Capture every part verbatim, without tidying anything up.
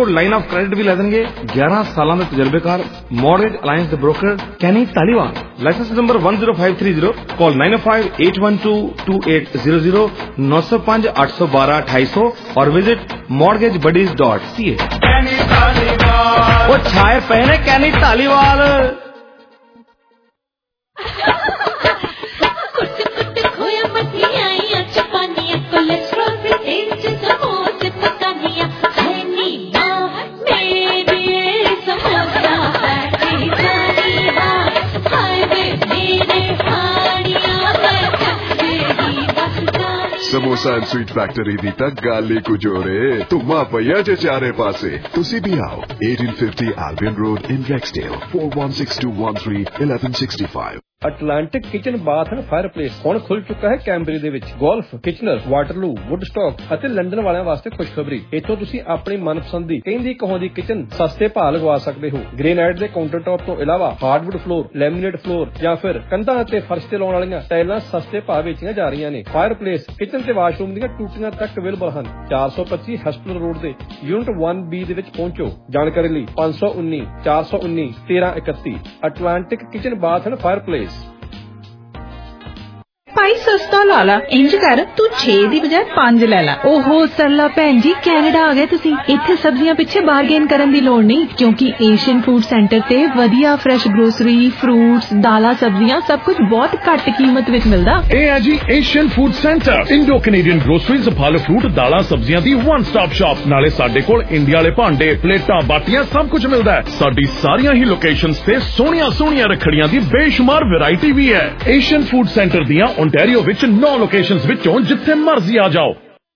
Coal line of credit भी लै देंगे। ग्यारह साल के तजर्बेकार मॉर्गेज अलायंस के broker Kenny Taliwal. Licence number one zero five three zero. Call nine five eight one two two eight zero zero नौ सौ पांच आठ सौ बारह अठाई सौ और visit mortgage buddies dot C A. वो छाए पहने Kenny Taliwal. Samosa and sweet factory दी तक गाली को जोरे तुमा पया जे चारे पासे तुसी भी आओ eighteen fifty Albion Road in Rexdale four one six two one three eleven sixty-five। Atlantic kitchen bath and fireplace ਹੁਣ ਖੁੱਲ ਚੁੱਕਾ ਹੈ ਕੈਂਬਰੀ ਦੇ ਵਿੱਚ। ਗੋਲਫ, ਕਿਚਨਰ, ਵਾਟਰਲੂ, ਵੁੱਡਸਟਾਕ ਅਤੇ ਲੰਡਨ ਵਾਲਿਆਂ ਵਾਸਤੇ ਖੁਸ਼ਖਬਰੀ। ਇੱਥੋਂ ਤੁਸੀਂ ਆਪਣੀ ਮਨਪਸੰਦ ਦੀ ਕਹਿੰਦੀ ਕਹੋਂਦੀ ਕਿਚਨ ਸਸਤੇ ਭਾਅ ਲਗਵਾ ਸਕਦੇ ਹੋ। ਗ੍ਰੇਨਾਈਟ ਦੇ ਕਾਊਂਟਰ ਟੌਪ ਤੋਂ ਇਲਾਵਾ ਹਾਰਡਵੁੱਡ ਫਲੋਰ, ਲੈਮੀਨੇਟ ਫਲੋਰ ਜਾਂ ਫਿਰ ਕੰਧਾਂ ਅਤੇ ਫਰਸ਼ ਤੇ ਲਾਉਣ ਵਾਲੀਆਂ ਟਾਈਲਾਂ ਸਸਤੇ ਭਾਅ ਵੇਚੀਆਂ ਜਾ ਰਹੀਆਂ ਨੇ। ਫਾਇਰਪਲੇਸ, ਕਿਚਨ ਤੇ ਵਾਸ਼ਰੂਮ ਦੀਆਂ ਟੂਟੀਆਂ ਤੱਕ ਅਵੇਲੇਬਲ ਹਨ। ਚਾਰ ਸੌ ਪੱਚੀ ਹਸਪਤਾਲ ਰੋਡ ਦੇ ਯੂਨਿਟ one B ਦੇ ਵਿੱਚ ਪਹੁੰਚੋ। ਜਾਣਕਾਰੀ ਲਈ ਪੰਜ ਸੌ ਉੱਨੀ ਚਾਰ ਸੌ ਉੱਨੀ ਤੇਰਾਂ ਇਕੱਤੀ। Atlantic kitchen bath and fireplace. ਭਾਈ ਸਸਤਾ ਲਾ ਲਾ। ਇੰਜ ਕਰ ਤੂੰ ਛੇ ਦੀ ਬਜਾਏ ਪੰਜ ਲੈ ਲਾ। ਓਹੋ ਸਰਲਾ ਭੈਣ ਜੀ, ਕੈਨੇਡਾ ਆ ਗਏ ਤੁਸੀਂ। ਇੱਥੇ ਸਬਜ਼ੀਆਂ ਪਿੱਛੇ ਬਾਰਗੇਨ ਕਰਨ ਦੀ ਲੋੜ ਨਹੀਂ, ਕਿਉਂਕਿ ਏਸ਼ੀਅਨ ਫੂਡ ਸੈਂਟਰ ਤੇ ਵਧੀਆ ਫਰੈਸ਼ ਗਰੋਸਰੀ, ਫਰੂਟਸ, ਦਾਲਾਂ, ਸਬਜ਼ੀਆਂ ਸਭ ਕੁਝ ਬਹੁਤ ਘੱਟ ਕੀਮਤ ਵਿੱਚ ਮਿਲਦਾ। ਇਹ ਹੈ ਜੀ Asian food centre. Indo Canadian groceries, ਫਲ ਫਰੂਟ, ਦਾਲਾਂ, ਸਬਜ਼ੀਆਂ ਦੀ ਵਨ ਸਟਾਪ ਸ਼ਾਪ। ਨਾਲੇ ਸਾਡੇ ਕੋਲ ਇੰਡੀਆ ਵਾਲੇ ਭਾਂਡੇ, ਪਲੇਟਾਂ, ਬਾਟੀਆਂ ਸਭ ਕੁਝ ਮਿਲਦਾ ਹੈ। ਸਾਡੀ ਸਾਰੀਆਂ ਹੀ ਲੋਕੇਸ਼ਨਸ ਤੇ ਸੋਹਣੀਆਂ ਸੋਹਣੀਆਂ ਰੱਖੜੀਆਂ ਦੀ ਬੇਸ਼ੁਮਾਰ ਵੈਰਾਈਟੀ ਵੀ ਹੈ। ਏਸ਼ੀਅਨ ਫੂਡ ਸੈਂਟਰ ਦੀਆਂ ਓਨਟਾਰੀਓ ਵਿੱਚ ਨੌ ਲੋਕੇਸ਼ਨਸ ਵਿੱਚੋਂ ਜਿੱਥੇ ਮਰਜ਼ੀ ਆ ਜਾਓ।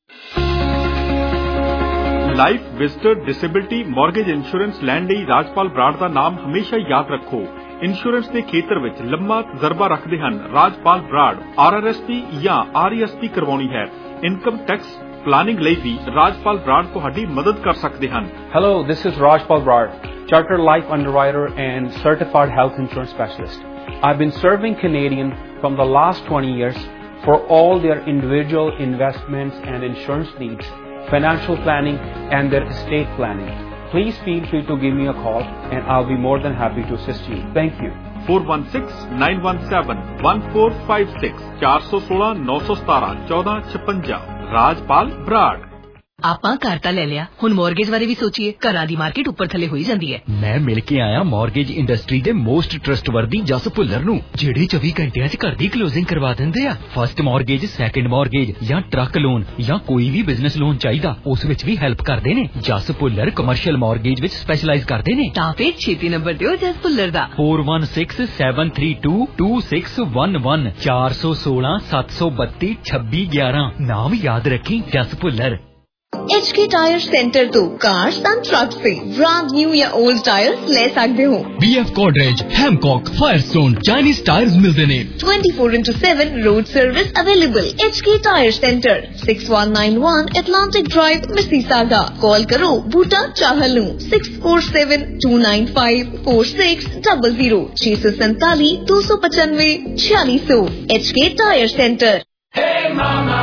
Life, visitor, disability, mortgage insurance ਲੈਣ ਲਈ ਰਾਜਪਾਲ ਬਰਾੜ ਦਾ ਨਾਮ ਹਮੇਸ਼ਾ ਯਾਦ ਰੱਖੋ। ਇੰਸ਼ੋਰੈਂਸ ਦੇ ਖੇਤਰ ਵਿੱਚ ਲੰਮਾ ਤਜਰਬਾ ਰੱਖਦੇ ਹਨ Rajpal Brar. R R S P ਜਾਂ ਆਰ ਈ ਐਸ ਪੀ ਕਰਵਾਉਣੀ ਹੈ, ਇਨਕਮ ਟੈਕਸ ਪਲਾਨਿੰਗ ਲਈ ਵੀ ਰਾਜਪਾਲ ਬਰਾੜ ਤੁਹਾਡੀ ਮਦਦ ਕਰ ਸਕਦੇ ਹਨ। Hello, this is Rajpal Brad, Chartered Life Underwriter and Certified Health Insurance Specialist. I've been serving Canadians from the last twenty years for all their individual investments and insurance needs, financial planning and their estate planning. Please feel free to give me a call and I'll be more than happy to assist you. Thank you. four one six nine one seven one four five six four one six nine one seven one four five six ਰਾਜਪਾਲ ਬਰਾੜ। ਆਪਾਂ ਘਰ ਤਾਂ ਲੈ ਲਿਆ, ਹੁਣ mortgage ਬਾਰੇ ਵੀ ਸੋਚੀਏ। ਘਰਾਂ ਦੀ market ਉੱਪਰ ਥੱਲੇ ਹੋਈ ਜਾਂਦੀ ਹੈ। ਮੈਂ ਮਿਲ ਕੇ ਆਇਆ ਮੌਰਗੇਜ ਇੰਡਸਟਰੀ ਦੇ ਮੋਸਟ ਟਰਸਟਵਰਦੀ ਜਸ ਭੁੱਲਰ ਨੂੰ, ਜਿਹੜੇ ਚੌਵੀ ਘੰਟਿਆਂ 'ਚ ਘਰ ਦੀ ਕਲੋਜ਼ਿੰਗ ਕਰਵਾ ਦਿੰਦੇ ਆ। ਫਸਟ ਮੌਰਗੇਜ, ਸੈਕੰਡ ਮੌਰਗੇਜ ਜਾਂ ਟਰੱਕ ਲੋਨ ਜਾਂ ਕੋਈ ਵੀ ਬਿਜ਼ਨਸ ਲੋਨ ਚਾਹੀਦਾ, ਉਸ ਵਿੱਚ ਵੀ ਹੈਲਪ ਕਰਦੇ ਨੇ। ਜਸ ਭੁੱਲਰ ਕਮਰਸ਼ੀਅਲ ਮੌਰਗੇਜ ਵਿੱਚ ਸਪੈਸ਼ਲਾਈਜ਼ ਕਰਦੇ ਨੇ। ਤਾਂ ਫਿਰ ਛੇਤੀ ਨੰਬਰ ਦਿਓ ਜਸ ਭੁੱਲਰ ਦਾ four one six seven three two two six one one ਚਾਰ ਸੌ ਸੋਲਾਂ ਸੱਤ ਸੌ ਬੱਤੀ ਛੱਬੀ ਗਿਆਰਾਂ। ਨਾਮ ਯਾਦ ਰੱਖੀ, ਜਸ Bhullar. H K Tire Center ਤੋਂ cars and trucks ਤੇ brand new ਜਾਂ old tires ਲੈ ਸਕਦੇ ਹੋ। B F Godrej, Hancock, Firestone, Chinese tires ਮਿਲਦੇ ਨੇ। twenty-four into seven road service available। H K Tire Center six one nine one Atlantic Drive, Mississauga। Call ਕਰੋ ਬੂਟਾ ਚਾਹਲ ਨੂੰ six four seven two nine five four six zero zero ਛੇ ਸੌ ਸੰਤਾਲੀ ਦੋ ਸੌ ਪਚਾਨਵੇਂ ਛਿਆਲੀ ਸੌ। H K Tire Center। Hey mama,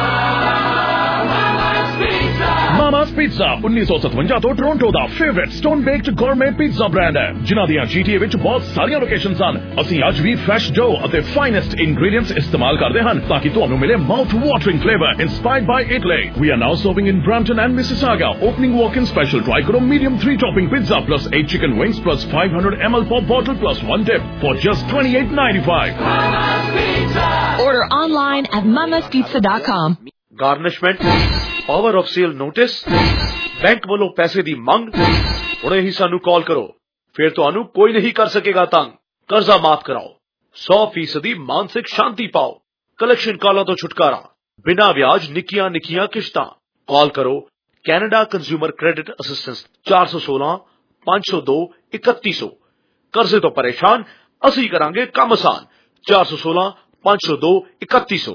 Mama's Pizza ਉੱਨੀ ਸੌ ਸਤਵੰਜਾ ਤੋਂ ਟੋਰਾਂਟੋ ਦਾ favourite stone baked gourmet pizza brand ਹੈ, ਜਿਨ੍ਹਾਂ ਦੀਆਂ G T A ਵਿੱਚ ਬਹੁਤ ਸਾਰੀਆਂ ਲੋਕੇਸ਼ਨਸ ਹਨ। ਅਸੀਂ ਅੱਜ ਵੀ ਫਰੈਸ਼ ਡੋ ਅਤੇ ਫਾਈਨੈਸਟ ਇੰਗਰੀਡੀਐਂਟਸ ਇਸਤੇਮਾਲ ਕਰਦੇ ਹਨ ਤਾਂ ਕਿ ਤੁਹਾਨੂੰ ਮਿਲੇ mouth watering flavour inspired by Italy. We are now serving in Brampton and Mississauga. Opening walk-in special. Try karo medium three topping pizza plus eight chicken wings plus five hundred milliliter pop bottle plus one dip for just twenty-eight ninety-five. Mama's Pizza. Order online at mamas pizza dot com. Garnishment, power of sale notice, bank ਵੱਲੋਂ ਪੈਸੇ ਦੀ ਮੰਗ। ਹੁਣੇ ਹੀ ਸਾਨੂੰ ਕਾਲ ਕਰੋ, ਫਿਰ ਤੁਹਾਨੂੰ ਕੋਈ ਨਹੀਂ ਕਰ ਸਕੇਗਾ ਤੰਗ। ਕਰਜ਼ਾ ਮਾਫ ਕਰਾਓ, ਸੌ ਫੀਸਦੀ ਮਾਨਸਿਕ ਸ਼ਾਂਤੀ ਪਾਓ, ਕਲੈਕਸ਼ਨ ਕਾਲਾਂ ਤੋਂ ਛੁਟਕਾਰਾ, ਬਿਨਾਂ ਵਿਆਜ ਨਿੱਕੀਆਂ ਨਿੱਕੀਆਂ ਕਿਸ਼ਤਾਂ। ਕਾਲ ਕਰੋ ਕੈਨੇਡਾ ਕੰਜ਼ਿਊਮਰ ਕ੍ਰੈਡਿਟ ਅਸਿਸਟੈਂਸ ਚਾਰ ਸੌ ਸੋਲਾਂ ਪੰਜ ਸੌ ਦੋ ਇਕੱਤੀ ਸੌ। ਕਰਜ਼ੇ ਤੋਂ ਪਰੇਸ਼ਾਨ, ਅਸੀਂ ਕਰਾਂਗੇ ਕੰਮ ਆਸਾਨ। ਚਾਰ ਸੌ ਸੋਲਾਂ ਪੰਜ ਸੌ ਦੋ ਇਕੱਤੀ ਸੌ।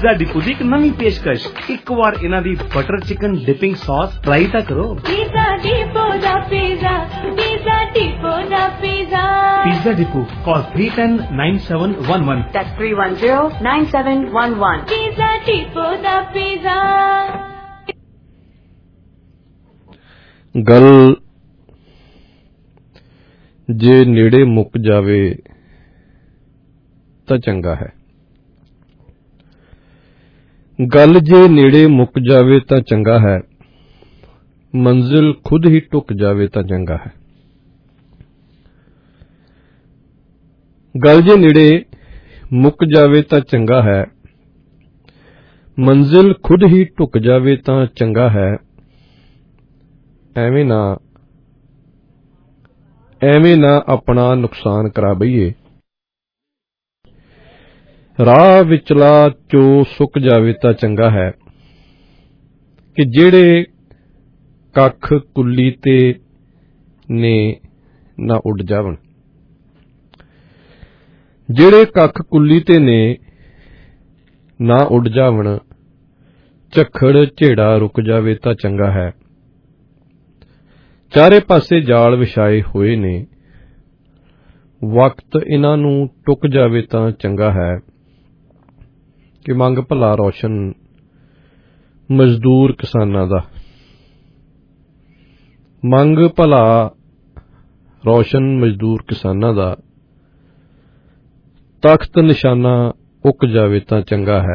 ਪੀਜ਼ਾ ਡਿਪੂ ਦੀ ਇੱਕ ਨਵੀਂ ਪੇਸ਼ਕਸ਼, ਇੱਕ ਵਾਰ ਇਹਨਾਂ ਦੀ butter chicken dipping sauce try ਤਾਂ ਕਰੋ। ਪੀਜ਼ਾ ਡਿਪੂ ਦਾ ਪੀਜ਼ਾ, ਪੀਜ਼ਾ ਡਿਪੂ ਦਾ pizza. Pizza depot, call three one zero nine seven one one। That's three one zero nine seven one one। Pizza depot ਦਾ pizza. ਗੱਲ ਜੇ ਨੇੜੇ ਮੁੱਕ ਜਾਵੇ ਤਾਂ ਚੰਗਾ ਹੈ। ਗੱਲ ਜੇ ਨੇੜੇ ਮੁੱਕ ਜਾਵੇ ਤਾਂ ਚੰਗਾ ਹੈ, ਮੰਜ਼ਿਲ ਖੁਦ ਹੀ ਟੁੱਕ ਜਾਵੇ ਤਾਂ ਚੰਗਾ ਹੈ। ਗੱਲ ਜੇ ਨੇੜੇ ਮੁੱਕ ਜਾਵੇ ਤਾਂ ਚੰਗਾ ਹੈ, ਮੰਜ਼ਿਲ ਖੁਦ ਹੀ ਟੁੱਕ ਜਾਵੇ ਤਾਂ ਚੰਗਾ ਹੈ। ਐਵੇਂ ਨਾ ਐਵੇਂ ਨਾ ਆਪਣਾ ਨੁਕਸਾਨ ਕਰਾ ਬਈਏ। ਰਾਹ ਵਿਚਲਾ ਚੋ ਸੁੱਕ ਜਾਵੇ ਤਾਂ ਚੰਗਾ ਹੈ, ਕਿ ਜਿਹੜੇ ਕੱਖ ਕੁੱਲੀ ਤੇ ਨੇ ਨਾ ਉੱਡ ਜਾਵਣ। ਜਿਹੜੇ ਕੱਖ ਕੁੱਲੀ ਤੇ ਨੇ ਨਾ ਉੱਡ ਜਾਵਣ, ਝੱਖੜ ਝੇੜਾ ਰੁਕ ਜਾਵੇ ਤਾਂ ਚੰਗਾ ਹੈ। ਚਾਰੇ ਪਾਸੇ ਜਾਲ ਵਿਛਾਏ ਹੋਏ ਨੇ, ਵਕਤ ਇਹਨਾਂ ਨੂੰ ਟੁੱਕ ਜਾਵੇ ਤਾਂ ਚੰਗਾ ਹੈ। ਕਿ ਮੰਗ ਭਲਾ ਰੋਸ਼ਨ ਮਜ਼ਦੂਰ ਕਿਸਾਨਾਂ ਦਾ, ਮੰਗ ਭਲਾ ਰੋਸ਼ਨ ਮਜ਼ਦੂਰ ਕਿਸਾਨਾਂ ਦਾ, ਤਖਤ ਨਿਸ਼ਾਨਾ ਉੱਕ ਜਾਵੇ ਤਾਂ ਚੰਗਾ ਹੈ।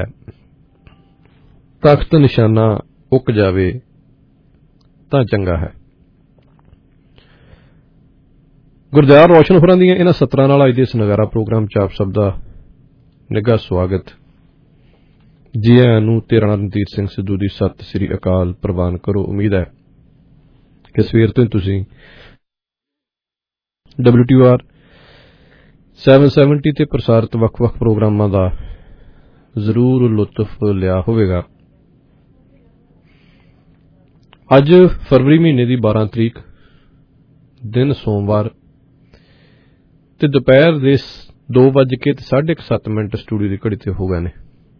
ਤਖਤ ਨਿਸ਼ਾਨਾ ਉੱਕ ਜਾਵੇ ਤਾਂ ਚੰਗਾ ਹੈ। ਗੁਰਦਿਆਲ ਰੋਸ਼ਨ ਹੋਰਾਂ ਦੀਆਂ ਇਹਨਾਂ ਸਤਰਾਂ ਨਾਲ ਅੱਜ ਦੇ ਇਸ ਨਗਾਰਾ ਪ੍ਰੋਗਰਾਮ ਚ ਆਪ ਸਭ ਦਾ ਨਿੱਘਾ ਸਵਾਗਤ। ਜੀ ਆਇਆਂ ਨੂੰ। ਤੇਰਾ ਨਾਮ ਰਣਜੀਤ ਸਿੰਘ ਸਿੱਧੂ ਦੀ ਸਤਿ ਸ੍ਰੀ ਅਕਾਲ ਪ੍ਰਵਾਨ ਕਰੋ। ਉਮੀਦ ਹੈ ਕਿ ਸਵੇਰ ਤੋਂ ਤੁਸੀਂ ਡਬਲਿਊ ਟੀ ਆਰ ਸੱਤ ਸੌ ਸੱਤਰ ਤੇ ਪ੍ਰਸਾਰਿਤ ਵੱਖ-ਵੱਖ ਪ੍ਰੋਗਰਾਮਾਂ ਦਾ ਜ਼ਰੂਰ ਲੁਤਫ ਲਿਆ ਹੋਵੇਗਾ। ਅੱਜ ਫਰਵਰੀ ਮਹੀਨੇ ਦੀ ਬਾਰਾਂ ਤਰੀਕ, ਦਿਨ ਸੋਮਵਾਰ, ਤੇ ਦੁਪਹਿਰ ਦੇ ਦੋ ਵੱਜ ਕੇ ਤੇ ਸਾਢੇ ਕੁ ਸੱਤ ਮਿੰਟ ਸਟੂਡੀਓ ਦੀ ਘੜੀ ਤੇ ਹੋ ਗਏ ਨੇ।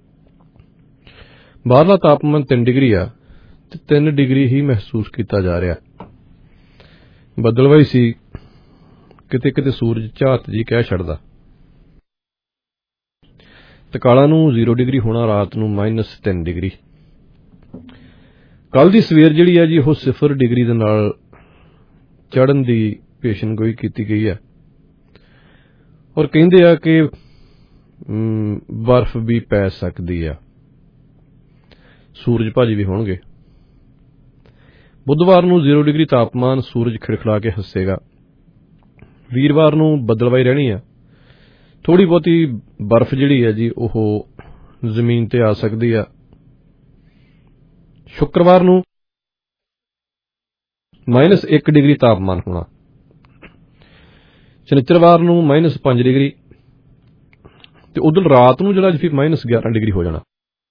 ਬਾਹਰਲਾ ਤਾਪਮਾਨ ਤਿੰਨ ਡਿਗਰੀ ਆ ਤੇ ਤਿੰਨ ਡਿਗਰੀ ਹੀ ਮਹਿਸੂਸ ਕੀਤਾ ਜਾ ਰਿਹਾ। ਬੱਦਲਵਾਈ ਸੀ, ਕਿਤੇ ਕਿਤੇ ਸੂਰਜ ਝਾਤ ਜੀ ਕਹਿ ਛੱਡਦਾ। ਟਕਾਲਾ ਨੂੰ ਜ਼ੀਰੋ ਡਿਗਰੀ ਹੋਣਾ, ਰਾਤ ਨੂੰ ਮਾਈਨਸ ਤਿੰਨ ਡਿਗਰੀ। ਕੱਲ ਦੀ ਸਵੇਰ ਜਿਹੜੀ ਹੈ ਜੀ ਉਹ ਸਿਫਰ ਡਿਗਰੀ ਦੇ ਨਾਲ ਚੜ੍ਹਨ ਦੀ ਪੇਸ਼ਨਗੋਈ ਕੀਤੀ ਗਈ ਹੈ। ਔਰ ਕਹਿੰਦੇ ਆ ਕਿ ਬਰਫ਼ ਵੀ ਪੈ ਸਕਦੀ ਆ, ਸੂਰਜ ਭਾਜੀ ਵੀ ਹੋਣਗੇ। ਬੁੱਧਵਾਰ ਨੂੰ ਜ਼ੀਰੋ ਡਿਗਰੀ ਤਾਪਮਾਨ, ਸੂਰਜ ਖਿੜਖਿੜਾ ਕੇ ਹੱਸੇਗਾ। ਵੀਰਵਾਰ ਨੂੰ ਬੱਦਲਵਾਈ ਰਹਿਣੀ ਆ, ਥੋੜੀ ਬਹੁਤੀ ਬਰਫ਼ ਜਿਹੜੀ ਹੈ ਜੀ ਉਹ ਜ਼ਮੀਨ ਤੇ ਆ ਸਕਦੀ ਆ। ਸ਼ੁੱਕਰਵਾਰ ਨੂੰ ਮਾਈਨਸ ਇੱਕ ਡਿਗਰੀ ਤਾਪਮਾਨ ਹੋਣਾ। ਸ਼ਨੀਚਰਵਾਰ ਨੂੰ ਮਾਈਨਸ ਪੰਜ ਡਿਗਰੀ ਤੇ ਉਧਰ ਰਾਤ ਨੂੰ ਜਿਹੜਾ ਫਿਰ ਮਾਈਨਸ ਗਿਆਰਾਂ ਡਿਗਰੀ ਹੋ ਜਾਣਾ।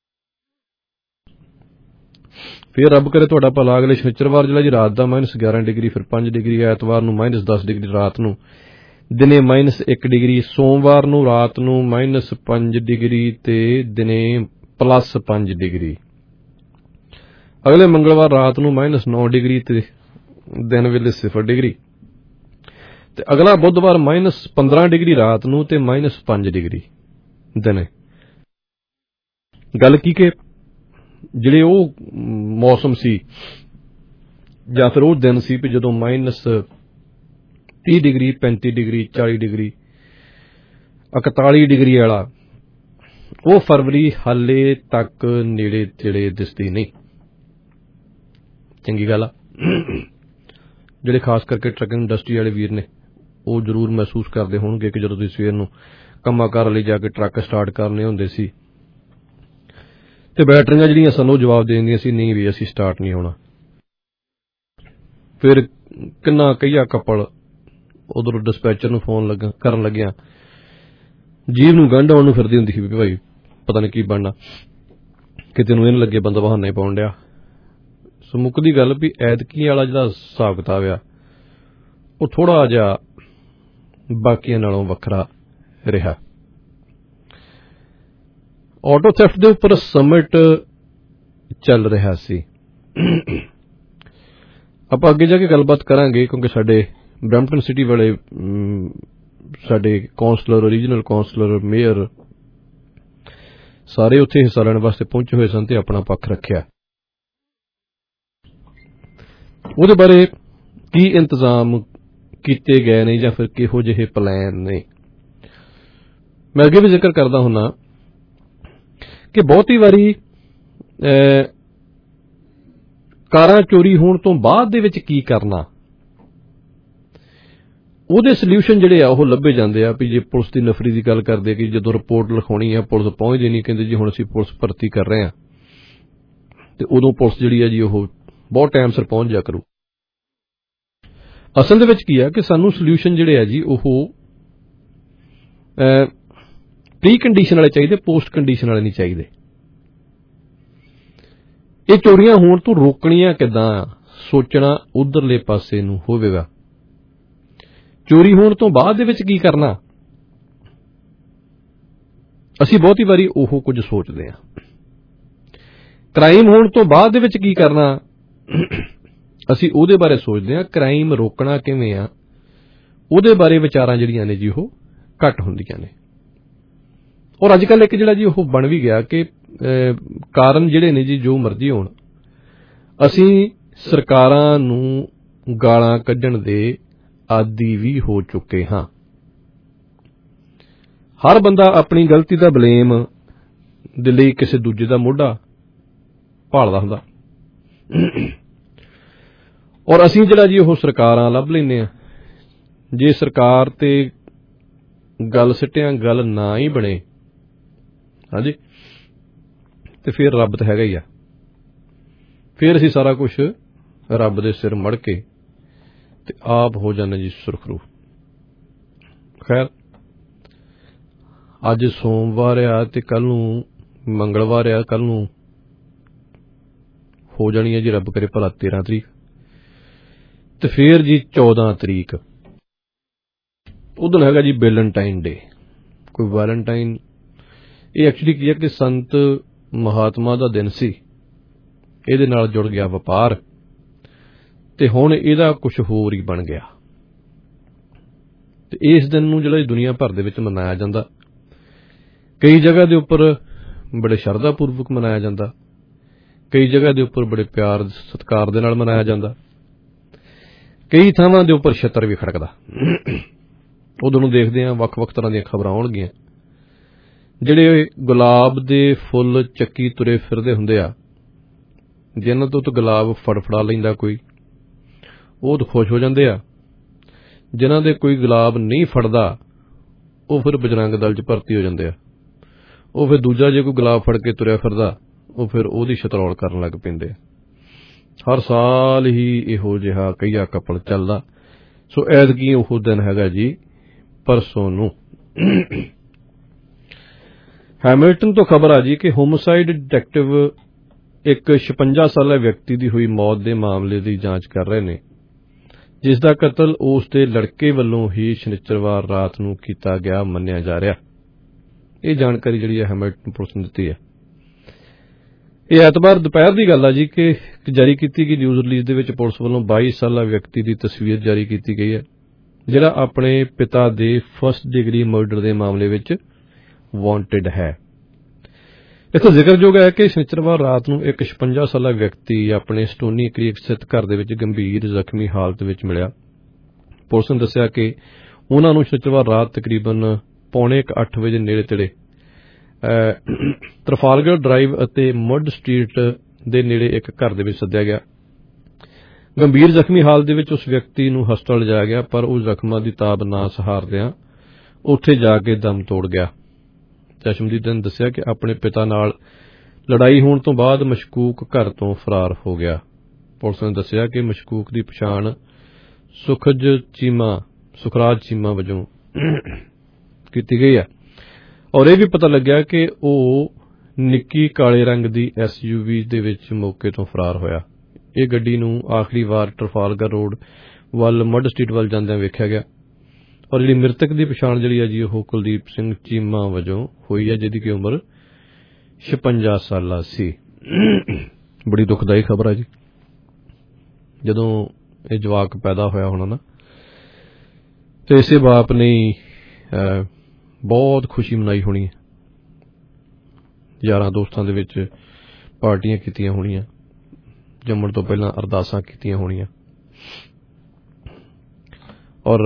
ਫਿਰ ਰੱਬ ਕਰੇ ਤੁਹਾਡਾ ਭਲਾ, ਅਗਲੇ ਸ਼ਨੀਚਰਵਾਰ ਜਿਹੜਾ ਜੀ ਰਾਤ ਦਾ ਮਾਈਨਸ ਗਿਆਰਾਂ ਡਿਗਰੀ, ਫਿਰ ਪੰਜ ਡਿਗਰੀ। ਐਤਵਾਰ ਨੂੰ ਮਾਈਨਸ ਦਸ ਡਿਗਰੀ ਰਾਤ ਨੂੰ, ਦਿਨੇ ਮਾਈਨਸ ਇੱਕ ਡਿਗਰੀ। ਸੋਮਵਾਰ ਨੂੰ ਰਾਤ ਨੂੰ ਮਾਈਨਸ ਪੰਜ ਡਿਗਰੀ ਤੇ ਦਿਨੇ ਪਲੱਸ ਪੰਜ ਡਿਗਰੀ। ਅਗਲੇ ਮੰਗਲਵਾਰ ਰਾਤ ਨੂੰ ਮਾਈਨਸ ਨੌ ਡਿਗਰੀ ਤੇ ਦਿਨ ਵੇਲੇ ਸਿਫਰ ਡਿਗਰੀ। ਤੇ ਅਗਲਾ ਬੁੱਧਵਾਰ ਮਾਈਨਸ ਪੰਦਰਾਂ ਡਿਗਰੀ ਰਾਤ ਨੂੰ ਤੇ ਮਾਈਨਸ ਪੰਜ ਡਿਗਰੀ ਦਿਨੇ। ਗੱਲ ਕੀ ਕਿ ਜਿਹੜੇ ਉਹ ਮੌਸਮ ਸੀ ਜਾਂ ਫਿਰ ਉਹ ਦਿਨ ਸੀ ਵੀ ਜਦੋਂ ਮਾਈਨਸ ਤੀਹ ਡਿਗਰੀ, ਪੈਂਤੀ ਡਿਗਰੀ, ਚਾਲੀ ਡਿਗਰੀ, ਇਕਤਾਲੀ ਡਿਗਰੀ ਵਾਲਾ, ਉਹ ਫਰਵਰੀ ਹਾਲੇ ਤੱਕ ਨੇੜੇ ਤੇੜੇ ਦਿਸਦੀ ਨਹੀਂ। ਚੰਗੀ ਗੱਲ ਆ। ਜਿਹੜੇ ਖਾਸ ਕਰਕੇ ਟਰੱਕਿੰਗ ਇੰਡਸਟਰੀ ਵਾਲੇ ਵੀਰ ਨੇ ਉਹ ਜ਼ਰੂਰ ਮਹਿਸੂਸ ਕਰਦੇ ਹੋਣਗੇ ਕਿ ਜਦੋਂ ਤੁਸੀਂ ਸਵੇਰ ਨੂੰ ਕੰਮਾਂ ਕਾਰ ਲਈ ਜਾ ਕੇ ਟਰੱਕ ਸਟਾਰਟ ਕਰਨੇ ਹੁੰਦੇ ਸੀ ਤੇ ਬੈਟਰੀਆਂ ਜਿਹੜੀਆਂ ਸਾਨੂੰ ਉਹ ਜਵਾਬ ਦੇ ਦਿੰਦੀਆਂ ਸੀ, ਨਹੀਂ ਵੀ ਅਸੀਂ ਸਟਾਰਟ ਨਹੀਂ ਹੋਣਾ। ਫਿਰ ਕਿੰਨਾ ਕਈਆ ਕਪਲ ਉਧਰੋਂ ਡਿਸਪੈਚਰ ਨੂੰ ਫੋਨ ਲੱਗਾ ਕਰਨ ਲੱਗਿਆ, ਜੀਵ ਨੂੰ ਗੰਢ ਆਉਣ ਨੂੰ ਫਿਰਦੀ ਹੁੰਦੀ ਸੀ ਵੀ ਭਾਈ ਪਤਾ ਨਹੀਂ ਕੀ ਬਣਨਾ, ਕਿਤੇ ਨੂੰ ਇਹਨ ਲੱਗੇ ਬੰਦਾ ਬਹਾਨੇ ਪਾਉਣ ਡਿਆ। ਸੋ ਮੁੱਕਦੀ ਗੱਲ ਵੀ ਐਤਕੀ ਵਾਲਾ ਜਿਹੜਾ ਹਿਸਾਬ ਕਿਤਾਬ ਆ ਉਹ ਥੋੜਾ ਜਿਹਾ ਬਾਕੀਆਂ ਨਾਲੋਂ ਵੱਖਰਾ ਰਿਹਾ। ਆਟੋ ਥੈਫਟ ਦੇ ਉੱਪਰ ਸਮਿਟ ਚੱਲ ਰਿਹਾ ਸੀ। ਆਪਾਂ ਅੱਗੇ ਜਾ ਕੇ ਗੱਲਬਾਤ ਕਰਾਂਗੇ, ਕਿਉਂਕਿ ਸਾਡੇ ਬਰੈਂਪਟਨ ਸਿਟੀ ਵਾਲੇ ਸਾਡੇ ਕੌਂਸਲਰ, ਰੀਜਨਲ ਕੌਂਸਲਰ, ਮੇਅਰ ਸਾਰੇ ਉੱਥੇ ਹਿੱਸਾ ਲੈਣ ਵਾਸਤੇ ਪਹੁੰਚੇ ਹੋਏ ਸਨ ਤੇ ਆਪਣਾ ਪੱਖ ਰੱਖਿਆ। ਉਹਦੇ ਬਾਰੇ ਕੀ ਇੰਤਜ਼ਾਮ ਕੀਤੇ ਗਏ ਨੇ ਜਾਂ ਫਿਰ ਕਿਹੋ ਜਿਹੇ ਪਲਾਨ ਨੇ, ਮੈਂ ਅੱਗੇ ਵੀ ਜ਼ਿਕਰ ਕਰਦਾ ਹੁੰਨਾ ਕਿ ਬਹੁਤੀ ਵਾਰੀ ਕਾਰਾਂ ਚੋਰੀ ਹੋਣ ਤੋਂ ਬਾਅਦ ਦੇ ਵਿੱਚ ਕੀ ਕਰਨਾ, ਉਹਦੇ ਸੋਲਿਊਸ਼ਨ ਜਿਹੜੇ ਆ ਉਹ ਲੱਭੇ ਜਾਂਦੇ ਆ। ਵੀ ਜੇ ਪੁਲਿਸ ਦੀ ਨਫਰੀ ਦੀ ਗੱਲ ਕਰਦੇ ਕਿ ਜਦੋਂ ਰਿਪੋਰਟ ਲਿਖਾਉਣੀ ਆ ਪੁਲਿਸ ਪਹੁੰਚਦੀ ਨਹੀਂ, ਕਹਿੰਦੇ ਜੀ ਹੁਣ ਅਸੀਂ ਪੁਲਿਸ ਭਰਤੀ ਕਰ ਰਹੇ ਹਾਂ, ਤੇ ਉਦੋਂ ਪੁਲਿਸ ਜਿਹੜੀ ਆ ਜੀ ਉਹ ਬਹੁਤ ਟਾਈਮ ਸਿਰ ਪਹੁੰਚ ਜਾ ਕਰੂ। ਅਸਲ ਦੇ ਵਿੱਚ ਕੀ ਆ ਕਿ ਸਾਨੂੰ ਸੋਲਿਊਸ਼ਨ ਜਿਹੜੇ ਆ ਜੀ ਉਹ ਪ੍ਰੀ ਕੰਡੀਸ਼ਨ ਵਾਲੇ ਚਾਹੀਦੇ, ਪੋਸਟ ਕੰਡੀਸ਼ਨ ਵਾਲੇ ਨਹੀਂ ਚਾਹੀਦੇ। ਇਹ ਚੋਰੀਆਂ ਹੋਣ ਤੋਂ ਰੋਕਣੀਆਂ ਕਿੱਦਾਂ, ਸੋਚਣਾ ਉਧਰਲੇ ਪਾਸੇ ਨੂੰ ਹੋਵੇਗਾ। ਚੋਰੀ ਹੋਣ ਤੋਂ ਬਾਅਦ ਦੇ ਵਿੱਚ ਕੀ ਕਰਨਾ, ਅਸੀਂ ਬਹੁਤੀ ਵਾਰੀ ਉਹ ਕੁਝ ਸੋਚਦੇ ਹਾਂ। ਕ੍ਰਾਈਮ ਹੋਣ ਤੋਂ ਬਾਅਦ ਦੇ ਵਿੱਚ ਕੀ ਕਰਨਾ, ਅਸੀਂ ਉਹਦੇ ਬਾਰੇ ਸੋਚਦੇ ਹਾਂ। ਕ੍ਰਾਈਮ ਰੋਕਣਾ ਕਿਵੇਂ ਆ, ਉਹਦੇ ਬਾਰੇ ਵਿਚਾਰਾਂ ਜਿਹੜੀਆਂ ਨੇ ਜੀ ਉਹ ਘੱਟ ਹੁੰਦੀਆਂ ਨੇ। ਔਰ ਅੱਜ ਕੱਲ੍ਹ ਇੱਕ ਜਿਹੜਾ ਜੀ ਉਹ ਬਣ ਵੀ ਗਿਆ ਕਿ ਕਾਰਨ ਜਿਹੜੇ ਨੇ ਜੀ ਜੋ ਮਰਜ਼ੀ ਹੋਣ, ਅਸੀਂ ਸਰਕਾਰਾਂ ਨੂੰ ਗਾਲਾਂ ਕੱਢਣ ਦੇ ਆਦੀ ਵੀ ਹੋ ਚੁੱਕੇ ਹਾਂ। ਹਰ ਬੰਦਾ ਆਪਣੀ ਗਲਤੀ ਦਾ ਬਲੇਮ ਦੇ ਲਈ ਕਿਸੇ ਦੂਜੇ ਦਾ ਮੋਢਾ ਭਾਲਦਾ ਹੁੰਦਾ, ਔਰ ਅਸੀਂ ਜਿਹੜਾ ਜੀ ਉਹ ਸਰਕਾਰਾਂ ਲੱਭ ਲੈਂਦੇ ਹਾਂ। ਜੇ ਸਰਕਾਰ ਤੇ ਗੱਲ ਸਿੱਟਿਆਂ ਗੱਲ ਨਾ ਹੀ ਬਣੇ, ਹਾਂਜੀ, ਤੇ ਫਿਰ ਰੱਬ ਤਾਂ ਹੈਗਾ ਹੀ ਆ। ਫਿਰ ਅਸੀਂ ਸਾਰਾ ਕੁਝ ਰੱਬ ਦੇ ਸਿਰ ਮੜ ਕੇ ਤੇ ਆਪ ਹੋ ਜਾਂਦੇ ਜੀ ਸੁਰਖਰੂ। ਖੈਰ, ਅੱਜ ਸੋਮਵਾਰ ਆ ਤੇ ਕੱਲ ਨੂੰ ਮੰਗਲਵਾਰ ਆ, ਕੱਲ ਨੂੰ ਹੋ ਜਾਣੀ ਹੈ ਜੀ ਰੱਬ ਕਰੇ ਭਲਾ ਤੇਰਾਂ ਤਰੀਕ, ਤੇ ਫਿਰ ਜੀ ਚੌਦਾਂ ਤਰੀਕ ਉਦੋਂ ਹੈਗਾ ਜੀ ਵੈਲੈਂਟਾਈਨ ਡੇ। ਕੋਈ ਵੈਲੈਂਟਾਈਨ, ਇਹ ਐਕਚੁਅਲੀ ਕੀ ਹੈ ਕਿ ਸੰਤ ਮਹਾਤਮਾ ਦਾ ਦਿਨ ਸੀ, ਇਹਦੇ ਨਾਲ ਜੁੜ ਗਿਆ ਵਪਾਰ, ਤੇ ਹੁਣ ਇਹਦਾ ਕੁਝ ਹੋਰ ਹੀ ਬਣ ਗਿਆ। ਤੇ ਇਸ ਦਿਨ ਨੂੰ ਜਿਹੜਾ ਦੁਨੀਆ ਭਰ ਦੇ ਵਿੱਚ ਮਨਾਇਆ ਜਾਂਦਾ, ਕਈ ਜਗ੍ਹਾ ਦੇ ਉੱਪਰ ਬੜੇ ਸ਼ਰਧਾ ਪੂਰਵਕ ਮਨਾਇਆ ਜਾਂਦਾ, ਕਈ ਜਗ੍ਹਾ ਦੇ ਉੱਪਰ ਬੜੇ ਪਿਆਰ ਸਤਿਕਾਰ ਦੇ ਨਾਲ ਮਨਾਇਆ ਜਾਂਦਾ, ਕਈ ਥਾਵਾਂ ਦੇ ਉੱਪਰ ਛੱਤਰ ਵੀ ਖੜਕਦਾ। ਉਦੋਂ ਨੂੰ ਦੇਖਦੇ ਹਾਂ ਵੱਖ-ਵੱਖ ਤਰ੍ਹਾਂ ਦੀਆਂ ਖਬਰਾਂ ਆਉਣਗੀਆਂ। ਜਿਹੜੇ ਗੁਲਾਬ ਦੇ ਫੁੱਲ ਚੱਕੀ ਤੁਰੇ ਫਿਰਦੇ ਹੁੰਦੇ ਆ, ਜਿਨ੍ਹਾਂ ਤੋਂ ਤਾਂ ਗੁਲਾਬ ਫੜਫੜਾ ਲੈਂਦਾ ਕੋਈ, ਉਹ ਤਾਂ ਖੁਸ਼ ਹੋ ਜਾਂਦੇ ਆ। ਜਿਨ੍ਹਾਂ ਦੇ ਕੋਈ ਗੁਲਾਬ ਨਹੀਂ ਫੜਦਾ, ਉਹ ਫਿਰ ਬਜਰੰਗ ਦਲ 'ਚ ਭਰਤੀ ਹੋ ਜਾਂਦੇ ਆ। ਉਹ ਫਿਰ ਦੂਜਾ ਜੇ ਕੋਈ ਗੁਲਾਬ ਫੜ ਕੇ ਤੁਰਿਆ ਫਿਰਦਾ, ਉਹ ਫਿਰ ਉਹਦੀ ਸ਼ਤਰੌਲ ਕਰਨ ਲੱਗ ਪੈਂਦੇ ਆ। ਹਰ ਸਾਲ ਹੀ ਇਹੋ ਜਿਹਾ ਕਈਆ ਕਪਲ ਚੱਲਦਾ। ਸੋ ਐਤਕੀ ਉਹ ਦਿਨ ਹੈਗਾ ਜੀ ਪਰਸੋਂ ਨੂੰ। ਹੈਮਿਲਟਨ ਤੋਂ ਖਬਰ ਆ ਜੀ ਕਿ ਹੋਮਸਾਈਡ ਡਿਟੈਕਟਿਵ ਇੱਕ ਛਪੰਜਾ ਸਾਲਾ ਵਿਅਕਤੀ ਦੀ ਹੋਈ ਮੌਤ ਦੇ ਮਾਮਲੇ ਦੀ ਜਾਂਚ ਕਰ ਰਹੇ ਨੇ, ਜਿਸ ਦਾ ਕਤਲ ਉਸ ਦੇ ਲੜਕੇ ਵੱਲੋਂ ਹੀ ਸ਼ਨੀਚਰਵਾਰ ਰਾਤ ਨੂੰ ਕੀਤਾ ਗਿਆ ਮੰਨਿਆ ਜਾ ਰਿਹਾ। ਇਹ ਜਾਣਕਾਰੀ ਜਿਹੜੀ ਹੈ ਹੈਮਿਲਟਨ ਪੁਲਿਸ ਨੇ ਦਿੱਤੀ ਹੈ। ਇਹ ਐਤਵਾਰ ਦੁਪਹਿਰ ਦੀ ਗੱਲ ਆ ਜੀ ਕਿ ਜਾਰੀ ਕੀਤੀ ਗਈ ਨਿਊਜ਼ ਰਿਲੀਜ਼ ਦੇ ਵਿੱਚ ਪੁਲਿਸ ਵੱਲੋਂ ਬਾਈ ਸਾਲਾ ਵਿਅਕਤੀ ਦੀ ਤਸਵੀਰ ਜਾਰੀ ਕੀਤੀ ਗਈ ਹੈ, ਜਿਹੜਾ ਆਪਣੇ ਪਿਤਾ ਦੇ ਫਸਟ ਡਿਗਰੀ ਮਰਡਰ ਦੇ ਮਾਮਲੇ ਵਿੱਚ ਵਾਂਟਿਡ ਹੈ। ਇੱਥੇ ਜ਼ਿਕਰਯੋਗ ਹੈ ਕਿ ਸ਼ਨੀਚਰਵਾਰ ਰਾਤ ਨੂੰ ਇੱਕ ਛਪੰਜਾ ਸਾਲਾ ਵਿਅਕਤੀ ਆਪਣੇ ਸਟੋਨੀ ਕ੍ਰੀਕ ਸਥਿਤ ਘਰ ਦੇ ਵਿੱਚ ਗੰਭੀਰ ਜ਼ਖਮੀ ਹਾਲਤ ਵਿੱਚ ਮਿਲਿਆ। ਪੁਲਿਸ ਨੇ ਦੱਸਿਆ ਕਿ ਉਹਨਾਂ ਨੂੰ ਸ਼ਨੀਚਰਵਾਰ ਰਾਤ ਤਕਰੀਬਨ ਪੌਣੇ ਅੱਠ ਵਜੇ ਨੇੜੇ ਤੇੜੇ ਟ੍ਰਫਾਲਗਰ ਡਰਾਈਵ ਅਤੇ ਮੁੱਡ ਸਟਰੀਟ ਦੇ ਨੇੜੇ ਇੱਕ ਘਰ ਦੇ ਵਿੱਚ ਸੱਦਿਆ ਗਿਆ। ਗੰਭੀਰ ਜ਼ਖਮੀ ਹਾਲਤ ਦੇ ਵਿੱਚ ਉਸ ਵਿਅਕਤੀ ਨੂੰ ਹਸਪਤਾਲ ਲਿਜਾਇਆ ਗਿਆ, ਪਰ ਉਹ ਜ਼ਖਮਾਂ ਦੀ ਤਾਬ ਨਾ ਸਹਾਰਦਿਆਂ ਉੱਥੇ ਜਾ ਕੇ ਦਮ ਤੋੜ ਗਿਆ। ਚਸ਼ਮਦੀਦ ਨੇ ਦੱਸਿਆ ਕਿ ਆਪਣੇ ਪਿਤਾ ਨਾਲ ਲੜਾਈ ਹੋਣ ਤੋਂ ਬਾਅਦ ਮਸ਼ਕੂਕ ਘਰ ਤੋਂ ਫਰਾਰ ਹੋ ਗਿਆ। ਪੁਲਿਸ ਨੇ ਦੱਸਿਆ ਕਿ ਮਸ਼ਕੂਕ ਦੀ ਪਛਾਣ ਸੁਖਜ ਚੀਮਾ ਸੁਖਰਾਜ ਚੀਮਾ ਵਜੋਂ ਕੀਤੀ ਗਈ ਹੈ, ਔਰ ਇਹ ਵੀ ਪਤਾ ਲੱਗਿਆ ਕਿ ਉਹ ਨਿੱਕੀ ਕਾਲੇ ਰੰਗ ਦੀ ਐਸ ਯੂ ਵੀ ਦੇ ਵਿੱਚ ਮੌਕੇ ਤੋਂ ਫਰਾਰ ਹੋਇਆ। ਇਹ ਗੱਡੀ ਨੂੰ ਆਖਰੀ ਵਾਰ ਟ੍ਰਫਾਲਗਰ ਰੋਡ ਵੱਲ ਮੁੱਡ ਸਟਰੀਟ ਵੱਲ ਜਾਂਦਿਆਂ ਵੇਖਿਆ ਗਿਆ, ਔਰ ਜਿਹੜੀ ਮ੍ਰਿਤਕ ਦੀ ਪਛਾਣ ਜਿਹੜੀ ਹੈ ਜੀ ਉਹ ਕੁਲਦੀਪ ਸਿੰਘ ਚੀਮਾ ਵਜੋਂ ਹੋਈ ਹੈ, ਜਿਹਦੀ ਕਿ ਉਮਰ ਛਪੰਜਾ ਸਾਲਾ ਸੀ। ਬੜੀ ਦੁਖਦਾਈ ਖਬਰ ਹੈ ਜੀ। ਜਦੋਂ ਇਹ ਜਵਾਕ ਪੈਦਾ ਹੋਇਆ ਹੋਣਾ ਨਾ, ਤੇ ਇਸੇ ਬਾਪ ਨੇ ਬਹੁਤ ਖੁਸ਼ੀ ਮਨਾਈ ਹੋਣੀ ਹੈ, ਯਾਰਾਂ ਦੋਸਤਾਂ ਦੇ ਵਿੱਚ ਪਾਰਟੀਆਂ ਕੀਤੀਆਂ ਹੋਣੀਆਂ, ਜੰਮਣ ਤੋਂ ਪਹਿਲਾਂ ਅਰਦਾਸਾਂ ਕੀਤੀਆਂ ਹੋਣੀਆਂ, ਔਰ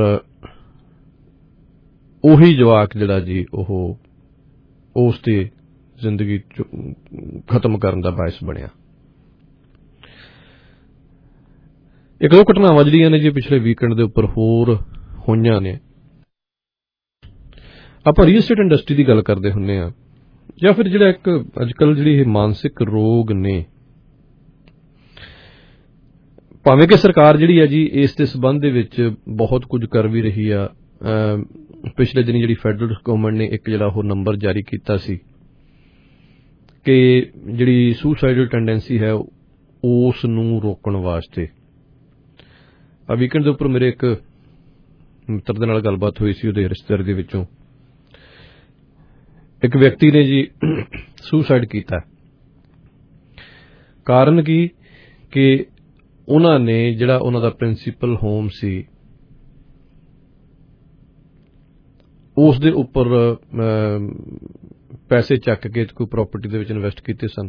ਉਹੀ ਜਵਾਕ ਜਿਹੜਾ ਜੀ ਉਹ ਉਸ ਦੀ ਜ਼ਿੰਦਗੀ ਖਤਮ ਕਰਨ ਦਾ ਬਾਇਸ ਬਣਿਆ। ਇੱਕ ਦੋ ਘਟਨਾਵਾਂ ਜਿਹੜੀਆਂ ਨੇ ਜੀ ਪਿਛਲੇ ਵੀਕਐਂਡ ਦੇ ਉੱਪਰ ਹੋਰ ਹੋਈਆਂ ਨੇ। ਆਪਾਂ ਰੀਅਲ estate ਇੰਡਸਟਰੀ ਦੀ ਗੱਲ ਕਰਦੇ ਹੁੰਦੇ ਆ, ਜਾਂ ਫਿਰ ਜਿਹੜਾ ਇੱਕ ਅੱਜ ਕੱਲ੍ਹ ਜਿਹੜੀ ਇਹ ਮਾਨਸਿਕ ਰੋਗ ਨੇ, ਭਾਵੇਂ ਕਿ ਸਰਕਾਰ ਜਿਹੜੀ ਹੈ ਜੀ ਇਸ ਦੇ ਸੰਬੰਧ ਦੇ ਵਿੱਚ ਬਹੁਤ ਕੁਝ ਕਰ ਵੀ ਰਹੀ ਆ। ਪਿਛਲੇ ਦਿਨੀ ਜਿਹੜੀ ਫੈਡਰਲ ਗਵਰਨਮੈਂਟ ਨੇ ਇੱਕ ਜਿਹੜਾ ਉਹ ਨੰਬਰ ਜਾਰੀ ਕੀਤਾ ਸੀ ਕਿ ਜਿਹੜੀ ਸੁਸਾਈਡਲ ਟੈਂਡੈਂਸੀ ਹੈ ਉਸ ਨੂੰ ਰੋਕਣ ਵਾਸਤੇ। ਆ ਵੀਕਐਂਡ ਦੇ ਉੱਪਰ ਮੇਰੇ ਇੱਕ ਮਿੱਤਰ ਦੇ ਨਾਲ ਗੱਲਬਾਤ ਹੋਈ ਸੀ, ਉਹਦੇ ਰਿਸ਼ਤੇਦਾਰ ਦੇ ਵਿੱਚੋਂ ਇੱਕ ਵਿਅਕਤੀ ਨੇ ਜੀ ਸੁਸਾਈਡ ਕੀਤਾ। ਕਾਰਨ ਕੀ ਕਿ ਉਹਨਾਂ ਨੇ ਜਿਹੜਾ ਉਹਨਾਂ ਦਾ ਪ੍ਰਿੰਸੀਪਲ ਹੋਮ ਸੀ ਉਸ ਦੇ ਉੱਪਰ ਪੈਸੇ ਚੱਕ ਕੇ ਕੋਈ ਪ੍ਰਾਪਰਟੀ ਦੇ ਵਿੱਚ ਇਨਵੈਸਟ ਕੀਤੇ ਸਨ,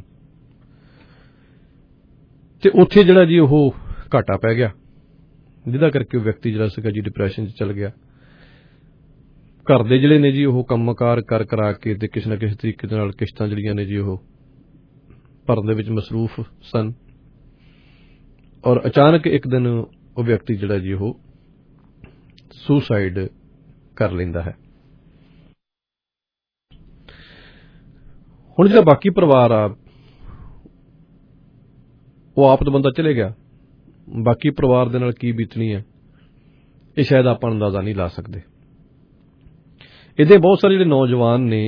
ਤੇ ਉੱਥੇ ਜਿਹੜਾ ਜੀ ਉਹ ਘਾਟਾ ਪੈ ਗਿਆ, ਜਿਹਦਾ ਕਰਕੇ ਉਹ ਵਿਅਕਤੀ ਜਿਹੜਾ ਸੀਗਾ ਜੀ ਡਿਪਰੈਸ਼ਨ 'ਚ ਚਲ ਗਿਆ। ਘਰ ਦੇ ਜਿਹੜੇ ਨੇ ਜੀ ਉਹ ਕੰਮਕਾਰ ਕਰ ਕਰਾ ਕੇ ਤੇ ਕਿਸੇ ਨਾ ਕਿਸੇ ਤਰੀਕੇ ਦੇ ਨਾਲ ਕਿਸ਼ਤਾਂ ਜਿਹੜੀਆਂ ਨੇ ਜੀ ਉਹ ਭਰਨ ਦੇ ਵਿੱਚ ਮਸਰੂਫ ਸਨ, ਔਰ ਅਚਾਨਕ ਇੱਕ ਦਿਨ ਉਹ ਵਿਅਕਤੀ ਜਿਹੜਾ ਜੀ ਉਹ ਸੁਸਾਈਡ ਕਰ ਲੈਂਦਾ ਹੈ। ਹੁਣ ਜਿਹੜਾ ਬਾਕੀ ਪਰਿਵਾਰ ਆ ਉਹ ਆਪ ਤਾਂ ਬੰਦਾ ਚਲੇ ਗਿਆ, ਬਾਕੀ ਪਰਿਵਾਰ ਦੇ ਨਾਲ ਕੀ ਬੀਤਣੀ ਹੈ ਇਹ ਸ਼ਾਇਦ ਆਪਾਂ ਅੰਦਾਜ਼ਾ ਨਹੀਂ ਲਾ ਸਕਦੇ। ਇਹਦੇ ਬਹੁਤ ਸਾਰੇ ਜਿਹੜੇ ਨੌਜਵਾਨ ਨੇ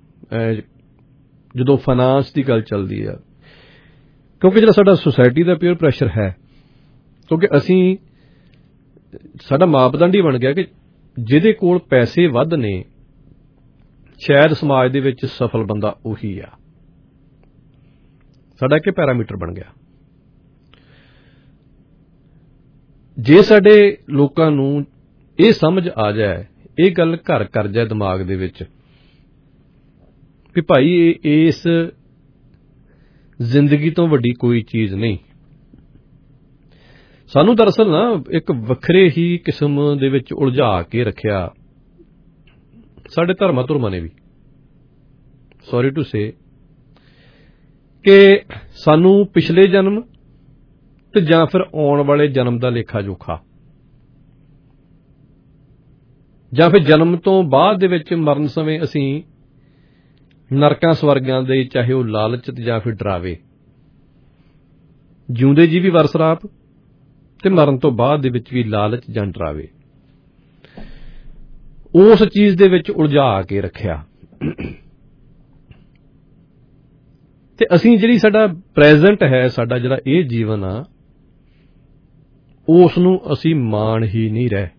ਜਦੋਂ ਫਾਈਨਾਂਸ ਦੀ ਗੱਲ ਚੱਲਦੀ ਆ, ਕਿਉਂਕਿ ਜਿਹੜਾ ਸਾਡਾ ਸੁਸਾਇਟੀ ਦਾ ਪੀਅਰ ਪ੍ਰੈਸ਼ਰ ਹੈ, ਕਿਉਂਕਿ ਅਸੀਂ ਸਾਡਾ ਮਾਪਦੰਡ ਹੀ ਬਣ ਗਿਆ ਕਿ ਜਿਹਦੇ ਕੋਲ ਪੈਸੇ ਵੱਧ ਨੇ ਸ਼ਾਇਦ ਸਮਾਜ ਦੇ ਵਿੱਚ ਸਫਲ ਬੰਦਾ ਉਹੀ ਆ, ਸਾਡਾ ਇੱਕ ਪੈਰਾਮੀਟਰ ਬਣ ਗਿਆ। ਜੇ ਸਾਡੇ ਲੋਕਾਂ ਨੂੰ ਇਹ ਸਮਝ ਆ ਜਾਏ, ਇਹ ਗੱਲ ਘਰ ਕਰ ਜਾਏ ਦਿਮਾਗ ਦੇ ਵਿੱਚ ਕਿ ਭਾਈ ਇਸ ਜ਼ਿੰਦਗੀ ਤੋਂ ਵੱਡੀ ਕੋਈ ਚੀਜ਼ ਨਹੀਂ। ਸਾਨੂੰ ਦਰਅਸਲ ਨਾ ਇੱਕ ਵੱਖਰੇ ਹੀ ਕਿਸਮ ਦੇ ਵਿੱਚ ਉਲਝਾ ਕੇ ਰੱਖਿਆ ਸਾਡੇ ਧਰਮਾਂ ਧੁਰਮਾਂ ਨੇ ਵੀ, ਸੌਰੀ ਟੂ ਸੇ, ਕਿ ਸਾਨੂੰ ਪਿਛਲੇ ਜਨਮ ਤੇ ਜਾਂ ਫਿਰ ਆਉਣ ਵਾਲੇ ਜਨਮ ਦਾ ਲੇਖਾ ਜੋਖਾ, ਜਾਂ ਫਿਰ ਜਨਮ ਤੋਂ ਬਾਅਦ ਦੇ ਵਿੱਚ ਮਰਨ ਸਮੇਂ ਅਸੀਂ ਨਰਕਾਂ ਸਵਰਗਾਂ ਦੇ ਚਾਹੇ ਉਹ ਲਾਲਚ ਜਾਂ ਫਿਰ ਡਰਾਵੇ, ਜਿਉਂਦੇ ਜੀ ਵੀ ਵਰਸਰਾਪ ਤੇ ਮਰਨ ਤੋਂ ਬਾਅਦ ਦੇ ਵਿੱਚ ਵੀ ਲਾਲਚ ਜਾਂ ਡਰਾਵੇ, ਉਸ ਚੀਜ਼ ਦੇ ਵਿੱਚ ਉਲਝਾ ਕੇ ਰੱਖਿਆ। ਤੇ ਅਸੀਂ ਜਿਹੜੀ ਸਾਡਾ ਪ੍ਰੈਜ਼ੈਂਟ ਹੈ, ਸਾਡਾ ਜਿਹੜਾ ਇਹ ਜੀਵਨ ਆ, ਉਸ ਨੂੰ ਅਸੀਂ ਮਾਣ ਹੀ ਨਹੀਂ ਰਹੇ।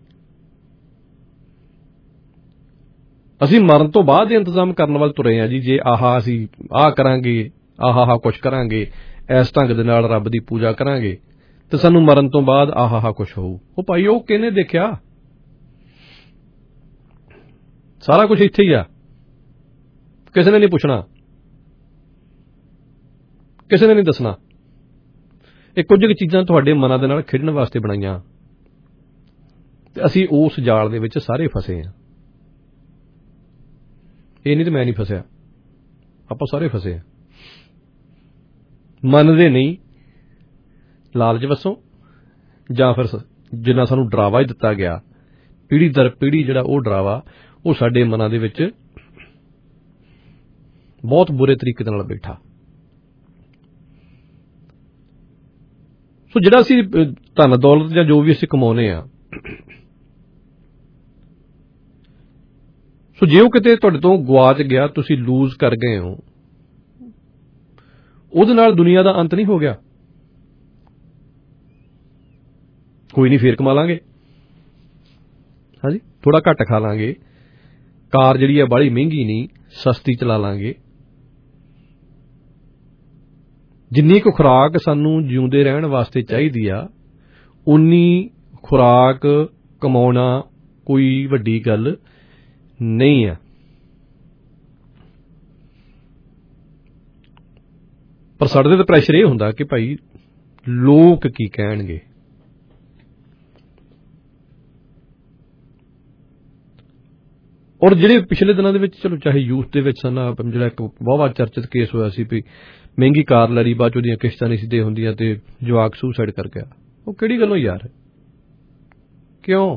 ਅਸੀਂ ਮਰਨ ਤੋਂ ਬਾਅਦ ਦੇ ਇੰਤਜ਼ਾਮ ਕਰਨ ਵੱਲ ਤੁਰੇ ਆ ਜੀ। ਜੇ ਆਹ ਅਸੀਂ ਆਹ ਕਰਾਂਗੇ, ਆਹ ਆਹ ਕੁਛ ਕਰਾਂਗੇ, ਇਸ ਢੰਗ ਦੇ ਨਾਲ ਰੱਬ ਦੀ ਪੂਜਾ ਕਰਾਂਗੇ ਤੇ ਸਾਨੂੰ ਮਰਨ ਤੋਂ ਬਾਅਦ ਆਹ ਆਹ ਕੁਛ ਹੋਊ। ਉਹ ਭਾਈ ਉਹ ਕਿਹਨੇ ਦੇਖਿਆ? ਸਾਰਾ ਕੁਝ ਇੱਥੇ ਹੀ ਆ, ਕਿਸੇ ਨੇ ਨਹੀਂ ਪੁੱਛਣਾ, ਕਿਸੇ ਨੇ ਨਹੀਂ ਦੱਸਣਾ। ਇਹ ਕੁਝ ਕੁ ਚੀਜ਼ਾਂ ਤੁਹਾਡੇ ਮਨਾਂ ਦੇ ਨਾਲ ਖੇਡਣ ਵਾਸਤੇ ਬਣਾਈਆਂ ਤੇ ਅਸੀਂ ਉਸ ਜਾਲ ਦੇ ਵਿੱਚ ਸਾਰੇ ਫਸੇ ਹਾਂ। ਇਹ ਨਹੀਂ ਤੇ ਮੈਂ ਨਹੀਂ ਫਸਿਆ, ਆਪਾਂ ਸਾਰੇ ਫਸੇ ਹਾਂ। ਮੰਨਦੇ ਨਹੀਂ, ਲਾਲਚ ਵਸੋਂ ਜਾਂ ਫਿਰ ਜਿੰਨਾ ਸਾਨੂੰ ਡਰਾਵਾ ਹੀ ਦਿੱਤਾ ਗਿਆ, ਪੀੜ੍ਹੀ ਦਰ ਪੀੜ੍ਹੀ ਜਿਹੜਾ ਉਹ ਡਰਾਵਾ ਉਹ ਸਾਡੇ ਮਨਾਂ ਦੇ ਵਿੱਚ ਬਹੁਤ ਬੁਰੇ ਤਰੀਕੇ ਨਾਲ ਬੈਠਾ। ਸੋ ਜਿਹੜਾ ਅਸੀਂ ਧਨ ਦੌਲਤ ਜਾਂ ਜੋ ਵੀ ਅਸੀਂ ਕਮਾਉਂਦੇ ਆ, ਸੋ ਜੇ ਉਹ ਕਿਤੇ ਤੁਹਾਡੇ ਤੋਂ ਗੁਆਚ ਗਿਆ, ਤੁਸੀਂ ਲੂਜ਼ ਕਰ ਗਏ ਹੋ, ਉਹਦੇ ਨਾਲ ਦੁਨੀਆ ਦਾ ਅੰਤ ਨਹੀਂ ਹੋ ਗਿਆ। ਕੋਈ ਨਹੀਂ, ਫੇਰ ਕਮਾ ਲਾਂਗੇ, ਹਾਂਜੀ ਥੋੜਾ ਘੱਟ ਖਾ ਲਾਂਗੇ, ਕਾਰ ਜਿਹੜੀ ਹੈ ਬਾਹਲੀ ਮਹਿੰਗੀ ਨਹੀਂ, ਸਸਤੀ ਚਲਾ ਲਾਂਗੇ, ਜਿੰਨੀ ਕੁ ਖੁਰਾਕ ਸਾਨੂੰ ਜਿਉਂਦੇ ਰਹਿਣ ਵਾਸਤੇ ਚਾਹੀਦੀ ਆ ਉਨੀ ਖੁਰਾਕ ਕਮਾਉਣਾ ਕੋਈ ਵੱਡੀ ਗੱਲ ਨਹੀਂ ਆ। ਪਰ ਸਾਡੇ ਤੇ ਪ੍ਰੈਸ਼ਰ ਇਹ ਹੁੰਦਾ ਕਿ ਭਾਈ ਲੋਕ ਕੀ ਕਹਿਣਗੇ। ਔਰ ਜਿਹੜੇ ਪਿਛਲੇ ਦਿਨਾਂ ਦੇ ਵਿੱਚ ਚਲੋ ਚਾਹੇ ਯੂਥ ਦੇ ਵਿੱਚ ਸਨ, ਜਿਹੜਾ ਇੱਕ ਬਹੁਤ ਚਰਚਿਤ ਕੇਸ ਹੋਇਆ ਸੀ ਵੀ ਮਹਿੰਗੀ ਕਾਰ ਲੈ ਲਈ, ਬਾਅਦ ਚ ਉਹਦੀਆਂ ਕਿਸ਼ਤਾਂ ਨਹੀਂ ਸੀ ਦੇ ਹੁੰਦੀਆਂ ਤੇ ਜਵਾਕ ਸੁਸਾਈਡ ਕਰ ਗਿਆ। ਉਹ ਕਿਹੜੀ ਗੱਲੋਂ ਯਾਰ? ਕਿਉਂ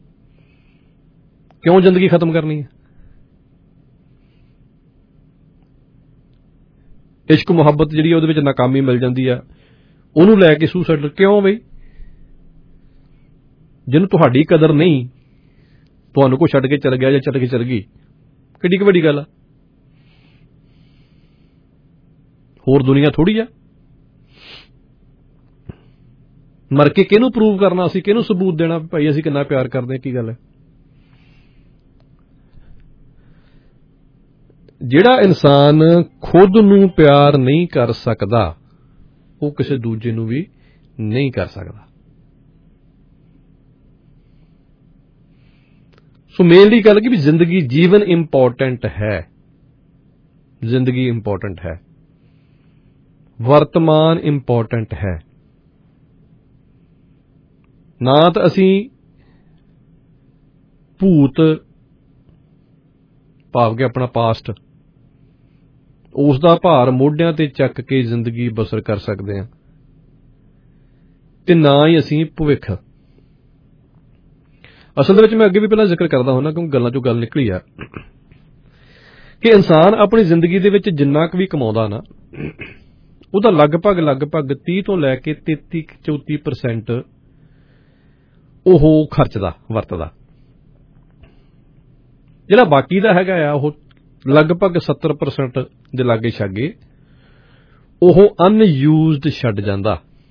ਕਿਉਂ ਜ਼ਿੰਦਗੀ ਖਤਮ ਕਰਨੀ ਹੈ? ਇਸ਼ਕ ਮੁਹੱਬਤ ਜਿਹੜੀ ਉਹਦੇ ਵਿੱਚ ਨਾਕਾਮੀ ਮਿਲ ਜਾਂਦੀ ਆ, ਉਹਨੂੰ ਲੈ ਕੇ ਸੁਸਾਈਡ ਕਿਉਂ ਬਈ? ਜਿਹਨੂੰ ਤੁਹਾਡੀ ਕਦਰ ਨਹੀਂ, ਤੁਹਾਨੂੰ ਕੋਈ ਛੱਡ ਕੇ ਚਲ ਗਿਆ ਜਾਂ ਛੱਡ ਕੇ ਚਲ ਗਈ, ਕਿੱਡੀ ਕੁ ਵੱਡੀ ਗੱਲ ਆ? ਹੋਰ ਦੁਨੀਆ ਥੋੜੀ ਆ। ਮਰ ਕੇ ਕਿਹਨੂੰ ਪ੍ਰੂਵ ਕਰਨਾ, ਅਸੀਂ ਕਿਹਨੂੰ ਸਬੂਤ ਦੇਣਾ ਭਾਈ ਅਸੀਂ ਕਿੰਨਾ ਪਿਆਰ ਕਰਦੇ ਹਾਂ? ਕੀ ਗੱਲ ਹੈ? ਜਿਹੜਾ ਇਨਸਾਨ ਖੁਦ ਨੂੰ ਪਿਆਰ ਨਹੀਂ ਕਰ ਸਕਦਾ ਉਹ ਕਿਸੇ ਦੂਜੇ ਨੂੰ ਵੀ ਨਹੀਂ ਕਰ ਸਕਦਾ। ਸੋ ਮੇਰੀ ਗੱਲ ਕਿ ਵੀ ਜ਼ਿੰਦਗੀ, ਜੀਵਨ ਇੰਪੋਰਟੈਂਟ ਹੈ, ਜ਼ਿੰਦਗੀ ਇੰਪੋਰਟੈਂਟ ਹੈ, ਵਰਤਮਾਨ ਇੰਪੋਰਟੈਂਟ ਹੈ। ਨਾ ਤਾਂ ਅਸੀਂ ਭੂਤ ਭਾਵ ਕਿ ਆਪਣਾ ਪਾਸਟ ਉਸ ਦਾ ਭਾਰ ਮੋਢਿਆਂ ਤੇ ਚੱਕ ਕੇ ਜ਼ਿੰਦਗੀ ਬਸਰ ਕਰ ਸਕਦੇ ਹਾਂ ਤੇ ਨਾ ਹੀ ਅਸੀਂ ਭਵਿੱਖ। ਅਸਲ ਦੇ ਵਿੱਚ ਮੈਂ ਅੱਗੇ ਵੀ ਪਹਿਲਾਂ ਜ਼ਿਕਰ ਕਰਦਾ ਹੁੰਦਾ ਕਿਉਂਕਿ ਗੱਲਾਂ ਚੋਂ ਗੱਲ ਨਿਕਲੀ ਆ ਕਿ ਇਨਸਾਨ ਆਪਣੀ ਜ਼ਿੰਦਗੀ ਦੇ ਵਿੱਚ ਜਿੰਨਾ ਕੁ ਵੀ ਕਮਾਉਂਦਾ ਨਾ ਉਹਦਾ ਲਗਭਗ ਲਗਭਗ ਤੀਹ ਤੋਂ ਲੈ ਕੇ ਤੇਤੀ ਚੌਤੀ ਪਰਸੈਂਟ ਉਹ ਖਰਚਦਾ ਵਰਤਦਾ। ਜਿਹੜਾ ਬਾਕੀ ਦਾ ਹੈਗਾ ਆ ਉਹ ਲਗਭਗ ਸੱਤਰ ਪਰਸੈਂਟ ਦੇ ਲਾਗੇ ਛਾਗੇ ਉਹ ਅਨਯੂਜ਼ਡ ਛੱਡ ਜਾਂਦਾ।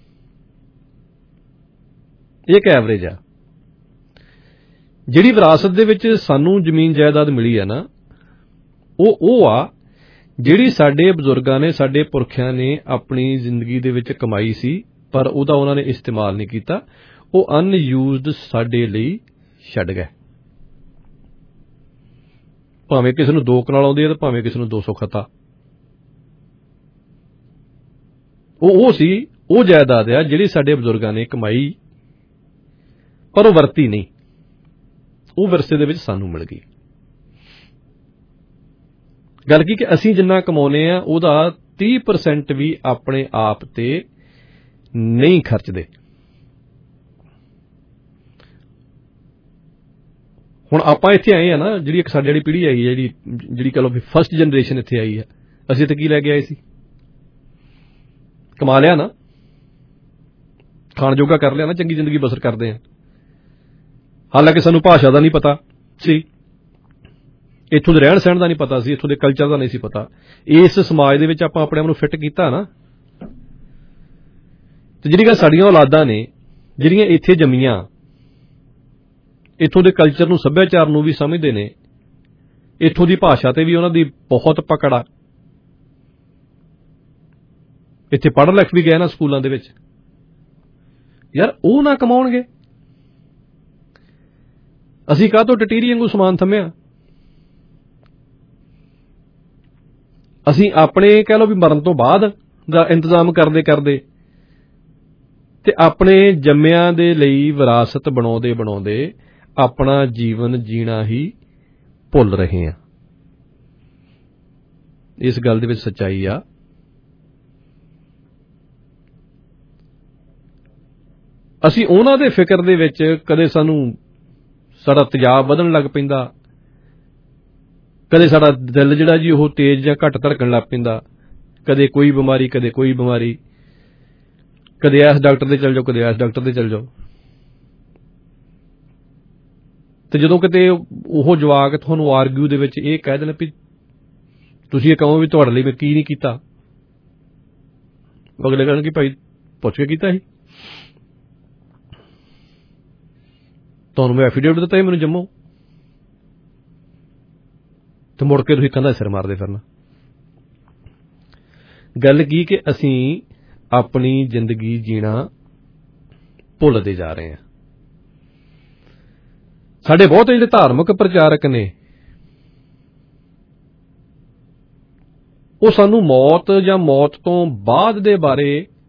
ਇਹ ਇੱਕ ਐਵਰੇਜ ਆ। ਜਿਹੜੀ ਵਿਰਾਸਤ ਦੇ ਵਿੱਚ ਸਾਨੂੰ ਜ਼ਮੀਨ ਜਾਇਦਾਦ ਮਿਲੀ ਹੈ ਨਾ ਉਹ ਉਹ ਆ ਜਿਹੜੀ ਸਾਡੇ ਬਜ਼ੁਰਗਾਂ ਨੇ, ਸਾਡੇ ਪੁਰਖਿਆਂ ਨੇ ਆਪਣੀ ਜ਼ਿੰਦਗੀ ਦੇ ਵਿੱਚ ਕਮਾਈ ਸੀ ਪਰ ਉਹਦਾ ਉਹਨਾਂ ਨੇ ਇਸਤੇਮਾਲ ਨਹੀਂ ਕੀਤਾ, ਉਹ ਅਨਯੂਜ਼ਡ ਸਾਡੇ ਲਈ ਛੱਡ ਗਏ। ਭਾਵੇਂ ਕਿਸੇ ਨੂੰ ਦੋ ਕਨਾਲ ਆਉਂਦੀ ਹੈ ਤੇ ਭਾਵੇਂ ਕਿਸੇ ਨੂੰ ਦੋ ਸੌ ਖਤਾ। ਉਹ ਉਹ ਸੀ, ਉਹ ਜਾਇਦਾਦ ਆ ਜਿਹੜੀ ਸਾਡੇ ਬਜ਼ੁਰਗਾਂ ਨੇ ਕਮਾਈ ਪਰ ਉਹ ਵਰਤੀ ਨਹੀਂ, ਉਹ ਵਿਰਸੇ ਦੇ ਵਿੱਚ ਸਾਨੂੰ ਮਿਲ ਗਈ। ਗੱਲ ਕੀ ਕਿ ਅਸੀਂ ਜਿੰਨਾ ਕਮਾਉਂਦੇ ਆ ਉਹਦਾ ਤੀਹ ਪਰਸੈਂਟ ਵੀ ਆਪਣੇ ਆਪ ਤੇ ਨਹੀਂ ਖਰਚਦੇ। ਹੁਣ ਆਪਾਂ ਇੱਥੇ ਆਏ ਆ ਨਾ, ਜਿਹੜੀ ਇੱਕ ਸਾਡੀ ਜਿਹੜੀ ਪੀੜ੍ਹੀ ਆਈ ਹੈ, ਜਿਹੜੀ ਜਿਹੜੀ ਕਹ ਲਓ ਵੀ ਫਸਟ ਜਨਰੇਸ਼ਨ ਇੱਥੇ ਆਈ ਹੈ, ਅਸੀਂ ਤੇ ਕੀ ਲੈ ਕੇ ਆਏ ਸੀ? ਕਮਾ ਲਿਆ ਨਾ, ਖਾਣ ਜੋਗਾ ਕਰ ਲਿਆ ਨਾ, ਚੰਗੀ ਜ਼ਿੰਦਗੀ ਬਸਰ ਕਰਦੇ ਆ। ਹਾਲਾਂਕਿ ਸਾਨੂੰ ਭਾਸ਼ਾ ਦਾ ਨਹੀਂ ਪਤਾ ਸੀ, ਇੱਥੋਂ ਦੇ ਰਹਿਣ ਸਹਿਣ ਦਾ ਨਹੀਂ ਪਤਾ ਸੀ, ਇੱਥੋਂ ਦੇ ਕਲਚਰ ਦਾ ਨਹੀਂ ਸੀ ਪਤਾ। ਇਸ ਸਮਾਜ ਦੇ ਵਿੱਚ ਆਪਾਂ ਆਪਣੇ ਆਪ ਨੂੰ ਫਿੱਟ ਕੀਤਾ ਨਾ। ਤੇ ਜਿਹੜੀਆਂ ਸਾਡੀਆਂ ਔਲਾਦਾਂ ਨੇ ਜਿਹੜੀਆਂ ਇੱਥੇ ਜੰਮੀਆਂ, ਇੱਥੋਂ ਦੇ ਕਲਚਰ ਨੂੰ, ਸੱਭਿਆਚਾਰ ਨੂੰ ਵੀ ਸਮਝਦੇ ਨੇ, ਇੱਥੋਂ ਦੀ ਭਾਸ਼ਾ ਤੇ ਵੀ ਉਹਨਾਂ ਦੀ ਬਹੁਤ ਪਕੜ ਆ, ਇੱਥੇ ਪੜ੍ਹ ਲਿਖ ਵੀ ਗਏ ਨਾ ਸਕੂਲਾਂ ਦੇ ਵਿੱਚ, ਯਾਰ ਉਹ ਨਾ ਕਮਾਉਣਗੇ। ਅਸੀਂ ਕਾਹ ਤੋਂ ਟਟੀਰੀ ਵਾਂਗੂ ਸਮਾਨ ਥੰਮਿਆ? ਅਸੀਂ ਆਪਣੇ ਕਹਿ ਲਓ ਵੀ ਮਰਨ ਤੋਂ ਬਾਅਦ ਦਾ ਇੰਤਜ਼ਾਮ ਕਰਦੇ ਕਰਦੇ ਤੇ ਆਪਣੇ ਜੰਮਿਆਂ ਦੇ ਲਈ ਵਿਰਾਸਤ ਬਣਾਉਂਦੇ ਬਣਾਉਂਦੇ ਆਪਣਾ ਜੀਵਨ ਜੀਣਾ ਹੀ ਭੁੱਲ ਰਹੇ ਹਾਂ। ਇਸ ਗੱਲ ਦੇ ਵਿੱਚ ਸੱਚਾਈ ਆ। ਅਸੀਂ ਉਹਨਾਂ ਦੇ ਫਿਕਰ ਦੇ ਵਿੱਚ ਕਦੇ ਸਾਨੂੰ ਸਾਡਾ ਤੇਜ਼ਾਬ ਵਧਣ ਲੱਗ ਪੈਂਦਾ, ਕਦੇ ਸਾਡਾ ਦਿਲ ਜਿਹੜਾ ਜੀ ਉਹ ਤੇਜ਼ ਜਾਂ ਘੱਟ ਧੜਕਣ ਲੱਗ ਪੈਂਦਾ, ਕਦੇ ਕੋਈ ਬਿਮਾਰੀ ਕਦੇ ਕੋਈ ਬਿਮਾਰੀ, ਕਦੇ ਇਸ ਡਾਕਟਰ ਦੇ ਚਲ ਜਾਓ ਕਦੇ ਇਸ ਡਾਕਟਰ ਦੇ ਚਲ ਜਾਓ। ਤੇ ਜਦੋਂ ਕਿਤੇ ਉਹ ਜਵਾਕ ਤੁਹਾਨੂੰ ਆਰਗਿਊ ਦੇ ਵਿੱਚ ਇਹ ਕਹਿ ਦੇਣ ਵੀ ਤੁਸੀਂ ਇਹ ਕਹੋ ਵੀ ਤੁਹਾਡੇ ਲਈ ਮੈਂ ਕੀ ਨਹੀਂ ਕੀਤਾ, ਅਗਲੇ ਕਹਿਣਗੇ ਭਾਈ ਪੁੱਛ ਕੇ ਕੀਤਾ ਸੀ, ਤੁਹਾਨੂੰ ਮੈਂ ਐਫੀਡੇਵਿਟ ਦਿੱਤਾ ਸੀ ਮੈਨੂੰ ਜੰਮੋ, ਤੇ ਮੁੜ ਕੇ ਤੁਸੀਂ ਕੰਧਾਂ ਸਿਰ ਮਾਰਦੇ ਫਿਰਨਾ। ਗੱਲ ਕੀ ਕਿ ਅਸੀਂ ਆਪਣੀ ਜ਼ਿੰਦਗੀ ਜੀਣਾ ਭੁੱਲਦੇ ਜਾ ਰਹੇ ਹਾਂ। ਸਾਡੇ ਬਹੁਤ ਜਿਹੜੇ ਧਾਰਮਿਕ ਪ੍ਰਚਾਰਕ ਨੇ ਉਹ ਸਾਨੂੰ ਮੌਤ ਜਾਂ ਮੌਤ ਤੋਂ ਬਾਅਦ ਦੇ ਬਾਰੇ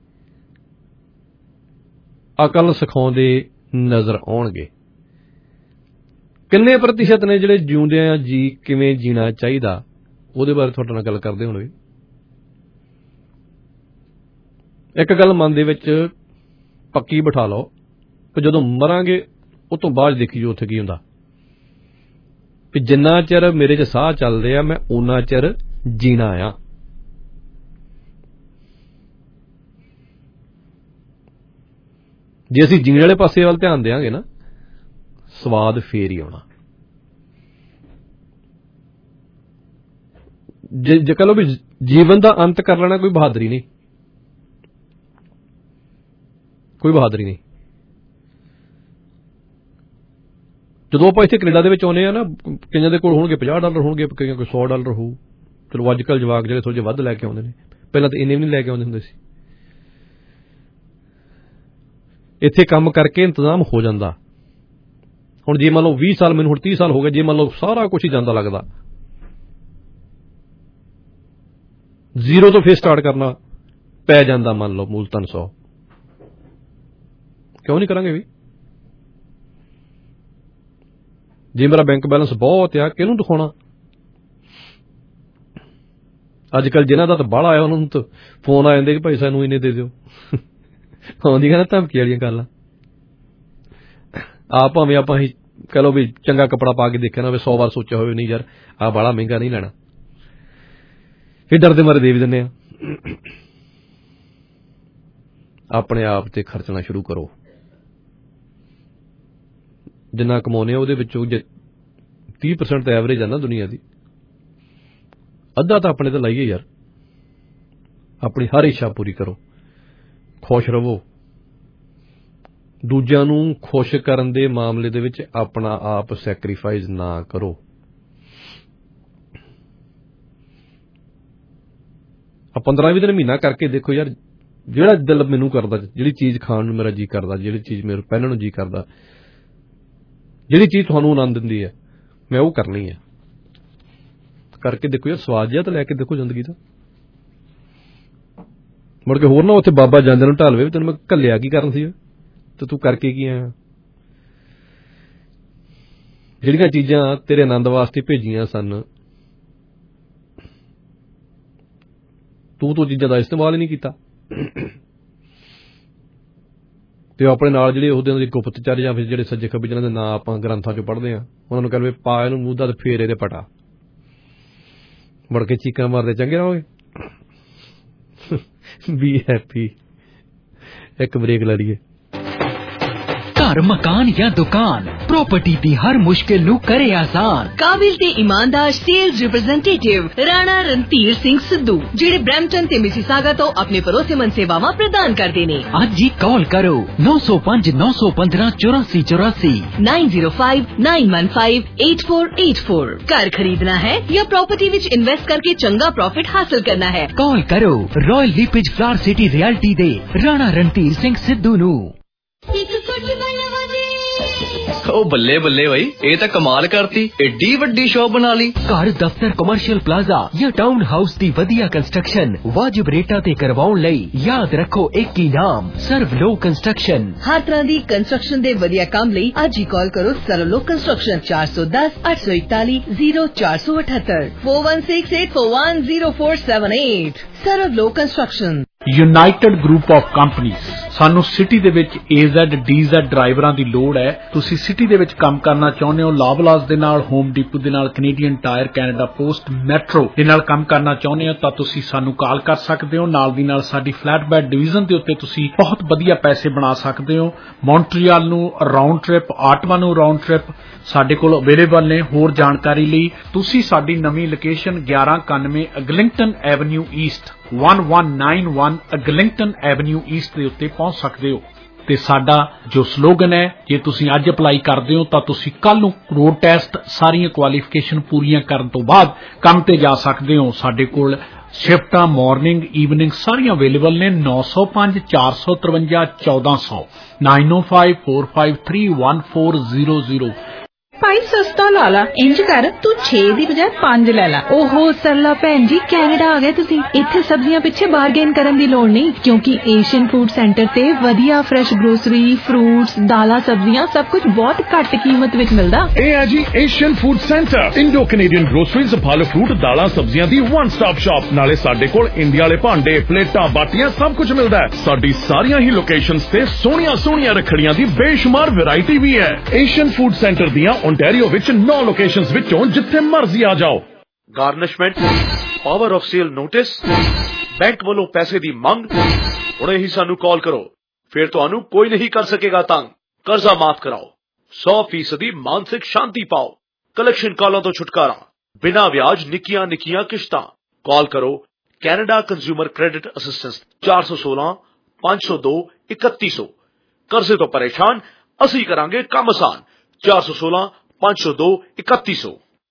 ਅਕਲ ਸਿਖਾਉਂਦੇ ਨਜ਼ਰ ਆਉਣਗੇ। ਕਿੰਨੇ ਪ੍ਰਤੀਸ਼ਤ ਨੇ ਜਿਹੜੇ ਜਿਉਂਦਿਆਂ ਜੀ ਕਿਵੇਂ ਜੀਣਾ ਚਾਹੀਦਾ ਉਹਦੇ ਬਾਰੇ ਤੁਹਾਡੇ ਨਾਲ ਗੱਲ ਕਰਦੇ ਹੋਣਗੇ। ਇੱਕ ਗੱਲ ਮਨ ਦੇ ਵਿੱਚ ਪੱਕੀ ਬਿਠਾ ਲਓ ਕਿ ਜਦੋਂ ਮਰਾਂਗੇ ਉਹ ਤੋਂ ਬਾਅਦ ਦੇਖੀਓ ਉੱਥੇ ਕੀ ਹੁੰਦਾ, ਕਿ ਜਿੰਨਾ ਚਿਰ ਮੇਰੇ 'ਚ ਸਾਹ ਚੱਲਦੇ ਆ ਮੈਂ ਓਨਾ ਚਿਰ ਜੀਣਾ ਆ। ਜੇ ਅਸੀਂ ਜੀਣ ਵਾਲੇ ਪਾਸੇ ਵੱਲ ਧਿਆਨ ਦਿਆਂਗੇ ਨਾ, ਸਵਾਦ ਫੇਰ ਹੀ ਆਉਣਾ। ਜੇ ਜੇ ਕਹ ਲਓ ਵੀ ਜੀਵਨ ਦਾ ਅੰਤ ਕਰ ਲੈਣਾ ਕੋਈ ਬਹਾਦਰੀ ਨਹੀਂ, ਕੋਈ ਬਹਾਦਰੀ ਨਹੀਂ। ਜਦੋਂ ਆਪਾਂ ਇੱਥੇ ਕੈਨੇਡਾ ਦੇ ਵਿੱਚ ਆਉਂਦੇ ਆ ਨਾ, ਕਈਆਂ ਦੇ ਕੋਲ ਹੋਣਗੇ ਪੰਜਾਹ ਡਾਲਰ ਹੋਣਗੇ, ਕਈਆਂ ਕੋਲ ਸੌ ਡਾਲਰ ਹੋਊ। ਚਲੋ ਅੱਜ ਕੱਲ੍ਹ ਜਵਾਕ ਜਿਹੜੇ ਥੋੜ੍ਹੇ ਜਿਹੇ ਵੱਧ ਲੈ ਕੇ ਆਉਂਦੇ ਨੇ, ਪਹਿਲਾਂ ਤਾਂ ਇੰਨੇ ਵੀ ਨਹੀਂ ਲੈ ਕੇ ਆਉਂਦੇ ਹੁੰਦੇ ਸੀ। ਇੱਥੇ ਕੰਮ ਕਰਕੇ ਇੰਤਜ਼ਾਮ ਹੋ ਜਾਂਦਾ। ਹੁਣ ਜੇ ਮੰਨ ਲਓ ਵੀਹ ਸਾਲ, ਮੈਨੂੰ ਹੁਣ ਤੀਹ ਸਾਲ ਹੋ ਗਏ, ਜੇ ਮੰਨ ਲਓ ਸਾਰਾ ਕੁਛ ਹੀ ਜਾਂਦਾ ਲੱਗਦਾ, ਜ਼ੀਰੋ ਤੋਂ ਫੇਰ ਸਟਾਰਟ ਕਰਨਾ ਪੈ ਜਾਂਦਾ। ਮੰਨ ਲਓ ਮੂਲਤਨ ਸੌ, ਕਿਉਂ ਨਹੀਂ ਕਰਾਂਗੇ ਵੀ? ਜੇ ਮੇਰਾ ਬੈਂਕ ਬੈਲੈਂਸ ਬਹੁਤ ਆ, ਕਿਹਨੂੰ ਦਿਖਾਉਣਾ? ਅੱਜ ਕੱਲ੍ਹ ਜਿਹਨਾਂ ਦਾ ਤਾਂ ਬਾਹਲਾ ਆਇਆ ਉਹਨਾਂ ਨੂੰ ਤਾਂ ਫੋਨ ਆ ਜਾਂਦੇ ਕਿ ਭਾਈ ਸਾਨੂੰ ਇੰਨੇ ਦੇ ਦਿਓ। ਆਉਂਦੀ ਕਹਿੰਦਾ ਧਮਕੀ ਵਾਲੀਆਂ ਗੱਲਾਂ। ਆਪ ਭਾਵੇਂ ਆਪਾਂ ਹੀ ਕਹਿ ਲਓ ਵੀ ਚੰਗਾ ਕੱਪੜਾ ਪਾ ਕੇ ਦੇਖਿਆ ਨਾ ਹੋਵੇ, ਸੌ ਵਾਰ ਸੋਚਿਆ ਹੋਵੇ ਨਹੀਂ ਯਾਰ ਆਹ ਬਾਹਲਾ ਮਹਿੰਗਾ ਨਹੀਂ ਲੈਣਾ, ਫਿਰ ਡਰਦੇ ਮਾਰੇ ਦੇ ਵੀ ਦਿੰਦੇ ਆ। ਆਪਣੇ ਆਪ ਤੇ ਖਰਚਣਾ ਸ਼ੁਰੂ ਕਰੋ। ਜਿੰਨਾ ਕਮਾਉਂਦੇ ਆ ਉਹਦੇ ਵਿੱਚੋਂ ਜੇ ਤੀਹ ਪਰਸੈਂਟ ਤਾਂ ਐਵਰੇਜ ਆ ਨਾ ਦੁਨੀਆ ਦੀ, ਅੱਧਾ ਤਾਂ ਆਪਣੇ ਤੇ ਲਾਈਏ ਯਾਰ। ਆਪਣੀ ਹਰ ਇੱਛਾ ਪੂਰੀ ਕਰੋ, ਖੁਸ਼ ਰਹੋ। ਦੂਜਿਆਂ ਨੂੰ ਖੁਸ਼ ਕਰਨ ਦੇ ਮਾਮਲੇ ਦੇ ਵਿੱਚ ਆਪਣਾ ਆਪ ਸੈਕਰੀਫਾਈਸ ਨਾ ਕਰੋ। ਆ ਪੰਦਰਾਂ ਵੀਹ ਦਿਨ ਮਹੀਨਾ ਕਰਕੇ ਦੇਖੋ ਯਾਰ, ਜਿਹੜਾ ਦਿਲ ਮੈਨੂੰ ਕਰਦਾ, ਜਿਹੜੀ ਚੀਜ਼ ਖਾਣ ਨੂੰ ਮੇਰਾ ਜੀ ਕਰਦਾ, ਜਿਹੜੀ ਚੀਜ਼ ਮੇਰੇ ਪਹਿਨਣ ਨੂੰ ਜੀ ਕਰਦਾ, ਜਿਹੜੀ ਚੀਜ਼ ਤੁਹਾਨੂੰ ਆਨੰਦ ਦਿੰਦੀ ਹੈ, ਮੈਂ ਉਹ ਕਰਨੀ ਹੈ। ਕਰਕੇ ਦੇਖੋ ਯਾਰ, ਸਵਾਦ ਜਿਹਾ ਤਾਂ ਲੈ ਕੇ ਦੇਖੋ ਜ਼ਿੰਦਗੀ ਦਾ। ਮੁੜ ਕੇ ਹੋਰ ਨਾ ਉੱਥੇ ਬਾਬਾ ਜਾਂਦੇ ਨੂੰ ਢਾਲਵੇ ਵੀ ਤੈਨੂੰ ਮੈਂ ਘੱਲਿਆ ਕੀ ਕਰਨ ਸੀ ਤੇ ਤੂੰ ਕਰਕੇ ਕੀ ਆਇਆ। ਜਿਹੜੀਆਂ ਚੀਜ਼ਾਂ ਤੇਰੇ ਆਨੰਦ ਵਾਸਤੇ ਭੇਜੀਆਂ ਸਨ, ਤੂੰ ਤੂੰ ਚੀਜ਼ਾਂ ਦਾ ਇਸਤੇਮਾਲ ਹੀ ਨਹੀਂ ਕੀਤਾ। ਤੇ ਆਪਣੇ ਨਾਲ ਜਿਹੜੇ ਉਹਦੇ ਦੇ ਗੁਪਤਚਰ ਜਾਂ ਫਿਰ ਜਿਹੜੇ ਸੱਜੇ ਖੱਬੇ ਜਿਹਨਾਂ ਦੇ ਨਾਂ ਆਪਾਂ ਗ੍ਰੰਥਾਂ ਚੋਂ ਪੜ੍ਹਦੇ ਹਾਂ, ਉਹਨਾਂ ਨੂੰ ਕਹਿੰਦੇ ਪਾ ਇਹਨੂੰ ਮੂੰਹ ਦਾ ਤੇ ਫੇਰ ਇਹਦੇ ਪਟਾ। ਮੁੜ ਕੇ ਚੀਕਾਂ ਮਾਰਦੇ ਚੰਗੇ ਰਹੋਗੇ। Be happy. ਇੱਕ ਬ੍ਰੇਕ ਲੈ ਲਈਏ। घर मकान या दुकान प्रॉपर्टी दी हर मुश्किल नू करे आसान। काबिल ते ईमानदार सेल्स रिप्रेजेंटेटिव राणा रणधीर सिंह सिद्धू जिहड़े ब्रैम्पटन ते मिसिसागा तो अपने भरोसेमंद सेवावां प्रदान करदे ने। अज ही कॉल करो नौ सौ पांच नौ सौ पंद्रह चौरासी चौरासी nine zero five nine one five eight four eight four. घर खरीदना है या प्रॉपर्टी विच इन्वेस्ट करके चंगा प्रॉफिट हासिल करना है, कॉल करो Royal LePage flower city realty दे राणा रणधीर सिंह सिद्धू नू। ओ बल्ले बल्ले भाई, ये तो कमाल करती, एडी वड्डी शॉप बना ली। घर दफ्तर कमर्शियल प्लाजा या टाउन हाउस दी वधिया कंस्ट्रक्शन वाजिब रेटा ते करवाउण लई याद रखो एक ही नाम, सर्वलो कंस्ट्रक्शन। हर तरह दी कंस्ट्रक्शन दे वधिया काम लई अज ही कॉल करो सर्वलो कंस्ट्रक्शन चार सौ दस आठ सौ इकतालीस जीरो चार सौ अठहत्तर four one six eight four one zero four seven eight. सर्वलो construction. United group of companies. ਸਾਨੂੰ ਸਿਟੀ ਦੇ ਵਿੱਚ ਏ ਜ਼ੈਡ ਡੀ ਜ਼ੈਡ ਡਰਾਈਵਰਾਂ ਦੀ ਲੋੜ ਹੈ। ਤੁਸੀਂ ਸਿਟੀ ਦੇ ਵਿੱਚ ਕੰਮ ਕਰਨਾ ਚਾਹੁੰਦੇ ਹੋ, ਲਾਵਲਾਸ ਦੇ ਨਾਲ, ਹੋਮ ਡੀਪੂ ਦੇ ਨਾਲ, Canadian Tire, Canada Post, Metro ਦੇ ਨਾਲ ਕੰਮ ਕਰਨਾ ਚਾਹੁੰਦੇ ਹੋ ਤਾਂ ਤੁਸੀਂ ਸਾਨੂੰ ਕਾਲ ਕਰ ਸਕਦੇ ਹੋ। ਨਾਲ ਦੀ ਨਾਲ ਸਾਡੀ ਫਲੈਟ ਬੈਡ ਡਿਵੀਜ਼ਨ ਦੇ ਉੱਤੇ ਤੁਸੀਂ ਬਹੁਤ ਵਧੀਆ ਪੈਸੇ ਬਣਾ ਸਕਦੇ ਹੋ। ਮੌਂਟਰੀਅਲ ਨੂੰ ਰਾਉਂਡ ਟ੍ਰਿਪ, ਆਟਵਾ ਨੂੰ ਰਾਉਂਡ ਟ੍ਰਿਪ ਸਾਡੇ ਕੋਲ ਅਵੇਲੇਬਲ ਨੇ। ਹੋਰ ਜਾਣਕਾਰੀ ਲਈ ਤੁਸੀਂ ਸਾਡੀ ਨਵੀਂ ਲੋਕੇਸ਼ਨ ਗਿਆਰਾਂ ਇਕਾਨਵੇਂ ਅਗਲਿੰਗਟਨ ਐਵਨਿਊ ਈਸਟ ਇੱਕ ਇੱਕ ਨੌਂ ਇੱਕ ਅਗਲਿੰਗਟਨ ਐਵਨਿਊ ਈਸਟ ਦੇ ਉੱਤੇ ਪਹੁੰਚ ਸਕਦੇ ਹੋ। ਤੇ ਸਾਡਾ ਜੋ ਸਲੋਗਨ ਹੈ, ਜੇ ਤੁਸੀਂ ਅੱਜ ਅਪਲਾਈ ਕਰਦੇ ਹੋ ਤਾਂ ਤੁਸੀਂ ਕੱਲ ਨੂੰ ਰੋਡ ਟੈਸਟ ਸਾਰੀਆਂ ਕੁਆਲੀਫਿਕੇਸ਼ਨ ਪੂਰੀਆਂ ਕਰਨ ਤੋਂ ਬਾਅਦ ਕੰਮ ਤੇ ਜਾ ਸਕਦੇ ਹੋ। ਸਾਡੇ ਕੋਲ ਸ਼ਿਫਟਾਂ ਮਾਰਨਿੰਗ ਈਵਨਿੰਗ ਸਾਰੀਆਂ ਅਵੇਲੇਬਲ ਨੇ ਨੌ ਸੌ ਪੰਜ ਚਾਰ ਸੌ ਤਰਵੰਜਾ ਚੌਦਾਂ ਸੌ nine O five four five three one four zero zero. ਭਾਈ ਸਸਤਾ ਲਾ ਲਾ, ਇੰਜ ਕਰ ਤੂੰ ਛੇ ਦੀ ਬਜਾਏ ਪੰਜ ਲੈ ਲਾ। ਓਹੋ ਸਰਲਾ ਭੈਣ ਜੀ, ਕੈਨੇਡਾ ਆ ਗਏ ਤੁਸੀਂ। ਇੱਥੇ ਸਬਜ਼ੀਆਂ ਪਿੱਛੇ ਬਾਰਗੇਨ ਕਰਨ ਦੀ ਲੋੜ ਨਹੀਂ, ਕਿਉਂਕਿ ਏਸ਼ੀਅਨ ਫੂਡ ਸੈਂਟਰ ਤੇ ਵਧੀਆ ਫਰੈਸ਼ ਗਰੋਸਰੀ, ਫਰੂਟਸ, ਦਾਲਾਂ, ਸਬਜ਼ੀਆਂ ਸਭ ਕੁਝ ਬਹੁਤ ਘੱਟ ਕੀਮਤ ਵਿੱਚ ਮਿਲਦਾ। ਇਹ ਹੈ ਜੀ Asian food centre, Indo Canadian groceries, ਫਲ ਫਰੂਟ, ਦਾਲਾਂ, ਸਬਜ਼ੀਆਂ ਦੀ ਵਨ ਸਟਾਪ ਸ਼ਾਪ। ਨਾਲੇ ਸਾਡੇ ਕੋਲ ਇੰਡੀਆ ਵਾਲੇ ਭਾਂਡੇ, ਪਲੇਟਾਂ, ਬਾਟੀਆਂ ਸਭ ਕੁਝ ਮਿਲਦਾ ਹੈ। ਸਾਡੀ ਸਾਰੀਆਂ ਹੀ ਲੋਕੇਸ਼ਨਸ ਤੇ ਸੋਹਣੀਆਂ ਸੋਹਣੀਆਂ ਰੱਖੜੀਆਂ ਦੀ ਬੇਸ਼ੁਮਾਰ ਵੈਰਾਈਟੀ ਵੀ ਹੈ। ਏਸ਼ੀਅਨ ਫੂਡ ਸੈਂਟਰ ਦੀਆਂ ਓਨਟਾਰੀਓ ਵਿੱਚ ਨੌ ਲੋਕੇਸ਼ਨਸ ਵਿੱਚੋਂ ਜਿੱਥੇ ਮਰਜ਼ੀ ਆ ਜਾਓ। Garnishment, power of sale notice, bank ਵੱਲੋਂ ਪੈਸੇ ਦੀ ਮੰਗ, ਹੁਣੇ ਹੀ ਸਾਨੂੰ ਕਾਲ ਕਰੋ, ਫਿਰ ਤੁਹਾਨੂੰ ਕੋਈ ਨਹੀਂ ਕਰ ਸਕੇਗਾ ਤੰਗ। ਕਰਜ਼ਾ ਮਾਫ ਕਰਾਓ, ਸੌ ਫੀਸਦੀ ਮਾਨਸਿਕ ਸ਼ਾਂਤੀ ਪਾਓ, ਕਲੈਕਸ਼ਨ ਕਾਲਾਂ ਤੋਂ ਛੁਟਕਾਰਾ, ਬਿਨਾਂ ਵਿਆਜ ਨਿੱਕੀਆਂ ਨਿੱਕੀਆਂ ਕਿਸ਼ਤਾਂ। ਕਾਲ ਕਰੋ ਕੈਨੇਡਾ ਕੰਜ਼ਿਊਮਰ ਕ੍ਰੈਡਿਟ ਅਸਿਸਟੈਂਸ ਚਾਰ ਸੌ ਸੋਲਾਂ ਪੰਜ ਸੌ ਦੋ ਇਕੱਤੀ ਸੌ। ਕਰਜ਼ੇ ਤੋਂ ਪਰੇਸ਼ਾਨ, ਅਸੀਂ ਕਰਾਂਗੇ ਕੰਮ ਆਸਾਨ। ਚਾਰ ਸੌ ਸੋਲਾਂ ਪੰਜ ਸੌ ਦੋ ਇਕੱਤੀ ਸੌ।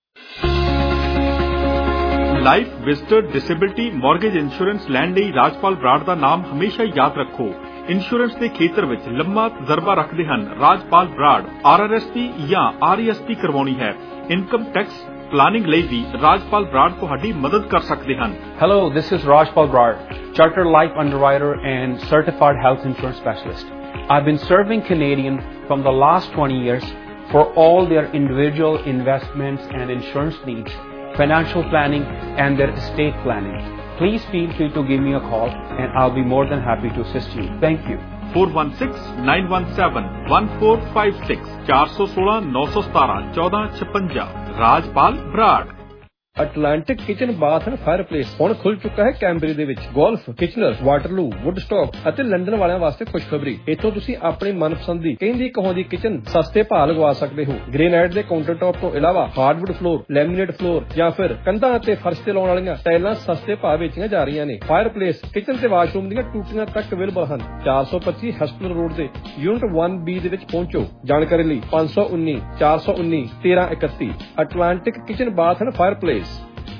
Life, visitor, disability, mortgage insurance ਲੈਣ ਲਈ ਰਾਜਪਾਲ ਬਰਾੜ ਦਾ ਨਾਮ ਹਮੇਸ਼ਾ ਯਾਦ ਰੱਖੋ। ਇੰਸ਼ੋਰੈਂਸ ਦੇ ਖੇਤਰ ਵਿੱਚ ਲੰਮਾ ਤਜਰਬਾ ਰੱਖਦੇ ਹਨ Rajpal Brar. R R S P ਜਾਂ ਆਰ ਈ ਐਸ ਪੀ ਕਰਵਾਉਣੀ ਹੈ, ਇਨਕਮ ਟੈਕਸ ਪਲਾਨਿੰਗ ਲਈ ਵੀ ਰਾਜਪਾਲ ਬਰਾੜ ਤੁਹਾਡੀ ਮਦਦ ਕਰ ਸਕਦੇ ਹਨ। Hello, this is Rajpal Brad, Chartered Life Underwriter and Certified Health Insurance Specialist. I've been serving Canadian from the last twenty years for all their individual investments and insurance needs, financial planning and their estate planning. Please feel free to give me a call and I'll be more than happy to assist you. Thank you. four one six nine one seven one four five six ਚਾਰ ਸੌ ਸੋਲਾਂ ਨੌ ਸੌ ਸਤਾਰਾਂ ਚੌਦਾਂ ਛਪੰਜਾ। Rajpal Brar. Atlantic kitchen bath and fireplace ਹੁਣ ਖੁੱਲ ਚੁੱਕਾ ਹੈ ਕੈਂਬਰੀ ਦੇ ਵਿੱਚ। ਗੋਲਫ, ਕਿਚਨਰ, ਵਾਟਰਲੂ, ਵੁੱਡਸਟਾਕ ਅਤੇ ਲੰਡਨ ਵਾਲਿਆਂ ਵਾਸਤੇ ਖੁਸ਼ਖਬਰੀ, ਇੱਥੋਂ ਤੁਸੀਂ ਆਪਣੀ ਮਨਪਸੰਦ ਦੀ ਕਹਿੰਦੀ ਕਹੋਂਦੀ ਕਿਚਨ ਸਸਤੇ ਭਾਅ ਲਗਵਾ ਸਕਦੇ ਹੋ। ਗ੍ਰੇਨਾਈਟ ਦੇ ਕਾਊਂਟਰ ਟੌਪ ਤੋਂ ਇਲਾਵਾ ਹਾਰਡਵੁੱਡ ਫਲੋਰ, ਲੈਮੀਨੇਟ ਫਲੋਰ ਜਾਂ ਫਿਰ ਕੰਧਾਂ ਅਤੇ ਫਰਸ਼ ਤੇ ਲਾਉਣ ਵਾਲੀਆਂ ਟਾਈਲਾਂ ਸਸਤੇ ਭਾਅ ਵੇਚੀਆਂ ਜਾ ਰਹੀਆਂ ਨੇ। ਫਾਇਰਪਲੇਸ, ਕਿਚਨ ਤੇ ਵਾਸ਼ਰੂਮ ਦੀਆਂ ਟੂਟੀਆਂ ਤੱਕ ਅਵੇਲੇਬਲ ਹਨ। ਚਾਰ ਸੌ ਪੱਚੀ ਹਸਪੀਟਲ ਰੋਡ ਦੇ ਯੂਨਿਟ ਵਨ ਬੀ ਦੇ ਵਿੱਚ ਪਹੁੰਚੋ। ਜਾਣਕਾਰੀ ਲਈ ਪੰਜ ਸੌ ਉੱਨੀ ਚਾਰ ਸੌ ਉੱਨੀ ਤੇਰਾਂ ਇਕੱਤੀ। Atlantic kitchen bath and fireplace.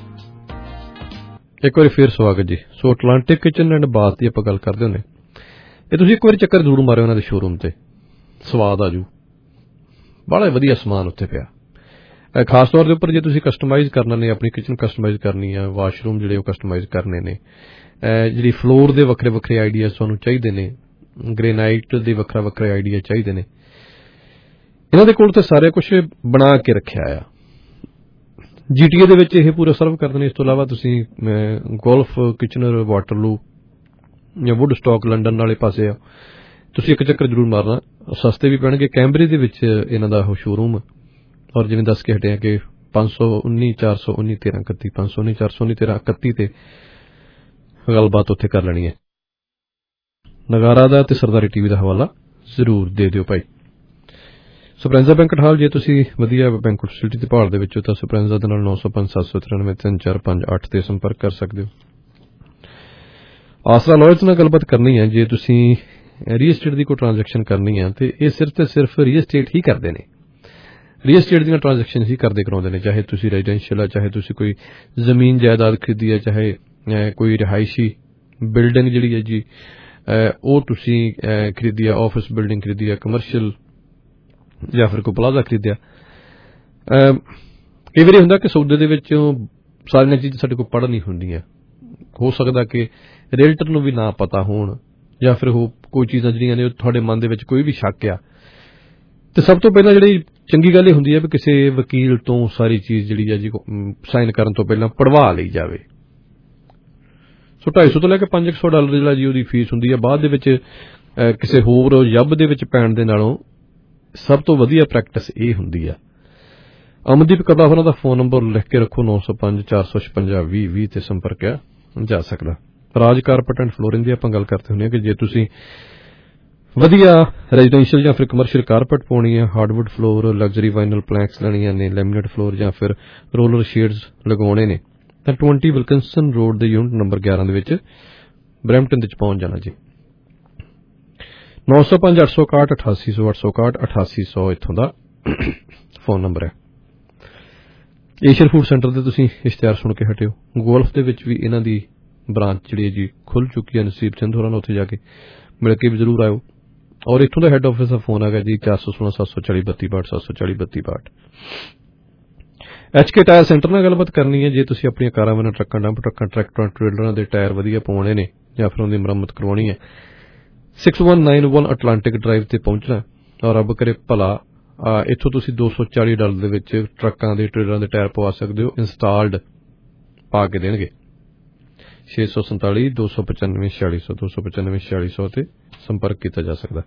ਇੱਕ ਵਾਰੀ ਫੇਰ ਸਵਾਗਤ ਜੀ। So Atlantic kitchen and bath ਦੀ ਆਪਾਂ ਗੱਲ ਕਰਦੇ ਹੁੰਦੇ, ਇਹ ਤੁਸੀਂ ਇੱਕ ਵਾਰੀ ਚੱਕਰ ਜ਼ਰੂਰ ਮਾਰਿਓ ਉਹਨਾਂ ਦੇ ਸ਼ੋਰੂਮ ਤੇ, ਸਵਾਦ ਆਜੂ। ਬੜਾ ਵਧੀਆ ਸਮਾਨ ਉੱਥੇ ਪਿਆ। ਖਾਸ ਤੌਰ ਦੇ ਉੱਪਰ ਜੇ ਤੁਸੀਂ ਕਸਟਮਾਈਜ਼ ਕਰਨਾ ਨੇ, ਆਪਣੀ ਕਿਚਨ ਕਸਟਮਾਈਜ਼ ਕਰਨੀ ਆ, ਵਾਸ਼ਰੂਮ ਜਿਹੜੇ ਉਹ ਕਸਟਮਾਈਜ਼ ਕਰਨੇ ਨੇ, ਜਿਹੜੀ ਫਲੋਰ ਦੇ ਵੱਖਰੇ ਵੱਖਰੇ ਆਈਡੀਆ ਤੁਹਾਨੂੰ ਚਾਹੀਦੇ ਨੇ, ਗ੍ਰੇਨਾਈਟ ਦੇ ਵੱਖਰਾ ਵੱਖਰੇ ਆਈਡੀਆ ਚਾਹੀਦੇ ਨੇ, ਇਹਨਾਂ ਦੇ ਕੋਲ ਤੇ ਸਾਰੇ ਕੁਝ ਬਣਾ ਕੇ ਰੱਖਿਆ ਆ। ਜੀਟੀਏ ਦੇ ਵਿੱਚ ਇਹ ਪੂਰਾ ਸਰਵ ਕਰਦੇ ਨੇ। ਇਸ ਤੋਂ ਇਲਾਵਾ ਤੁਸੀਂ ਗੋਲਫ, ਕਿਚਨਰ, ਵਾਟਰਲੂ ਜਾਂ ਵੁੱਡ ਸਟਾਕ ਲੰਡਨ ਵਾਲੇ ਪਾਸੇ ਆ, ਤੁਸੀਂ ਇੱਕ ਚੱਕਰ ਜ਼ਰੂਰ ਮਾਰਨਾ, ਸਸਤੇ ਵੀ ਪੈਣਗੇ। ਕੈਂਬਰੀ ਦੇ ਵਿੱਚ ਇਹਨਾਂ ਦਾ ਉਹ ਸ਼ੋਰੂਮ, ਔਰ ਜਿਵੇਂ ਦੱਸ ਕੇ ਹਟਿਆ ਕਿ ਪੰਜ ਸੌ ਉੱਨੀ ਚਾਰ ਸੌ ਉੱਨੀ ਤੇਰਾਂ ਇਕੱਤੀ ਪੰਜ ਸੌ ਉੱਨੀ ਚਾਰ ਸੌ ਉੱਨੀ ਤੇਰਾਂ ਇਕੱਤੀ ਤੇ ਗੱਲਬਾਤ ਉੱਥੇ ਕਰ ਲੈਣੀ ਹੈ। ਨਗਾਰਾ ਦਾ ਤੇ ਸਰਦਾਰੀ ਟੀਵੀ ਦਾ ਹਵਾਲਾ ਜ਼ਰੂਰ ਦੇ ਦਿਓ ਭਾਈ। ਸਪਰੈਂਜ਼ਾ ਬੈਂਕਟ ਹਾਲ, ਜੇ ਤੁਸੀਂ ਵਧੀਆ ਬੈਂਕਟ ਫੈਸਿਲਿਟੀ ਦੀ ਭਾਲ ਦੇ ਵਿੱਚ ਹੋ ਤਾਂ ਸਪਰੈਂਜ਼ਾ ਦੇ ਨਾਲ ਨੌ ਸੌ ਪੰਜ ਸੱਤ ਸੌ ਤਿਰਾਨਵੇਂ ਤਿੰਨ ਚਾਰ ਪੰਜ ਅੱਠ ਤੇ ਸੰਪਰਕ ਕਰ ਸਕਦੇ ਹੋ। ਆਸਰਾ ਲਾਇਰਸ ਨਾਲ ਗੱਲਬਾਤ ਕਰਨੀ ਹੈ। ਜੇ ਤੁਸੀਂ ਰੀਅਲ ਏਸਟੇਟ ਦੀ ਕੋਈ ਟ੍ਰਾਂਜੈਕਸ਼ਨ ਕਰਨੀ ਹੈ ਤੇ ਇਹ ਸਿਰਫ ਤੇ ਸਿਰਫ ਰੀਅਲ ਏਸਟੇਟ ਹੀ ਕਰਦੇ ਨੇ, ਰੀਅਲ ਏਸਟੇਟ ਦੀਆਂ ਟ੍ਰਾਂਜੈਕਸ਼ਨ ਹੀ ਕਰਦੇ ਕਰਾਉਂਦੇ ਨੇ। ਚਾਹੇ ਤੁਸੀਂ ਰੈਜ਼ੀਡੈਂਸ਼ੀਅਲ ਆ, ਚਾਹੇ ਤੁਸੀਂ ਕੋਈ ਜ਼ਮੀਨ ਜਾਇਦਾਦ ਖਰੀਦੀ ਹੈ, ਚਾਹੇ ਕੋਈ ਰਿਹਾਇਸ਼ੀ ਬਿਲਡਿੰਗ ਜਿਹੜੀ ਹੈ ਜੀ ਉਹ ਤੁਸੀਂ ਖਰੀਦੀ ਹੈ, ਆਫਿਸ ਬਿਲਡਿੰਗ ਖਰੀਦੀ ਹੈ, ਕਮਰਸ਼ੀਅਲ ਜਾਂ ਫਿਰ ਕੋਈ ਪਲਾਜ਼ਾ ਖਰੀਦਿਆ। ਕਈ ਵਾਰੀ ਹੁੰਦਾ ਕਿ ਸੌਦੇ ਦੇ ਵਿੱਚ ਸਾਰੀਆਂ ਚੀਜ਼ਾਂ ਸਾਡੇ ਕੋਲ ਪੜ੍ਹ ਨਹੀਂ ਹੁੰਦੀਆਂ। ਹੋ ਸਕਦਾ ਕਿ ਰੀਅਲਟਰ ਨੂੰ ਵੀ ਨਾ ਪਤਾ ਹੋਣ, ਜਾਂ ਫਿਰ ਉਹ ਕੋਈ ਚੀਜ਼ਾਂ ਜਿਹੜੀਆਂ ਨੇ ਤੁਹਾਡੇ ਮਨ ਦੇ ਵਿੱਚ ਕੋਈ ਵੀ ਸ਼ੱਕ ਆ, ਤੇ ਸਭ ਤੋਂ ਪਹਿਲਾਂ ਜਿਹੜੀ ਚੰਗੀ ਗੱਲ ਇਹ ਹੁੰਦੀ ਹੈ ਵੀ ਕਿਸੇ ਵਕੀਲ ਤੋਂ ਸਾਰੀ ਚੀਜ਼ ਜਿਹੜੀ ਹੈ ਜੀ ਸਾਈਨ ਕਰਨ ਤੋਂ ਪਹਿਲਾਂ ਪੜਵਾ ਲਈ ਜਾਵੇ। ਸੋ ਢਾਈ ਸੌ ਤੋਂ ਲੈ ਕੇ ਪੰਜ ਸੌ ਡਾਲਰ ਜਿਹੜਾ ਜੀ ਉਹਦੀ ਫੀਸ ਹੁੰਦੀ ਹੈ। ਬਾਅਦ ਦੇ ਵਿੱਚ ਕਿਸੇ ਹੋਰ ਜੱਬ ਦੇ ਵਿੱਚ ਪੈਣ ਦੇ ਨਾਲੋਂ ਸਭ ਤੋਂ ਵਧੀਆ ਪ੍ਰੈਕਟਿਸ ਇਹ ਹੁੰਦੀ ਆ। ਅਮਨਦੀਪ ਕਲਾ ਉਹਨਾਂ ਦਾ ਫੋਨ ਨੰਬਰ ਲਿਖ ਕੇ ਰੱਖੋ, ਨੌ ਸੌ ਪੰਜ ਚਾਰ ਸੌ ਛਪੰਜਾ ਵੀਹ ਵੀਹ ਤੇ ਸੰਪਰਕ ਜਾ ਸਕਦਾ। ਰਾਜ ਕਾਰਪੈਟ ਐਂਡ ਫਲੋਰਿੰਗ ਦੀ ਆਪਾਂ ਗੱਲ ਕਰਦੇ ਹੁੰਦੇ ਹਾਂ ਕਿ ਜੇ ਤੁਸੀਂ ਵਧੀਆ ਰੈਜ਼ੀਡੈਂਸ਼ੀਅਲ ਜਾਂ ਫਿਰ ਕਮਰਸ਼ੀਅਲ ਕਾਰਪੈਟ ਪਾਉਣੀ ਹੈ, hardwood floor, luxury vinyl planks ਲੈਣੀਆਂ ਨੇ, ਲੈਮੀਨੇਟ ਫਲੋਰ ਜਾਂ ਫਿਰ ਰੋਲਰ ਸ਼ੇਡਸ ਲਗਾਉਣੇ ਨੇ ਤਾਂ ਵੀਹ ਵਿਲਕਿੰਸਨ ਰੋਡ ਦੇ ਯੂਨਿਟ ਨੰਬਰ ਗਿਆਰਾਂ ਦੇ ਵਿੱਚ ਬਰੈਂਪਟਨ ਵਿੱਚ ਪਹੁੰਚ ਜਾਣਾ ਜੀ। ਨੌ ਸੌ ਪੰਜ ਅੱਠ ਸੌ ਇਕਾਹਠ ਅਠਾਸੀ ਸੌ ਅੱਠ ਸੌ ਇਕਾਹਠ ਅਠਾਸੀ ਸੌ ਇੱਥੋਂ ਦਾ ਫੋਨ ਨੰਬਰ ਹੈ। ਏਸ਼ੀਅਨ ਫੂਡ ਸੈਂਟਰ ਦੇ ਤੁਸੀਂ ਇਸ਼ਤਿਹਾਰ ਸੁਣ ਕੇ ਹਟਿਓ। ਗੋਲਫ ਦੇ ਵਿੱਚ ਵੀ ਇਹਨਾਂ ਦੀ ਬ੍ਰਾਂਚ ਜਿਹੜੀ ਹੈ ਜੀ ਖੁੱਲ ਚੁੱਕੀ ਹੈ। ਨਸੀਬ ਚੰਦ ਹੋਰਾਂ ਨੂੰ ਉੱਥੇ ਜਾ ਕੇ ਮਿਲ ਕੇ ਵੀ ਜ਼ਰੂਰ ਆਇਓ। ਔਰ ਇੱਥੋਂ ਦਾ ਹੈੱਡ ਆਫਿਸ ਦਾ ਫੋਨ ਹੈਗਾ ਜੀ ਚਾਰ ਸੌ ਸੋਲਾਂ ਸੱਤ ਸੌ ਚਾਲੀ ਬੱਤੀ ਬਾਹਠ ਸੱਤ ਸੌ ਚਾਲੀ ਬੱਤੀ ਬਾਹਠ। ਐਚ ਕੇ ਟਾਇਰ ਸੈਂਟਰ ਨਾਲ ਗੱਲਬਾਤ ਕਰਨੀ ਹੈ ਜੇ ਤੁਸੀਂ ਆਪਣੀਆਂ ਕਾਰਾਂ ਵਾਂ ਟਰੱਕਾਂ ਡੰਪ ਟਰੱਕਾਂ ਟਰੈਕਟਰਾਂ ਟ੍ਰੇਲਰਾਂ ਦੇ ਟਾਇਰ ਵਧੀਆ ਪਵਾਉਣੇ ਨੇ ਜਾਂ ਫਿਰ ਉਹਦੀ ਮੁਰੰਮਤ ਕਰਵਾਉਣੀ ਹੈ six one nine one Atlantic drive ਤੇ ਪਹੁੰਚਣਾ ਔਰ ਰੱਬ ਕਰੇ ਭਲਾ ਇੱਥੋਂ ਤੁਸੀਂ ਦੋ ਸੌ ਚਾਲੀ ਡਾਲਰ ਦੇ ਵਿੱਚ ਟਰੱਕਾਂ ਦੇ ਟ੍ਰੇਲਰਾਂ ਦੇ ਟਾਇਰ ਪਵਾ ਸਕਦੇ ਹੋ। ਇੰਸਟਾਲਡ ਪਾ ਕੇ ਦੇਣਗੇ। ਛੇ ਸੌ ਸੰਤਾਲੀ ਦੋ ਸੌ ਪਚਾਨਵੇਂ ਛਿਆਲੀ ਸੌ ਦੋ ਸੌ ਪਚਾਨਵੇਂ ਛਿਆਲੀ ਸੌ ਤੇ ਸੰਪਰਕ ਕੀਤਾ ਜਾ ਸਕਦਾ।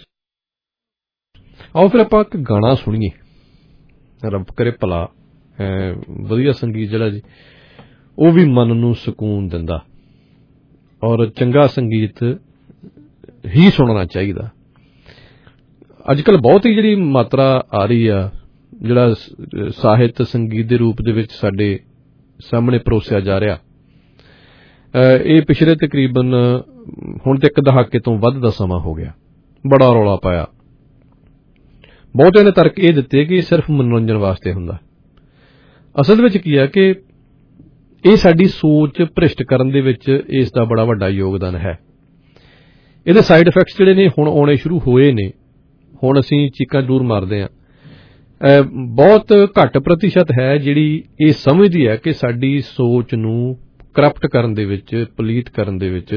ਆਓ ਫਿਰ ਆਪਾਂ ਇੱਕ ਗਾਣਾ ਸੁਣੀਏ। ਰੱਬ ਕਰੇ ਭਲਾ ਵਧੀਆ ਸੰਗੀਤ ਜਿਹੜਾ ਜੀ ਉਹ ਵੀ ਮਨ ਨੂੰ ਸਕੂਨ ਦਿੰਦਾ ਔਰ ਚੰਗਾ ਸੰਗੀਤ ਹੀ ਸੁਣਨਾ ਚਾਹੀਦਾ। ਅੱਜ ਕੱਲ੍ਹ ਬਹੁਤ ਹੀ ਜਿਹੜੀ ਮਾਤਰਾ ਆ ਰਹੀ ਆ ਜਿਹੜਾ ਸਾਹਿਤ ਸੰਗੀਤ ਦੇ ਰੂਪ ਦੇ ਵਿੱਚ ਸਾਡੇ ਸਾਹਮਣੇ ਪਰੋਸਿਆ ਜਾ ਰਿਹਾ ਇਹ ਪਿਛਲੇ ਤਕਰੀਬਨ ਹੁਣ ਤੇ ਇੱਕ ਦਹਾਕੇ ਤੋਂ ਵੱਧ ਦਾ ਸਮਾਂ ਹੋ ਗਿਆ। ਬੜਾ ਰੌਲਾ ਪਾਇਆ। ਬਹੁਤਿਆਂ ਨੇ ਤਰਕ ਇਹ ਦਿੱਤੇ ਕਿ ਇਹ ਸਿਰਫ ਮਨੋਰੰਜਨ ਵਾਸਤੇ ਹੁੰਦਾ। ਅਸਲ ਵਿੱਚ ਕੀ ਹੈ ਕਿ ਇਹ ਸਾਡੀ ਸੋਚ ਭ੍ਰਿਸ਼ਟ ਕਰਨ ਦੇ ਵਿੱਚ ਇਸ ਦਾ ਬੜਾ ਵੱਡਾ ਯੋਗਦਾਨ ਹੈ। ਇਹਦੇ ਸਾਈਡ ਇਫੈਕਟਸ ਜਿਹੜੇ ਨੇ ਹੁਣ ਆਉਣੇ ਸ਼ੁਰੂ ਹੋਏ ਨੇ। ਹੁਣ ਅਸੀਂ ਚੀਕਾਂ ਜ਼ਰੂਰ ਮਾਰਦੇ ਹਾਂ। ਬਹੁਤ ਘੱਟ ਪ੍ਰਤੀਸ਼ਤ ਹੈ ਜਿਹੜੀ ਇਹ ਸਮਝਦੀ ਹੈ ਕਿ ਸਾਡੀ ਸੋਚ ਨੂੰ ਕਰਪਟ ਕਰਨ ਦੇ ਵਿੱਚ ਪਲੀਤ ਕਰਨ ਦੇ ਵਿੱਚ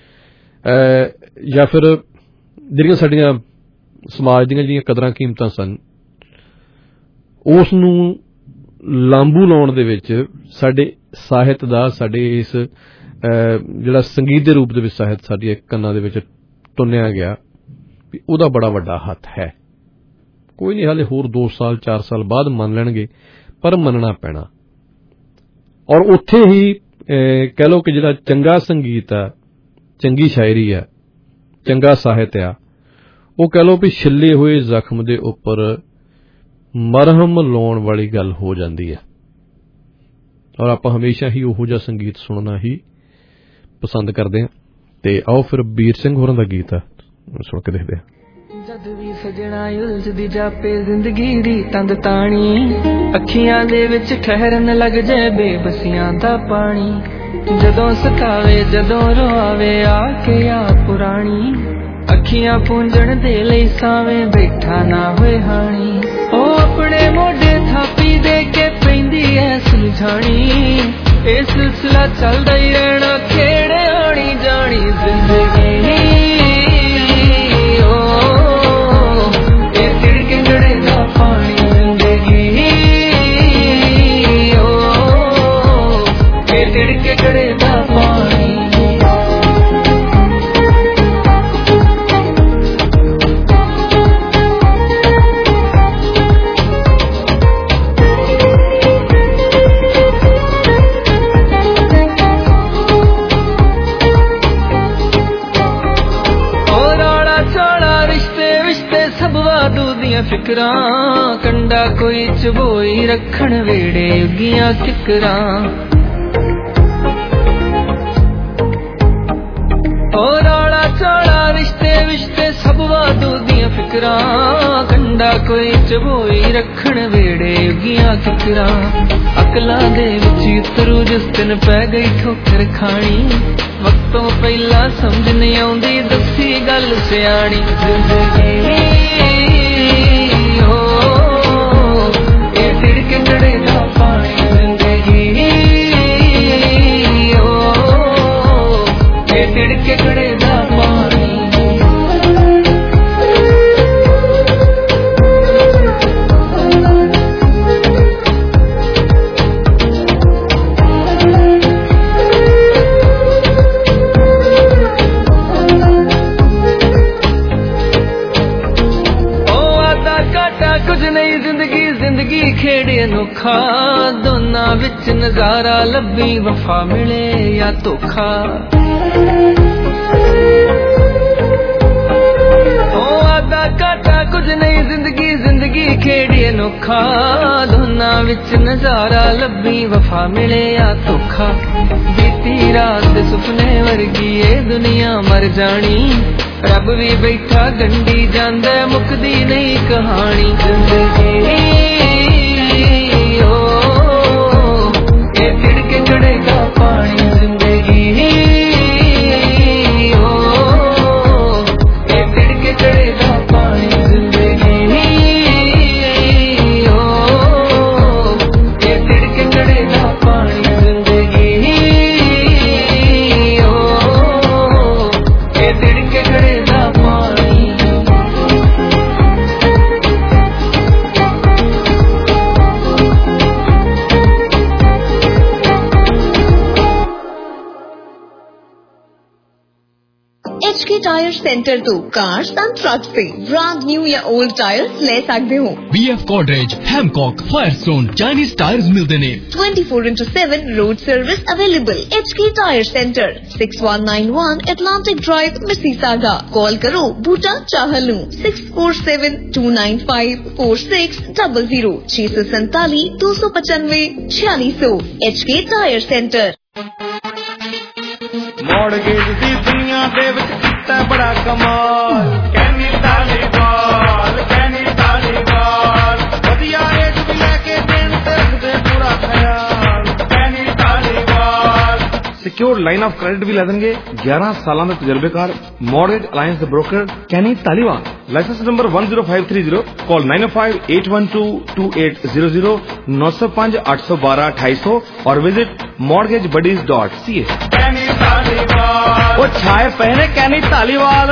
ਜਾਂ ਫਿਰ ਜਿਹੜੀਆਂ ਸਾਡੀਆਂ ਸਮਾਜ ਦੀਆਂ ਜਿਹੜੀਆਂ ਕਦਰਾਂ ਕੀਮਤਾਂ ਸਨ ਉਸ ਨੂੰ ਲਾਂਬੂ ਲਾਉਣ ਦੇ ਵਿੱਚ ਸਾਡੇ ਸਾਹਿਤ ਦਾ ਸਾਡੇ ਇਸ ਜਿਹੜਾ ਸੰਗੀਤ ਦੇ ਰੂਪ ਦੇ ਵਿੱਚ ਸਾਹਿਤ ਸਾਡੀਆਂ ਕੰਨਾਂ ਦੇ ਵਿੱਚ ਤੁੰਨਿਆ ਗਿਆ ਵੀ ਉਹਦਾ ਬੜਾ ਵੱਡਾ ਹੱਥ ਹੈ। ਕੋਈ ਨਹੀਂ ਹਾਲੇ ਹੋਰ ਦੋ ਸਾਲ ਚਾਰ ਸਾਲ ਬਾਅਦ ਮੰਨ ਲੈਣਗੇ ਪਰ ਮੰਨਣਾ ਪੈਣਾ। ਔਰ ਉੱਥੇ ਹੀ ਕਹਿ ਲਓ ਕਿ ਜਿਹੜਾ ਚੰਗਾ ਸੰਗੀਤ ਆ ਚੰਗੀ ਸ਼ਾਇਰੀ ਆ ਚੰਗਾ ਸਾਹਿਤ ਆ ਉਹ ਕਹਿ ਲਓ ਵੀ ਛਿੱਲੇ ਹੋਏ ਜ਼ਖਮ ਦੇ ਉੱਪਰ ਮਰਹਮ ਲਾਉਣ ਵਾਲੀ ਗੱਲ ਹੋ ਜਾਂਦੀ ਹੈ। ਔਰ ਆਪਾਂ ਹਮੇਸ਼ਾ ਹੀ ਉਹੋ ਜਿਹਾ ਸੰਗੀਤ ਸੁਣਨਾ ਹੀ ਪਸੰਦ ਕਰਦੇ ਹਾਂ। ਤੇ ਆਓ ਫਿਰ ਵੀਰ ਸਿੰਘ ਹੋਰਾਂ ਦਾ ਗੀਤ ਆ ਸੁਣ ਕੇ ਦੇਖਦੇ ਹਾਂ। ਜਦ ਵੀ ਸਜਣਾ ਉਲਝਦੀ ਜਾਪੇ ਜ਼ਿੰਦਗੀ ਦੀ ਤੰਦ ਤਾਣੀ ਅੱਖੀਆਂ ਦੇ ਵਿੱਚ ਠਹਿਰਨ ਲੱਗ ਜਾਏ ਬੇਬਸੀਆਂ ਦਾ ਪਾਣੀ ਜਦੋਂ ਸਤਾਵੇ ਜਦੋਂ ਰੋਆਵੇ ਆ ਕੇ ਆ ਪੁਰਾਣੀ ਅੱਖੀਆਂ ਪੂੰਝਣ ਦੇ ਲਈ ਸਾਵੇਂ ਬੈਠਾ ਨਾ ਹੋਏ ਹਾਣੀ ਉਹ ਆਪਣੇ ਮੋਢੇ ਥਾਪੀ ਦੇ ਕੇ ਪੈਂਦੀ ਐ ਸੁਲਝਾਣੀ ਇਹ ਸਿਲਸਿਲਾ ਚੱਲਦਾ ਹੀ ਰਹਿਣਾ ਖੇੜੇ ਆਣੀ ਜਾਣੀ ਜ਼ਿੰਦਗੀ ਫਿਕਰਾਂ ਕੰਡਾ ਕੋਈ ਚਬੋਈ ਰੱਖਣ ਵੇੜੇ ਉੱਗੀਆਂ ਕਿਕਰਾਂ ਓ ਰੌਲਾ ਚੌੜਾ ਰਿਸ਼ਤੇ ਵਿਸ਼ਤੇ ਸਭ ਵਾਧੂ ਦੀਆਂ ਫਿਕਰਾਂ ਕੰਡਾ ਕੋਈ ਚਬੋਈ ਰੱਖਣ ਵੇੜੇ ਉੱਗੀਆਂ ਕਿਕਰਾਂ ਅਕਲਾਂ ਦੇ ਵਿੱਚ ਉਤਰੂ ਜਿਸ ਦਿਨ ਪੈ ਗਈ ਠੋਕਰ ਖਾਣੀ ਵਕਤੋਂ ਪਹਿਲਾਂ ਸਮਝ ਨਹੀਂ ਆਉਂਦੀ ਦੱਸੀ ਗੱਲ ਸਿਆਣੀ ਜ਼ਿੰਦਗੀ ਦੋਨਾਂ ਵਿੱਚ ਨਜ਼ਾਰਾ ਲੱਭੀ ਵਫਾ ਮਿਲੇ ਜਾਂ ਧੋਖਾ ਉਹ ਆਦਾ ਘਾਟਾ ਕੁਝ ਨਹੀਂ ਜ਼ਿੰਦਗੀ ਜ਼ਿੰਦਗੀ ਖੇੜੀ ਅਨੋਖਾ ਦੋਨਾਂ ਵਿੱਚ ਨਜ਼ਾਰਾ ਲੱਭੀ ਵਫਾ ਮਿਲੇ ਜਾਂ ਧੋਖਾ ਬੀਤੀ ਰਾਤ ਦੇ ਸੁਪਨੇ ਵਰਗੀ ਇਹ ਦੁਨੀਆ ਮਰ ਜਾਣੀ ਰੱਬ ਵੀ ਬੈਠਾ ਗੰਢੀ ਜਾਂਦਾ ਮੁੱਕਦੀ ਨਹੀਂ ਕਹਾਣੀ ਜ਼ਿੰਦਗੀ Oh ਚੜੇਗਾ ਪਾਣੀ ਜ਼ਿੰਦਗੀ ਚੜੇਗਾ ਪਾਣੀ ਜ਼ਿੰਦਗੀ ਓ ਇਹ ਤਿੜਕੇ ਚੜੇਗਾ ਪਾਣੀ ਜ਼ਿੰਦਗੀ ਓ ਇਹ ਤਿੜਕੇ ਚੜੇਗਾ ਪਾਣੀ H K टायर सेंटर तो कार्स एंड ट्रक्स पे ब्रांड न्यू या ओल्ड टायर्स ले सकते हो। B F Godrej, Hancock, Firestone, Chinese tyres मिलते ने। twenty-four into seven road service available। H K tyre centre six one nine one Atlantic Drive, Mississauga। Call करो Boota चाहलू six four seven two nine five four six zero zero छह सौ सैतालीस दो सौ पचानवे छियालीस सौ। H K tyre centre. Mortgage दी दुनिया दे विच कीता बड़ा कमाल कैनी तालीबाल कैनी तालीबाल वधिया रेट भी लेके देन ते रखदे पूरा ख्याल Kenny Taliwal secure line of credit भी ले देंगे ग्यारह सालां दे तजर्बेकार मॉडगेज अलायंस दे broker Kenny Taliwal licence number one zero five three zero call nine oh five eight one two two eight zero zero nine oh five eight one two one two two eight zero और visit mortgage buddies dot C A. वो छाए पहने Kenny Taliwal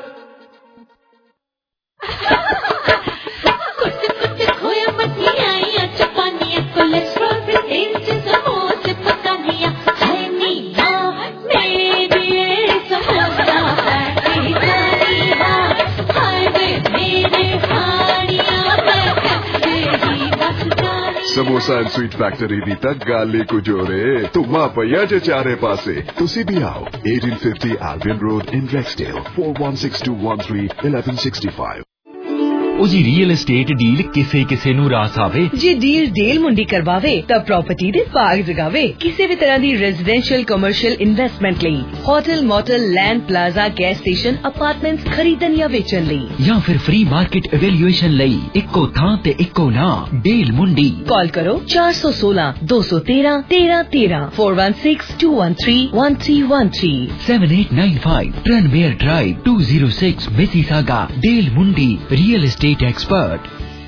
samosa and sweet factory दी तक गाली कुजोरे तुमा पया जे चारे पासे तुसी भी आओ eighteen fifty Albion Road in Rexdale four one six two one three eleven sixty-five। ਉਹ ਜੀ ਰੀਅਲ ਏਸਟੇਟ ਡੀਲ ਕਿਸੇ ਕਿਸੇ ਨੂੰ ਰਾਸ ਆਵੇ ਜੇ ਡੀਲ ਡੇਲ ਮੁੰਡੀ ਕਰਵਾਵੇ ਤਾਂ ਪ੍ਰਾਪਰਟੀ ਦੇ ਭਾਗ ਜਗਾਵੇ ਕਿਸੇ ਵੀ ਤਰ੍ਹਾਂ ਦੀ ਰੈਜ਼ੀਡੈਂਸ਼ੀਅਲ ਕਮਰਸ਼ੀਅਲ ਇਨਵੈਸਟਮੈਂਟ ਲਈ hotel motel land plaza gas station apartments ਖਰੀਦਣ ਜਾਂ ਵੇਚਣ ਲਈ ਜਾਂ ਫਿਰ ਫ੍ਰੀ ਮਾਰਕੀਟ ਇਵੈਲੂਏਸ਼ਨ ਲਈ ਇੱਕੋ ਥਾਂ ਤੇ ਇੱਕੋ ਨਾਮ ਡੀਲ ਮੁੰਡੀ। ਕਾਲ ਕਰੋ four one six two one three one three one three four one six two one three one three one three seven eight nine five Tranmere Drive two oh six Mississauga। ਡੀਲ Mundi real ਏਸਟੇਟ expert।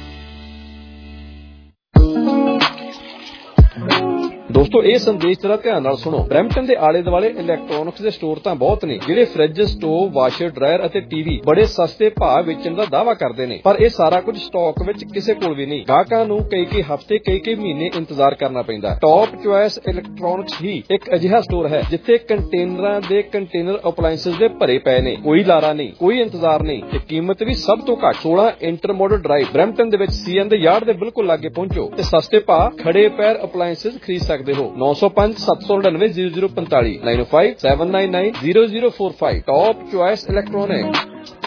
ਦੋਸਤੋ ਇਹ ਸੰਦੇਸ਼ ਜਰਾ ਧਿਆਨ ਨਾਲ ਸੁਣੋ। Brampton ਦੇ ਆਲੇ ਦੁਆਲੇ ਇਲੈਕਟ੍ਰੋਨਿਕਸ ਦੇ ਸਟੋਰ ਤਾਂ ਬਹੁਤ ਨੇ ਜਿਹੜੇ ਫ੍ਰਿਜ, ਸਟੋਵ, ਵਾਸ਼ਰ, ਡਰਾਇਰ ਅਤੇ ਟੀਵੀ ਬੜੇ ਸਸਤੇ ਭਾਅ ਵੇਚਣ ਦਾ ਦਾਅਵਾ ਕਰਦੇ ਨੇ, ਪਰ ਇਹ ਸਾਰਾ ਕੁਝ ਸਟਾਕ ਵਿੱਚ ਕਿਸੇ ਕੋਲ ਵੀ ਨਹੀਂ। ਗਾਹਕਾਂ ਨੂੰ ਕਈ ਕਈ ਹਫ਼ਤੇ ਕਈ ਕਈ ਮਹੀਨੇ ਇੰਤਜ਼ਾਰ ਕਰਨਾ ਪੈਂਦਾ। ਟੌਪ ਚੁਆਇਸ ਇਲੈਕਟ੍ਰੋਨਿਕਸ ਹੀ ਇੱਕ ਅਜਿਹਾ ਸਟੋਰ ਹੈ ਜਿੱਥੇ ਕੰਟੇਨਰਾਂ ਦੇ ਕੰਟੇਨਰ ਅਪਲਾਇੰਸਸ ਦੇ ਭਰੇ ਪਏ ਨੇ। ਕੋਈ ਲਾਰਾ ਨਹੀਂ, ਕੋਈ ਇੰਤਜ਼ਾਰ ਨਹੀਂ ਤੇ ਕੀਮਤ ਵੀ ਸਭ ਤੋਂ ਘੱਟ। ਸੋਲਾਂ ਇੰਟਰਮੋਡਲ ਡਰਾਈਵ ਬਰੈਂਪਟਨ ਦੇ ਵਿੱਚ ਸੀਐਨ ਦੇ ਯਾਰਡ ਦੇ ਬਿਲਕੁਲ ਲਾਗੇ ਪਹੁੰਚੋ ਤੇ ਸਸਤੇ ਭਾਅ ਖੜੇ ਪੈਰ ਅਪਲਾਇੰਸਸ ਖਰੀਦ ਸਕਦੇ ਹੋ। nine oh five seven nine nine zero zero four five nine oh five seven nine nine zero zero four five Top Choice Electronics।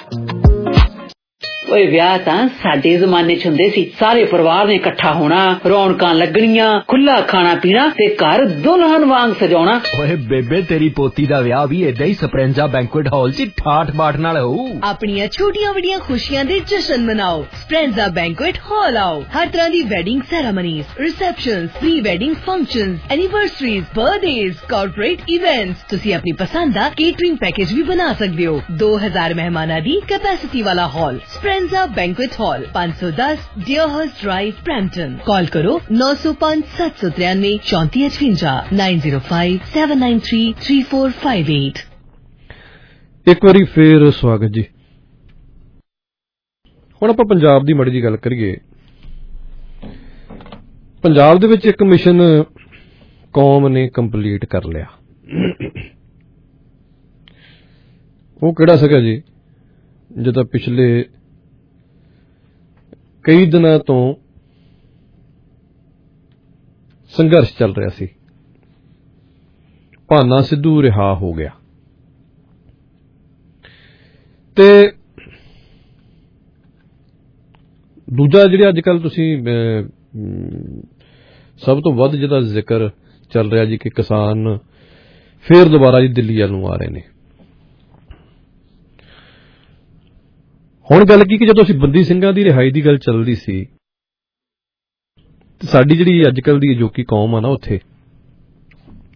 ਓਏ ਵਿਆਹ ਤਾਂ ਸਾਡੇ ਜ਼ਮਾਨੇ ਚ ਹੁੰਦੇ ਸੀ, ਸਾਰੇ ਪਰਿਵਾਰ ਨੇ ਇਕੱਠਾ ਹੋਣਾ, ਰੌਣਕਾਂ ਲੱਗਣੀਆਂ, ਖੁੱਲਾ ਖਾਣਾ ਪੀਣਾ ਤੇ ਘਰ ਦੁਲਹਨ ਵਾਂਗ ਸਜਾਉਣਾ। ਓਏ ਬੇਬੇ ਤੇਰੀ ਪੋਤੀ ਦਾ ਵਿਆਹ ਵੀ ਏਦਾਂ ਹੀ ਸਪਰੈਂਜ਼ਾ ਬੈਂਕੁਏਟ ਹਾਲ ਚ ਠਾਠ ਬਾਠ ਨਾਲ ਹੋਊ। ਆਪਣੀਆਂ ਛੋਟੀਆਂ ਵੱਡੀਆਂ ਖੁਸ਼ੀਆਂ ਦੇ ਜਸ਼ਨ ਮਨਾਓ, ਸਪਰੈਂਜ਼ਾ ਬੈਂਕੁਏਟ ਹਾਲ ਆਓ। ਹਰ ਤਰ੍ਹਾਂ ਦੀ wedding ceremonies, receptions, pre wedding functions, anniversaries, birthdays, corporate events. ਤੁਸੀਂ ਆਪਣੀ ਪਸੰਦ ਦਾ ਕੇਟਰਿੰਗ ਪੈਕੇਜ ਵੀ ਬਣਾ ਸਕਦੇ ਹੋ। ਦੋ ਹਜ਼ਾਰ ਮਹਿਮਾਨਾਂ ਦੀ ਕੈਪੈਸਿਟੀ ਵਾਲਾ ਹਾਲ ਸਪਰੈਂਜ਼ਾ बैंक्वेट हॉल पाँच सौ दस डियरहर्स्ट ड्राइव ब्रैम्पटन। कॉल करो नौ सौ पाँच सात सौ तिरानवे चौंतीस अठवंजा nine zero five seven nine three three four five eight. एक बारी फिर स्वागत जी। ਹੁਣ ਆਪਾਂ ਪੰਜਾਬ ਦੀ ਮਾੜੀ ਜੀ ਗੱਲ ਕਰੀਏ। ਪੰਜਾਬ ਦੇ ਵਿੱਚ ਇੱਕ ਮਿਸ਼ਨ ਕੌਮ ਨੇ ਕੰਪਲੀਟ ਕਰ ਲਿਆ। ਉਹ ਕਿਹੜਾ ਸੀਗਾ ਜੀ, ਜਿਹਦਾ ਪਿਛਲੇ ਕਈ ਦਿਨਾਂ ਤੋਂ ਸੰਘਰਸ਼ ਚੱਲ ਰਿਹਾ ਸੀ। ਭਾਨਾ ਸਿੱਧੂ ਰਿਹਾ ਹੋ ਗਿਆ ਤੇ ਦੂਜਾ ਜਿਹੜਾ ਅੱਜ ਕੱਲ ਤੁਸੀਂ ਸਭ ਤੋਂ ਵੱਧ ਜਿਹਦਾ ਜ਼ਿਕਰ ਚੱਲ ਰਿਹਾ ਜੀ ਕਿ ਕਿਸਾਨ ਫੇਰ ਦੁਬਾਰਾ ਜੀ ਦਿੱਲੀ ਵੱਲ ਨੂੰ ਆ ਰਹੇ ਨੇ। ਹੁਣ ਗੱਲ ਕੀ ਕਿ ਜਦੋਂ ਅਸੀਂ ਬੰਦੀ ਸਿੰਘਾਂ ਦੀ ਰਿਹਾਈ ਦੀ ਗੱਲ ਚੱਲਦੀ ਸੀ ਤੇ ਸਾਡੀ ਜਿਹੜੀ ਅੱਜ ਕੱਲ ਦੀ ਅਜੋਕੀ ਕੌਮ ਆ ਨਾ, ਉੱਥੇ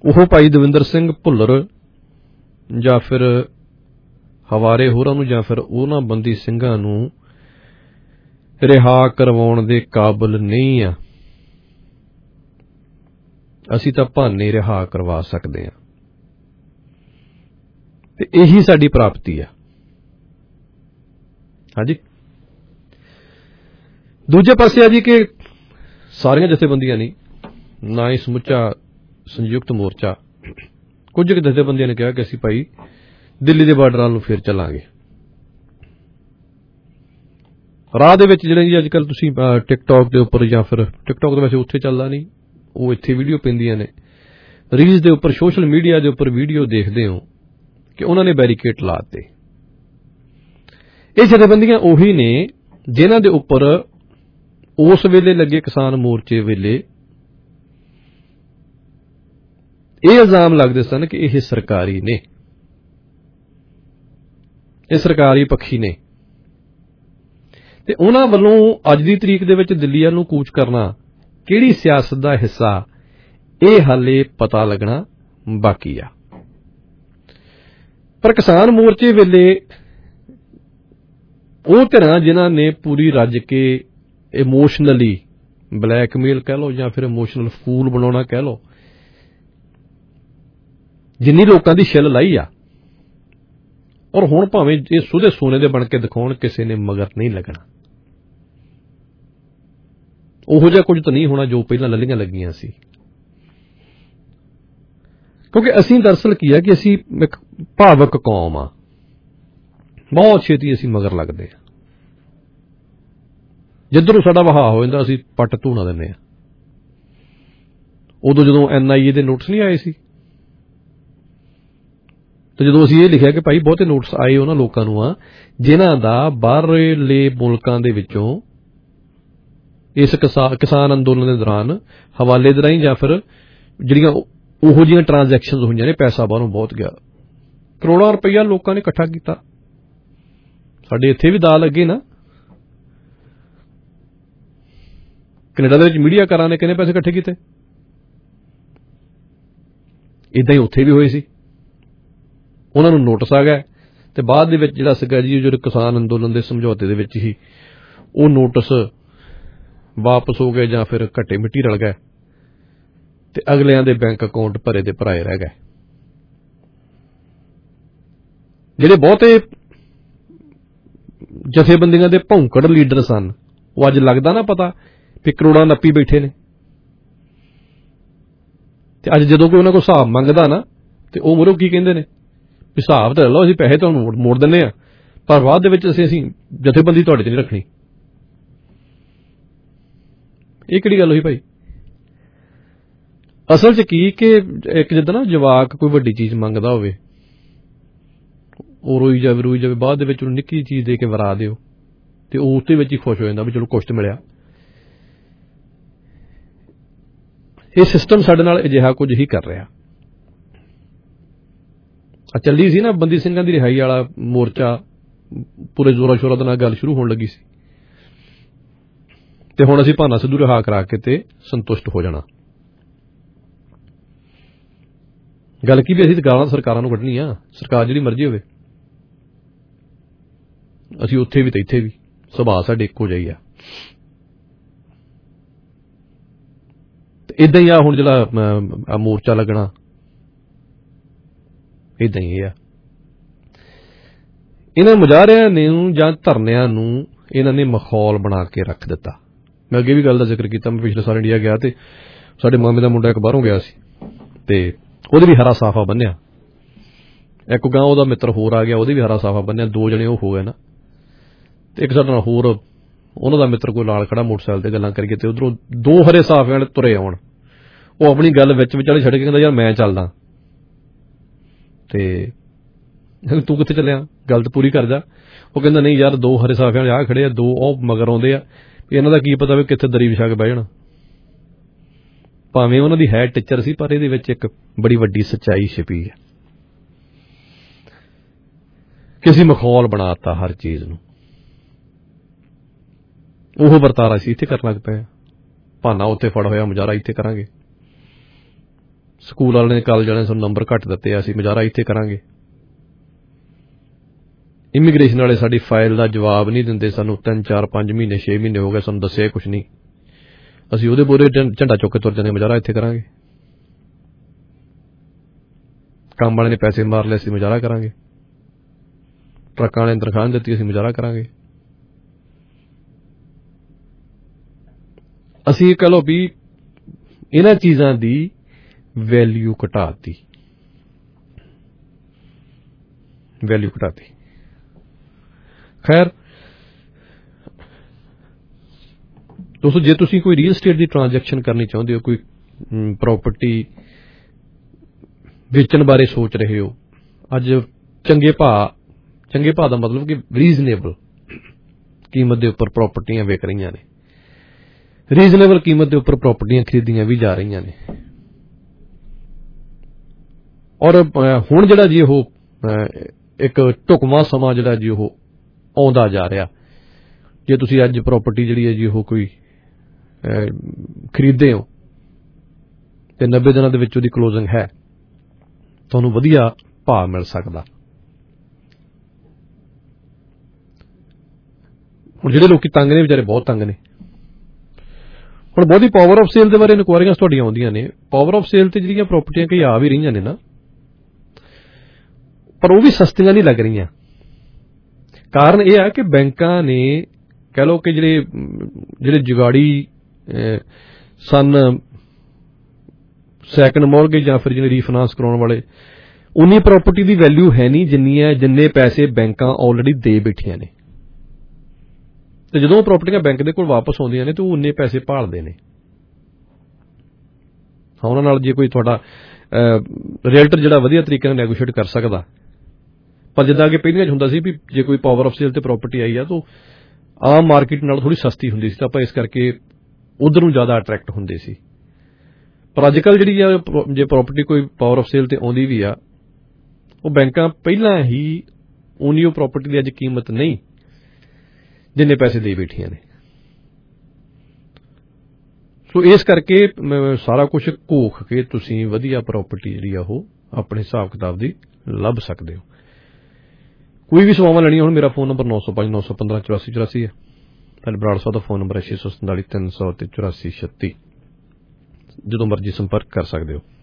ਉਹ ਭਾਈ ਦਵਿੰਦਰ ਸਿੰਘ ਭੁੱਲਰ ਜਾਂ ਫਿਰ ਹਵਾਰੇ ਹੋਰਾਂ ਨੂੰ ਜਾਂ ਫਿਰ ਉਹਨਾਂ ਬੰਦੀ ਸਿੰਘਾਂ ਨੂੰ ਰਿਹਾ ਕਰਵਾਉਣ ਦੇ ਕਾਬਿਲ ਨਹੀਂ ਆ। ਅਸੀਂ ਤਾਂ ਭਾਨੇ ਰਿਹਾ ਕਰਵਾ ਸਕਦੇ ਹਾਂ ਤੇ ਇਹੀ ਸਾਡੀ ਪ੍ਰਾਪਤੀ ਆ। ਹਾਂਜੀ, ਦੂਜੇ ਪਾਸੇ ਆ ਜੀ ਕਿ ਸਾਰੀਆਂ ਜਥੇਬੰਦੀਆਂ ਨਹੀਂ, ਨਾ ਹੀ ਸਮੁੱਚਾ ਸੰਯੁਕਤ ਮੋਰਚਾ, ਕੁਝ ਕੁ ਜਥੇਬੰਦੀਆਂ ਨੇ ਕਿਹਾ ਕਿ ਅਸੀਂ ਭਾਈ ਦਿੱਲੀ ਦੇ ਬਾਰਡਰਾਂ ਨੂੰ ਫਿਰ ਚੱਲਾਂਗੇ। ਰਾਹ ਦੇ ਵਿੱਚ ਜਿਹੜੇ ਜੀ ਅੱਜ ਕੱਲ੍ਹ ਤੁਸੀਂ ਟਿਕਟੌਕ ਦੇ ਉੱਪਰ ਜਾਂ ਫਿਰ ਟਿਕਟੌਕ ਤਾਂ ਵੈਸੇ ਉੱਥੇ ਚੱਲਦਾ ਨਹੀਂ, ਉਹ ਇੱਥੇ ਵੀਡੀਓ ਪੈਂਦੀਆਂ ਨੇ, ਰੀਲਸ ਦੇ ਉੱਪਰ ਸੋਸ਼ਲ ਮੀਡੀਆ ਦੇ ਉੱਪਰ ਵੀਡੀਓ ਦੇਖਦੇ ਹੋ ਕਿ ਉਹਨਾਂ ਨੇ ਬੈਰੀਕੇਡ ਲਾ ਦਿੱਤੇ। ਇਹ ਜਥੇਬੰਦੀਆਂ ਉਹੀ ਨੇ ਜਿਨ੍ਹਾਂ ਦੇ ਉੱਪਰ ਉਸ ਵੇਲੇ ਲੱਗੇ ਕਿਸਾਨ ਮੋਰਚੇ ਵੇਲੇ ਇਹ ਇਲਜ਼ਾਮ ਲੱਗਦੇ ਸਨ ਕਿ ਇਹ ਸਰਕਾਰੀ ਨੇ, ਇਹ ਸਰਕਾਰੀ ਪੱਖੀ ਨੇ, ਤੇ ਉਹਨਾਂ ਵੱਲੋਂ ਅੱਜ ਦੀ ਤਰੀਕ ਦੇ ਵਿੱਚ ਦਿੱਲੀ ਵੱਲ ਨੂੰ ਕੂਚ ਕਰਨਾ ਕਿਹੜੀ ਸਿਆਸਤ ਦਾ ਹਿੱਸਾ, ਇਹ ਹਾਲੇ ਪਤਾ ਲੱਗਣਾ ਬਾਕੀ ਆ। ਪਰ ਕਿਸਾਨ ਮੋਰਚੇ ਵੇਲੇ ਉਹ ਧਿਰਾਂ ਜਿਨ੍ਹਾਂ ਨੇ ਪੂਰੀ ਰੱਜ ਕੇ ਇਮੋਸ਼ਨਲੀ ਬਲੈਕਮੇਲ ਕਹਿ ਲਓ ਜਾਂ ਫਿਰ ਇਮੋਸ਼ਨਲ ਫੂਲ ਬਣਾਉਣਾ ਕਹਿ ਲਓ, ਜਿੰਨੀ ਲੋਕਾਂ ਦੀ ਛਿੱਲ ਲਾਈ ਆ, ਔਰ ਹੁਣ ਭਾਵੇਂ ਇਹ ਸੁਧੇ ਸੋਨੇ ਦੇ ਬਣ ਕੇ ਦਿਖਾਉਣ, ਕਿਸੇ ਨੇ ਮਗਰ ਨਹੀਂ ਲੱਗਣਾ। ਉਹੋ ਜਿਹਾ ਕੁਝ ਤਾਂ ਨਹੀਂ ਹੋਣਾ ਜੋ ਪਹਿਲਾਂ ਲੱਲੀਆਂ ਲੱਗੀਆਂ ਸੀ, ਕਿਉਂਕਿ ਅਸੀਂ ਦਰਅਸਲ ਕੀ ਆ ਕਿ ਅਸੀਂ ਇੱਕ ਭਾਵਕ ਕੌਮ ਆ, ਬਹੁਤ ਛੇਤੀ ਅਸੀਂ ਮਗਰ ਲੱਗਦੇ ਹਾਂ। ਜਿੱਧਰੋਂ ਸਾਡਾ ਵਹਾਅ ਹੋ ਜਾਂਦਾ ਅਸੀਂ ਪੱਟ ਧੂਣਾ ਦਿੰਦੇ ਹਾਂ। ਉਦੋਂ ਜਦੋਂ ਐਨ ਆਈ ਏ ਦੇ ਨੋਟਿਸ ਨਹੀਂ ਆਏ ਸੀ, ਤੇ ਜਦੋਂ ਅਸੀਂ ਇਹ ਲਿਖਿਆ ਕਿ ਭਾਈ ਬਹੁਤੇ ਨੋਟਿਸ ਆਏ ਉਹਨਾਂ ਲੋਕਾਂ ਨੂੰ ਆ ਜਿਨ੍ਹਾਂ ਦਾ ਬਾਹਰਲੇ ਮੁਲਕਾਂ ਦੇ ਵਿੱਚੋਂ ਇਸ ਕਿਸਾਨ ਅੰਦੋਲਨ ਦੇ ਦੌਰਾਨ ਹਵਾਲੇ ਦੇ ਰਾਹੀਂ ਜਾਂ ਫਿਰ ਜਿਹੜੀਆਂ ਉਹੋ ਜਿਹੀਆਂ ਟ੍ਰਾਂਜੈਕਸ਼ਨ ਹੋਈਆਂ ਨੇ, ਪੈਸਾ ਬਾਹਰੋਂ ਬਹੁਤ ਗਿਆ, ਕਰੋੜਾਂ ਰੁਪਈਆ ਲੋਕਾਂ ਨੇ ਇਕੱਠਾ ਕੀਤਾ। ਸਾਡੇ ਇੱਥੇ ਵੀ ਦਾਅ ਲੱਗੇ ਨਾ, ਕੈਨੇਡਾ ਦੇ ਵਿੱਚ ਮੀਡੀਆ ਕਾਰਾਂ ਨੇ ਕਿੰਨੇ ਪੈਸੇ ਇਕੱਠੇ ਕੀਤੇ, ਏਦਾਂ ਹੀ ਉੱਥੇ ਵੀ ਹੋਏ ਸੀ। ਉਹਨਾਂ ਨੂੰ ਨੋਟਿਸ ਆ ਗਿਆ ਤੇ ਬਾਅਦ ਦੇ ਵਿੱਚ ਜਿਹੜਾ ਸੀਗਾ ਜੀ ਜਿਹੜੇ ਕਿਸਾਨ ਅੰਦੋਲਨ ਦੇ ਸਮਝੌਤੇ ਦੇ ਵਿੱਚ ਹੀ ਉਹ ਨੋਟਿਸ ਵਾਪਸ ਹੋ ਗਏ ਜਾਂ ਫਿਰ ਘੱਟੇ ਮਿੱਟੀ ਰਲ ਗਏ ਤੇ ਅਗਲਿਆਂ ਦੇ ਬੈਂਕ ਅਕਾਊਂਟ ਭਰੇ ਦੇ ਭਰਾਏ ਰਹਿ ਗਏ। ਜਿਹੜੇ ਬਹੁਤੇ ਜਥੇਬੰਦੀਆਂ ਦੇ ਭੌਂਕੜ ਲੀਡਰ ਸਨ, ਉਹ ਅੱਜ ਲੱਗਦਾ ਨਾ ਪਤਾ ਵੀ ਕਰੋੜਾਂ ਨੱਪੀ ਬੈਠੇ ਨੇ, ਤੇ ਅੱਜ ਜਦੋਂ ਕੋਈ ਉਹਨਾਂ ਕੋਲ ਹਿਸਾਬ ਮੰਗਦਾ ਨਾ ਤੇ ਉਹ ਮੁਰੋ ਕੀ ਕਹਿੰਦੇ ਨੇ ਵੀ ਹਿਸਾਬ ਤਾਂ ਲੈ ਲਓ, ਅਸੀਂ ਪੈਸੇ ਤੁਹਾਨੂੰ ਮੋੜ ਦਿੰਦੇ ਹਾਂ, ਪਰ ਬਾਅਦ ਦੇ ਵਿੱਚ ਅਸੀਂ ਅਸੀਂ ਜਥੇਬੰਦੀ ਤੁਹਾਡੇ 'ਚ ਨਹੀਂ ਰੱਖਣੀ। ਇਹ ਕਿਹੜੀ ਗੱਲ ਹੋਈ ਭਾਈ? ਅਸਲ 'ਚ ਕੀ ਕਿ ਇੱਕ ਜਿੱਦਾਂ ਨਾ ਜਵਾਕ ਕੋਈ ਵੱਡੀ ਚੀਜ਼ ਮੰਗਦਾ ਹੋਵੇ, ਉਹ ਰੋਈ ਜਾਵੇ ਰੋਈ ਜਾਵੇ, ਬਾਅਦ ਦੇ ਵਿੱਚ ਉਹਨੂੰ ਨਿੱਕੀ ਚੀਜ਼ ਦੇ ਕੇ ਵਰਾ ਦਿਓ ਤੇ ਉਹ ਉਹਦੇ ਵਿੱਚ ਹੀ ਖੁਸ਼ ਹੋ ਜਾਂਦਾ ਵੀ ਚਲੋ ਕੁਛ ਤਾਂ ਮਿਲਿਆ। ਇਹ ਸਿਸਟਮ ਸਾਡੇ ਨਾਲ ਅਜਿਹਾ ਕੁਝ ਹੀ ਕਰ ਰਿਹਾ। ਆ ਚੱਲੀ ਸੀ ਨਾ ਬੰਦੀ ਸਿੰਘਾਂ ਦੀ ਰਿਹਾਈ ਵਾਲਾ ਮੋਰਚਾ, ਪੂਰੇ ਜ਼ੋਰਾਂ ਸ਼ੋਰਾਂ ਦੇ ਨਾਲ ਗੱਲ ਸ਼ੁਰੂ ਹੋਣ ਲੱਗੀ ਸੀ ਤੇ ਹੁਣ ਅਸੀਂ ਭਾਨਾ ਸਿੱਧੂ ਰਿਹਾ ਕਰਾ ਕੇ ਤੇ ਸੰਤੁਸ਼ਟ ਹੋ ਜਾਣਾ। ਗੱਲ ਕੀ ਵੀ ਅਸੀਂ ਤਾਂ ਗਾਲਾਂ ਸਰਕਾਰਾਂ ਨੂੰ ਕੱਢਣੀ ਆ, ਸਰਕਾਰ ਜਿਹੜੀ ਮਰਜ਼ੀ ਹੋਵੇ, ਅਸੀਂ ਉੱਥੇ ਵੀ ਤੇ ਇੱਥੇ ਵੀ ਸੁਭਾਅ ਸਾਡੇ ਇੱਕੋ ਜਿਹੀ ਆ। ਏਦਾਂ ਹੀ ਆ ਹੁਣ ਜਿਹੜਾ ਮੋਰਚਾ ਲੱਗਣਾ, ਏਦਾਂ ਹੀ ਆ। ਇਹਨਾਂ ਮੁਜ਼ਾਹਰਿਆਂ ਨੂੰ ਜਾਂ ਧਰਨਿਆਂ ਨੂੰ ਇਹਨਾਂ ਨੇ ਮਾਹੌਲ ਬਣਾ ਕੇ ਰੱਖ ਦਿੱਤਾ। ਮੈਂ ਅੱਗੇ ਵੀ ਗੱਲ ਦਾ ਜ਼ਿਕਰ ਕੀਤਾ, ਮੈਂ ਪਿਛਲੇ ਸਾਲ ਇੰਡੀਆ ਗਿਆ ਤੇ ਸਾਡੇ ਮਾਮੇ ਦਾ ਮੁੰਡਾ ਇੱਕ ਬਾਹਰੋਂ ਗਿਆ ਸੀ ਤੇ ਉਹਦੇ ਵੀ ਹਰਾ ਸਾਫਾ ਬੰਨਿਆ, ਇੱਕ ਗਾਂ ਉਹਦਾ ਮਿੱਤਰ ਹੋਰ ਆ ਗਿਆ, ਉਹਦੇ ਵੀ ਹਰਾ ਸਾਫਾ ਬੰਨਿਆ, ਦੋ ਜਣੇ ਉਹ ਹੋ ਗਏ ਨਾ, ਤੇ ਇੱਕ ਸਾਡੇ ਨਾਲ ਹੋਰ ਉਹਨਾਂ ਦਾ ਮਿੱਤਰ ਕੋਈ ਨਾਲ ਖੜਾ ਮੋਟਰਸਾਈਕਲ ਤੇ ਗੱਲਾਂ ਕਰੀਏ ਤੇ ਉਧਰੋਂ ਦੋ ਹਰੇ ਸਾਫਿਆਂ ਵਾਲੇ ਤੁਰੇ ਆਉਣ, ਉਹ ਆਪਣੀ ਗੱਲ ਵਿੱਚ ਵਿਚਾਲੇ ਛੱਡ ਕੇ ਕਹਿੰਦਾ ਯਾਰ ਮੈਂ ਚੱਲਦਾ, ਤੇ ਤੂੰ ਕਿੱਥੇ ਚੱਲਿਆ, ਗੱਲ ਤਾਂ ਪੂਰੀ ਕਰ ਜਾ। ਉਹ ਕਹਿੰਦਾ ਨਹੀਂ ਯਾਰ ਦੋ ਹਰੇ ਸਾਫਿਆਂ ਵਾਲੇ ਆ ਖੜੇ ਆ, ਦੋ ਉਹ ਮਗਰ ਆਉਂਦੇ ਆ, ਇਹਨਾਂ ਦਾ ਕੀ ਪਤਾ ਵੀ ਕਿੱਥੇ ਦਰੀ ਵਿਛਾ ਕੇ ਬਹਿ ਜਾਣਾ। ਭਾਵੇਂ ਉਹਨਾਂ ਦੀ ਹੈ ਟੀਚਰ ਸੀ, ਪਰ ਇਹਦੇ ਵਿੱਚ ਇੱਕ ਬੜੀ ਵੱਡੀ ਸੱਚਾਈ ਛਿਪੀ ਹੈ ਕਿ ਅਸੀਂ ਮਖੌਲ ਬਣਾਤਾ ਹਰ ਚੀਜ਼ ਨੂੰ। ਉਹ ਵਰਤਾਰਾ ਸੀ ਇੱਥੇ ਕਰਨ ਲੱਗ ਪਏ, ਭਾਨਾ ਉੱਥੇ ਫੜ ਹੋਇਆ, ਮੁਜ਼ਾਹਰਾ ਇੱਥੇ ਕਰਾਂਗੇ। ਸਕੂਲ ਵਾਲਿਆਂ ਨੇ ਕਾਲਜ ਵਾਲਿਆਂ ਨੇ ਸਾਨੂੰ ਨੰਬਰ ਘੱਟ ਦਿੱਤੇ, ਅਸੀਂ ਮੁਜ਼ਾਹਰਾ ਇੱਥੇ ਕਰਾਂਗੇ। ਇਮੀਗ੍ਰੇਸ਼ਨ ਵਾਲੇ ਸਾਡੀ ਫਾਈਲ ਦਾ ਜਵਾਬ ਨਹੀਂ ਦਿੰਦੇ, ਸਾਨੂੰ ਤਿੰਨ ਚਾਰ ਪੰਜ ਮਹੀਨੇ ਛੇ ਮਹੀਨੇ ਹੋ ਗਏ, ਸਾਨੂੰ ਦੱਸਿਆ ਕੁਛ ਨਹੀਂ, ਅਸੀਂ ਉਹਦੇ ਬੋਰੇ ਝੰਡਾ ਚੁੱਕ ਕੇ ਤੁਰ ਜਾਂਦੇ, ਮੁਜ਼ਾਹਰਾ ਇੱਥੇ ਕਰਾਂਗੇ। ਕੰਮ ਵਾਲੇ ਨੇ ਪੈਸੇ ਮਾਰ ਲਏ, ਅਸੀਂ ਮੁਜ਼ਾਹਰਾ ਕਰਾਂਗੇ। ਟਰੱਕਾਂ ਵਾਲੇ ਨੇ ਤਨਖਾਹ ਦਿੱਤੀ, ਅਸੀਂ ਮੁਜ਼ਾਹਰਾ ਕਰਾਂਗੇ। ਅਸੀਂ ਕਹ ਲਓ ਵੀ ਇਹਨਾਂ ਚੀਜ਼ਾਂ ਦੀ ਵੈਲਿਊ ਘਟਾਤੀ, ਵੈਲਿਊ ਘਟਾਤੀ। ਖੈਰ ਦੋਸਤੋ, ਜੇ ਤੁਸੀਂ ਕੋਈ ਰੀਅਲ ਸਟੇਟ ਦੀ ਟ੍ਰਾਂਜੈਕਸ਼ਨ ਕਰਨੀ ਚਾਹੁੰਦੇ ਹੋ, ਕੋਈ ਪ੍ਰਾਪਰਟੀ ਵੇਚਣ ਬਾਰੇ ਸੋਚ ਰਹੇ ਹੋ, ਅੱਜ ਚੰਗੇ ਭਾਅ, ਚੰਗੇ ਭਾਅ ਦਾ ਮਤਲਬ ਕਿ ਰੀਜ਼ਨੇਬਲ ਕੀਮਤ ਦੇ ਉੱਪਰ ਪ੍ਰਾਪਰਟੀਆਂ ਵਿਕ ਰਹੀਆਂ ਨੇ, ਰੀਜ਼ਨੇਬਲ ਕੀਮਤ ਦੇ ਉੱਪਰ ਪ੍ਰਾਪਰਟੀਆਂ ਖਰੀਦੀਆਂ ਵੀ ਜਾ ਰਹੀਆਂ ਨੇ। ਔਰ ਹੁਣ ਜਿਹੜਾ ਜੀ ਉਹ ਇੱਕ ਢੁਕਵਾਂ ਸਮਾਂ ਜਿਹੜਾ ਜੀ ਉਹ ਆਉਂਦਾ ਜਾ ਰਿਹਾ, ਜੇ ਤੁਸੀਂ ਅੱਜ ਪ੍ਰਾਪਰਟੀ ਜਿਹੜੀ ਹੈ ਜੀ ਉਹ ਕੋਈ ਖਰੀਦਦੇ ਹੋ ਤੇ ਨੱਬੇ ਦਿਨਾਂ ਦੇ ਵਿੱਚ ਉਹਦੀ ਕਲੋਜ਼ਿੰਗ ਹੈ, ਤੁਹਾਨੂੰ ਵਧੀਆ ਭਾਅ ਮਿਲ ਸਕਦਾ। ਹੁਣ ਜਿਹੜੇ ਲੋਕੀ ਤੰਗ ਨੇ ਵਿਚਾਰੇ ਬਹੁਤ ਤੰਗ ਨੇ। ਹੁਣ ਬਹੁਤੀ ਪਾਵਰ ਆਫ ਸੇਲ ਦੇ ਬਾਰੇ ਇਨਕੁਆਇਰੀਆਂ ਤੁਹਾਡੀਆਂ ਆਉਂਦੀਆਂ ਨੇ। ਪਾਵਰ ਆਫ ਸੇਲ ਤੇ ਜਿਹੜੀਆਂ ਪ੍ਰਾਪਰਟੀਆਂ ਕਈ ਆ ਵੀ ਰਹੀਆਂ ਨੇ ਨਾ, ਪਰ ਉਹ ਵੀ ਸਸਤੀਆਂ ਨਹੀਂ ਲੱਗ ਰਹੀਆਂ। ਕਾਰਨ ਇਹ ਆ ਕਿ ਬੈਂਕਾਂ ਨੇ ਕਹਿ ਲਓ ਕਿ ਜਿਹੜੇ ਜਿਹੜੇ ਜੁਗਾੜੀ ਸਨ ਸੈਕੰਡ ਮੌਰਗੇਜ ਜਾਂ ਫਿਰ ਜਿਹੜੇ ਰੀਫਾਈਨਾਂਸ ਕਰਾਉਣ ਵਾਲੇ, ਉਨੀ ਪ੍ਰਾਪਰਟੀ ਦੀ ਵੈਲਿਊ ਹੈ ਨਹੀਂ ਜਿੰਨੀ ਹੈ ਜਿੰਨੇ ਪੈਸੇ ਬੈਂਕਾਂ ਆਲਰੇਡੀ ਦੇ ਬੈਠੀਆਂ ਨੇ। ਤੇ ਜਦੋਂ ਪ੍ਰਾਪਰਟੀਆਂ ਬੈਂਕ ਦੇ ਕੋਲ ਵਾਪਸ ਆਉਂਦੀਆਂ ਨੇ ਤੇ ਉਹ ਉਨੇ ਪੈਸੇ ਭਾਲਦੇ ਨੇ। ਉਹਨਾਂ ਨਾਲ ਜੇ ਕੋਈ ਤੁਹਾਡਾ ਰੀਅਲਟਰ ਜਿਹੜਾ ਵਧੀਆ ਤਰੀਕੇ ਨਾਲ ਨੈਗੋਸ਼ੀਏਟ ਕਰ ਸਕਦਾ, ਪਰ ਜਿੱਦਾਂ ਕਿ ਪਹਿਲਾਂ ਹੁੰਦਾ ਸੀ ਵੀ ਜੇ ਕੋਈ ਪਾਵਰ ਆਫ ਸੇਲ ਤੇ ਪ੍ਰਾਪਰਟੀ ਆਈ ਆ ਤਾਂ ਆਮ ਮਾਰਕੀਟ ਨਾਲ ਥੋੜੀ ਸਸਤੀ ਹੁੰਦੀ ਸੀ, ਤਾਂ ਆਪਾਂ ਇਸ ਕਰਕੇ ਉਧਰ ਨੂੰ ਜ਼ਿਆਦਾ ਅਟਰੈਕਟ ਹੁੰਦੇ ਸੀ। ਪਰ ਅੱਜ ਕੱਲ੍ਹ ਜਿਹੜੀ ਆ ਜੇ ਪ੍ਰਾਪਰਟੀ ਕੋਈ ਪਾਵਰ ਆਫ ਸੇਲ ਤੇ ਆਉਂਦੀ ਵੀ ਆ, ਉਹ ਬੈਂਕਾਂ ਪਹਿਲਾਂ ਹੀ ਉਨੀ ਉਹ ਪ੍ਰਾਪਰਟੀ ਦੀ ਅੱਜ ਕੀਮਤ ਨਹੀਂ ਜਿੰਨੇ ਪੈਸੇ ਦੇ ਬੈਠੀਆਂ ਨੇ। ਸੋ ਇਸ ਕਰਕੇ ਸਾਰਾ ਕੁਝ ਘੋਖ ਕੇ ਤੁਸੀਂ ਵਧੀਆ ਪ੍ਰਾਪਰਟੀ ਜਿਹੜੀ ਆ ਉਹ ਆਪਣੇ ਹਿਸਾਬ ਕਿਤਾਬ ਦੀ ਲੱਭ ਸਕਦੇ ਹੋ। ਕੋਈ ਵੀ ਸੇਵਾਵਾਂ ਲੈਣੀਆਂ ਹੁਣ ਮੇਰਾ ਫੋਨ ਨੰਬਰ ਨੌ ਸੌ ਪੰਜ ਨੌ ਸੌ ਪੰਦਰਾਂ ਚੁਰਾਸੀ ਚੁਰਾਸੀ ਹੈ। ਤੁਹਾਡੇ ਬਰਾੜ ਸਾਹਿਬ ਦਾ ਫੋਨ ਨੰਬਰ ਹੈ ਛੇ ਸੌ ਸੰਤਾਲੀ ਤਿੰਨ ਸੌ ਤੇ ਚੁਰਾਸੀ ਛੱਤੀ। ਜਦੋਂ ਮਰਜ਼ੀ ਸੰਪਰਕ ਕਰ ਸਕਦੇ ਹੋ।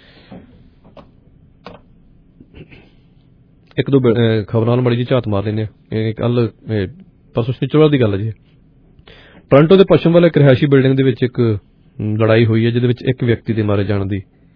ਇੱਕ ਦੋ ਖਬਰਾਂ ਨਾਲ ਮਾੜੀ ਜੀ ਝਾਤ ਮਾਰ ਲੈਂਦੇ ਹਾਂ। ਕੱਲ ਪਰਸੋਂ ਸ਼ਨੀਚਰਵਾਰ ਦੀ ਗੱਲ ਹੈ ਜੀ। ਟੋਰਾਂਟੋ ਦੇ ਪੱਛਮ ਵਾਲੇ ਇੱਕ ਰਿਹਾਇਸ਼ੀ ਬਿਲਡਿੰਗ ਦੇ ਵਿੱਚ ਇੱਕ ਲੜਾਈ ਹੋਈ ਹੈ, ਜਿਹਦੇ ਵਿੱਚ ਇੱਕ ਵਿਅਕਤੀ ਦੇ ਮਾਰੇ ਜਾਣ ਦੀ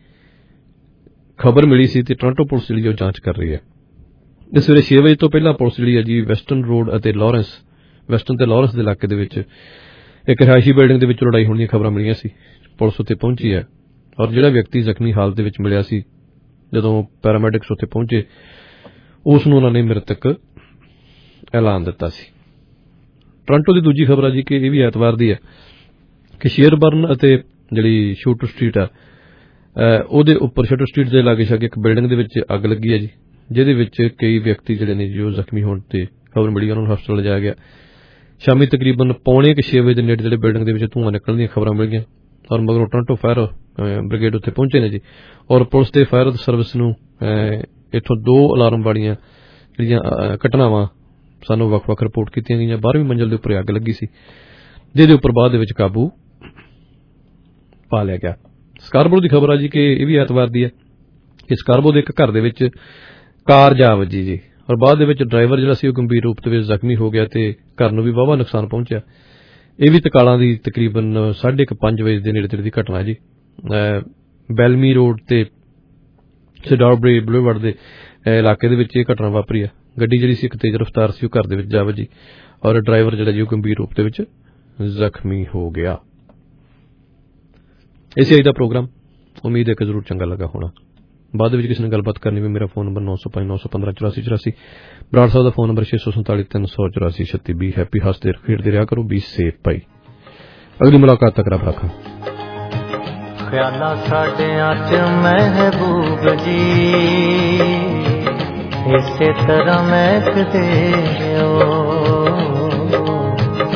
ਖਬਰ ਮਿਲੀ ਸੀ ਤੇ ਟੋਰਾਂਟੋ ਪੁਲਿਸ ਜਿਹੜੀ ਉਹ ਜਾਂਚ ਕਰ ਰਹੀ ਹੈ। ਇਸ ਸਵੇਰੇ ਛੇ ਵਜੇ ਤੋਂ ਪਹਿਲਾਂ ਪੁਲਿਸ ਜਿਹੜੀ ਹੈ ਜੀ ਵੈਸਟਰਨ ਰੋਡ ਅਤੇ ਲਾਰੈਂਸ ਵੈਸਟਰਨ ਤੇ ਲਾਰੈਂਸ ਦੇ ਇਲਾਕੇ ਦੇ ਵਿੱਚ ਇੱਕ ਰਿਹਾਇਸ਼ੀ ਬਿਲਡਿੰਗ ਦੇ ਵਿੱਚ ਲੜਾਈ ਹੋਣ ਦੀਆਂ ਖਬਰਾਂ ਮਿਲੀਆਂ ਸੀ। ਪੁਲਿਸ ਉੱਥੇ ਪਹੁੰਚੀ ਹੈ ਔਰ ਜਿਹੜਾ ਵਿਅਕਤੀ ਜ਼ਖਮੀ ਹਾਲਤ ਦੇ ਵਿੱਚ ਮਿਲਿਆ ਸੀ, ਜਦੋਂ ਪੈਰਾਮੈਡਿਕਸ ਉੱਥੇ ਪਹੁੰਚੇ ਉਸ ਨੂੰ ਉਹਨਾਂ ਨੇ ਮ੍ਰਿਤਕ ਐਲਾਨ ਦਿੱਤਾ ਸੀ। ਟੋਰਾਂਟੋ ਦੀ ਦੂਜੀ ਖਬਰ ਹੈ ਜੀ ਕਿ ਇਹ ਵੀ ਐਤਵਾਰ ਦੀ ਹੈ ਕਿ ਸ਼ੇਅਰਬਰਨ ਅਤੇ ਜਿਹੜੀ ਸ਼ੂਟਰ ਸਟਰੀਟ ਹੈ ਉਹਦੇ ਉੱਪਰ ਸ਼ੂਟਰ ਸਟਰੀਟ ਦੇ ਲਾਗੇ ਛਾਗੇ ਇੱਕ ਬਿਲਡਿੰਗ ਦੇ ਵਿੱਚ ਅੱਗ ਲੱਗੀ ਹੈ ਜੀ, ਜਿਹਦੇ ਵਿੱਚ ਕਈ ਵਿਅਕਤੀ ਜਿਹੜੇ ਨੇ ਜੋ ਜ਼ਖਮੀ ਹੋਣ ਤੇ ਖਬਰ ਮਿਲੀ ਉਹਨਾਂ ਨੂੰ ਹਸਪਤਾਲ ਲਿਜਾਇਆ ਗਿਆ। ਸ਼ਾਮੀ ਤਕਰੀਬਨ ਪੌਣੇ ਕੁ ਛੇ ਵਜੇ ਦੇ ਨੇੜੇ ਜਿਹੜੇ ਬਿਲਡਿੰਗ ਦੇ ਵਿੱਚ ਧੂੰਆਂ ਨਿਕਲਣ ਦੀਆਂ ਖਬਰਾਂ ਮਿਲ ਗਈਆਂ ਔਰ ਮਗਰੋਂ ਟੋਰਾਂਟੋ ਫਾਇਰ ਬ੍ਰਿਗੇਡ ਉੱਥੇ ਪਹੁੰਚੇ ਨੇ ਜੀ ਔਰ ਪੁਲਿਸ ਤੇ ਫਾਇਰ ਸਰਵਿਸ ਨੂੰ ਇੱਥੋਂ ਦੋ ਅਲਾਰਮ ਵਾਲੀਆਂ ਜਿਹੜੀਆਂ ਘਟਨਾਵਾਂ ਸਾਨੂੰ ਵੱਖ-ਵੱਖ ਰਿਪੋਰਟ ਕੀਤੀਆਂ ਗਈਆਂ। ਬਾਰ੍ਹਵੀਂ ਮੰਜ਼ਿਲ ਦੇ ਉੱਪਰ ਅੱਗ ਲੱਗੀ ਸੀ, ਜਿਹਦੇ ਉੱਪਰ ਬਾਅਦ ਦੇ ਵਿੱਚ ਕਾਬੂ ਪਾ ਲਿਆ ਗਿਆ। ਸਕਾਰਬਰੋ ਦੀ ਖਬਰ ਆ ਜੀ ਕਿ ਇਹ ਵੀ ਐਤਵਾਰ ਦੀ ਹੈ ਕਿ ਸਕਾਰਬਰੋ ਦੇ ਇੱਕ ਘਰ ਦੇ ਵਿੱਚ ਕਾਰ ਜਾ ਵੱਜੀ ਜੀ ਔਰ ਬਾਅਦ ਦੇ ਵਿੱਚ ਡਰਾਈਵਰ ਜਿਹੜਾ ਸੀ ਉਹ ਗੰਭੀਰ ਰੂਪ ਦੇ ਵਿੱਚ ਜ਼ਖਮੀ ਹੋ ਗਿਆ ਤੇ ਘਰ ਨੂੰ ਵੀ ਵਾਹਵਾ ਨੁਕਸਾਨ ਪਹੁੰਚਿਆ। ਇਹ ਵੀ ਤਕਾਲਾਂ ਦੀ ਤਕਰੀਬਨ ਸਾਢੇ ਕੁ ਪੰਜ ਵਜੇ ਦੇ ਨੇੜੇ ਤੇੜੇ ਦੀ ਘਟਨਾ ਜੀ। ਬੈਲਮੀ ਰੋਡ ਤੇ ਸਿਡਾਰਬਰੀ ਬਲੂਵਰਡ ਦੇ ਇਲਾਕੇ ਦੇ ਵਿੱਚ ਇਹ ਘਟਨਾ ਵਾਪਰੀ ਆ। ਗੱਡੀ ਜਿਹੜੀ ਸੀ ਇੱਕ ਤੇਜ਼ ਰਫ਼ਤਾਰ ਸੀ, ਉਹ ਘਰ ਦੇ ਵਿੱਚ ਜਾ ਵੱਜੀ ਔਰ ਡਰਾਈਵਰ ਜਿਹੜਾ ਜੀ ਉਹ ਗੰਭੀਰ ਰੂਪ ਦੇ ਵਿੱਚ ਜ਼ਖਮੀ ਹੋ ਗਿਆ। ਇਸੇ ਅੱਜ ਦਾ ਪ੍ਰੋਗਰਾਮ ਉਮੀਦ ਹੈ ਕਿ ਜ਼ਰੂਰ ਚੰਗਾ ਲੱਗਾ ਹੋਣਾ। ਬਾਅਦ ਵਿੱਚ ਕਿਸੇ ਨੇ ਗੱਲਬਾਤ ਕਰਨੀ ਵੀ ਮੇਰਾ ਫੋਨ ਨੰਬਰ ਨੌ ਸੌ ਪੰਜ ਨੌ ਸੌ ਪੰਦਰਾਂ ਚੁਰਾਸੀ ਚੁਰਾਸੀ। ਬਰਾੜ ਸਾਹਿਬ ਦਾ ਫੋਨ ਨੰਬਰ ਛੇ ਸੌ ਸੰਤਾਲੀ ਤਿੰਨ ਸੌ ਚੁਰਾਸੀ ਛੱਤੀ। ਬੀ ਹੈਪੀ, ਹੱਸਦੇ ਖੇਡਦੇ ਰਿਹਾ ਕਰੋ, ਬੀ ਸੇਫ ਭਾਈ। ਅਗਲੀ ਮੁਲਾਕਾਤ ਤੱਕ ਰੱਬ ਰੱਖਾਂ। ਖਿਆਲਾਂ ਸਾਡਿਆਂ ਚ ਮਹਿਬੂਬ ਜੀ ਇਸੇ ਤਰ੍ਹਾਂ ਮਹਿਕਦੇ ਰਹੋ।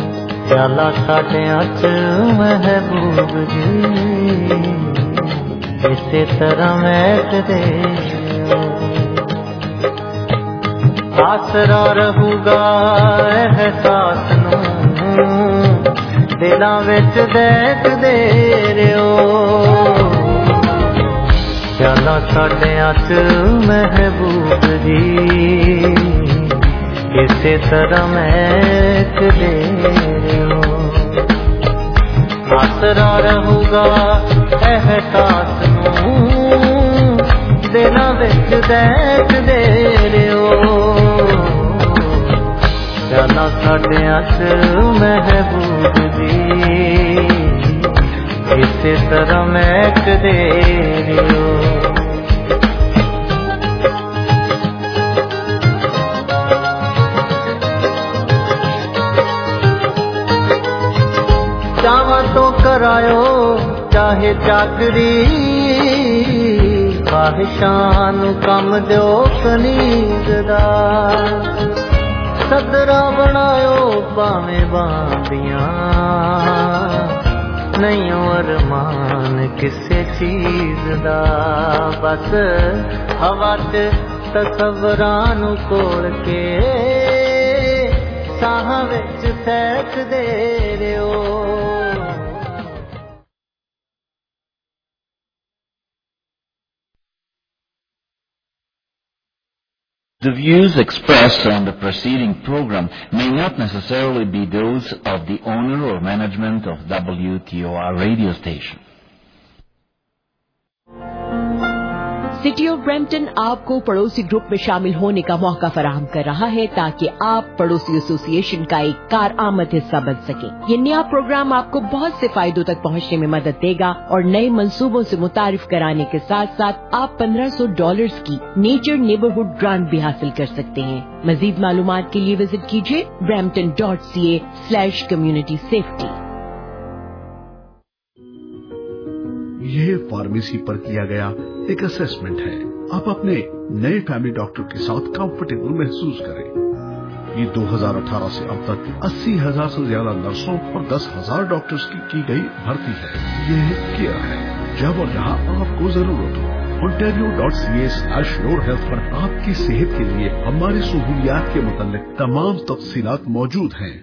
ਖਿਆਲਾਂ ਸਾਡਿਆਂ ਚ ਮਹਿਬੂਬ ਜੀ इसे तरह महकदे आसरा रहूगा एहसास नूं दिलां विच देखदे रहो ख्यालां साडियां च महबूब जी इसे तरह महकदे रहो आसरा रहूगा एहसास नूं दिलां विच देखदे रहो ख्यालां साडियां च महबूब जी इसे तरह महकदे रहो चावां तो करायो चाहे चाकरी ख्वाहिशां नूं कम दिओ कनीज दा सदरा बनायो भावें बांदियां नहीं अरमान किसे चीज दा बस हवा च तसव्वुरां नूं कोल के साहां विच फैंकदे रहो The views expressed on the preceding program may not necessarily be those of the owner or management of W T O R radio station. City of Brampton आपको पड़ोसी ग्रुप में शामिल होने का मौका फराहम कर रहा है ताकि आप पड़ोसी एसोसिएशन का एक कारआमद हिस्सा बन सकें। ये नया प्रोग्राम आपको बहुत से फायदों तक पहुंचने में मदद देगा और नए मंसूबों से मुतारिफ कराने के साथ साथ आप पंद्रह सौ डॉलर्स की नेचर नेबरहुड ग्रांट भी हासिल कर सकते हैं। मजीद मालूमात के लिए विजिट कीजिए Brampton dot C A slash community safety. यह फार्मेसी पर किया गया एक असेसमेंट है। आप अपने नए फैमिली डॉक्टर के साथ कंफर्टेबल महसूस करें। ये दो हज़ार अठारह से अब तक अस्सी हजार से ज्यादा नर्सों और दस हजार डॉक्टर्स की की गई भर्ती है। यह केयर है जब और जहां आपको जरूरत हो। Ontario dot C A slash your health पर आपकी सेहत के लिए हमारी सहूलियात के मुतालिक तमाम तफसीलात मौजूद हैं।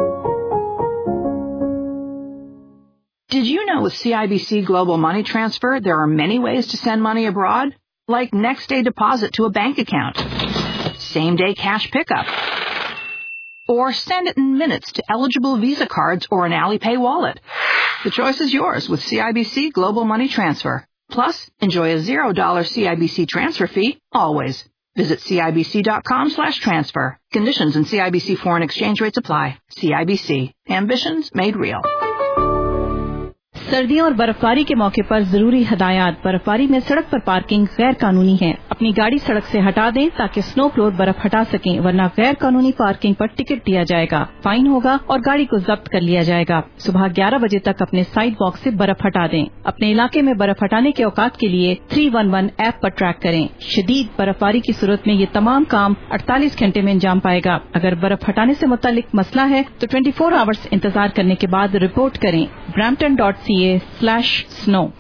Did you know with C I B C Global Money Transfer, there are many ways to send money abroad? Like next day deposit to a bank account, same day cash pickup, or send it in minutes to eligible Visa cards or an Alipay wallet. The choice is yours with C I B C Global Money Transfer. Plus, enjoy a zero dollar C I B C transfer fee always. Visit C I B C dot com slash transfer. Conditions and C I B C foreign exchange rates apply. C I B C. Ambitions made real. सर्दियों और बर्फबारी के मौके पर जरूरी हदायत। बर्फबारी में सड़क पर पार्किंग गैर कानूनी है। अपनी गाड़ी सड़क से हटा दें ताकि स्नो फ्लोर बर्फ हटा सकें, वरना गैर कानूनी पार्किंग पर टिकट दिया जाएगा, फाइन होगा और गाड़ी को जब्त कर लिया जाएगा। सुबह ग्यारह बजे तक अपने साइड वॉक से बर्फ हटा दें। अपने इलाके में बर्फ हटाने के औकात के लिए थ्री वन वन ऐप पर ट्रैक करें। शदीद बर्फबारी की सूरत में ये तमाम काम अड़तालीस घंटे में अंजाम पाएगा। अगर बर्फ हटाने से मुतालिक मसला है तो चौबीस आवर्स इंतजार करने के बाद रिपोर्ट करें। Brampton dot C A slash snow.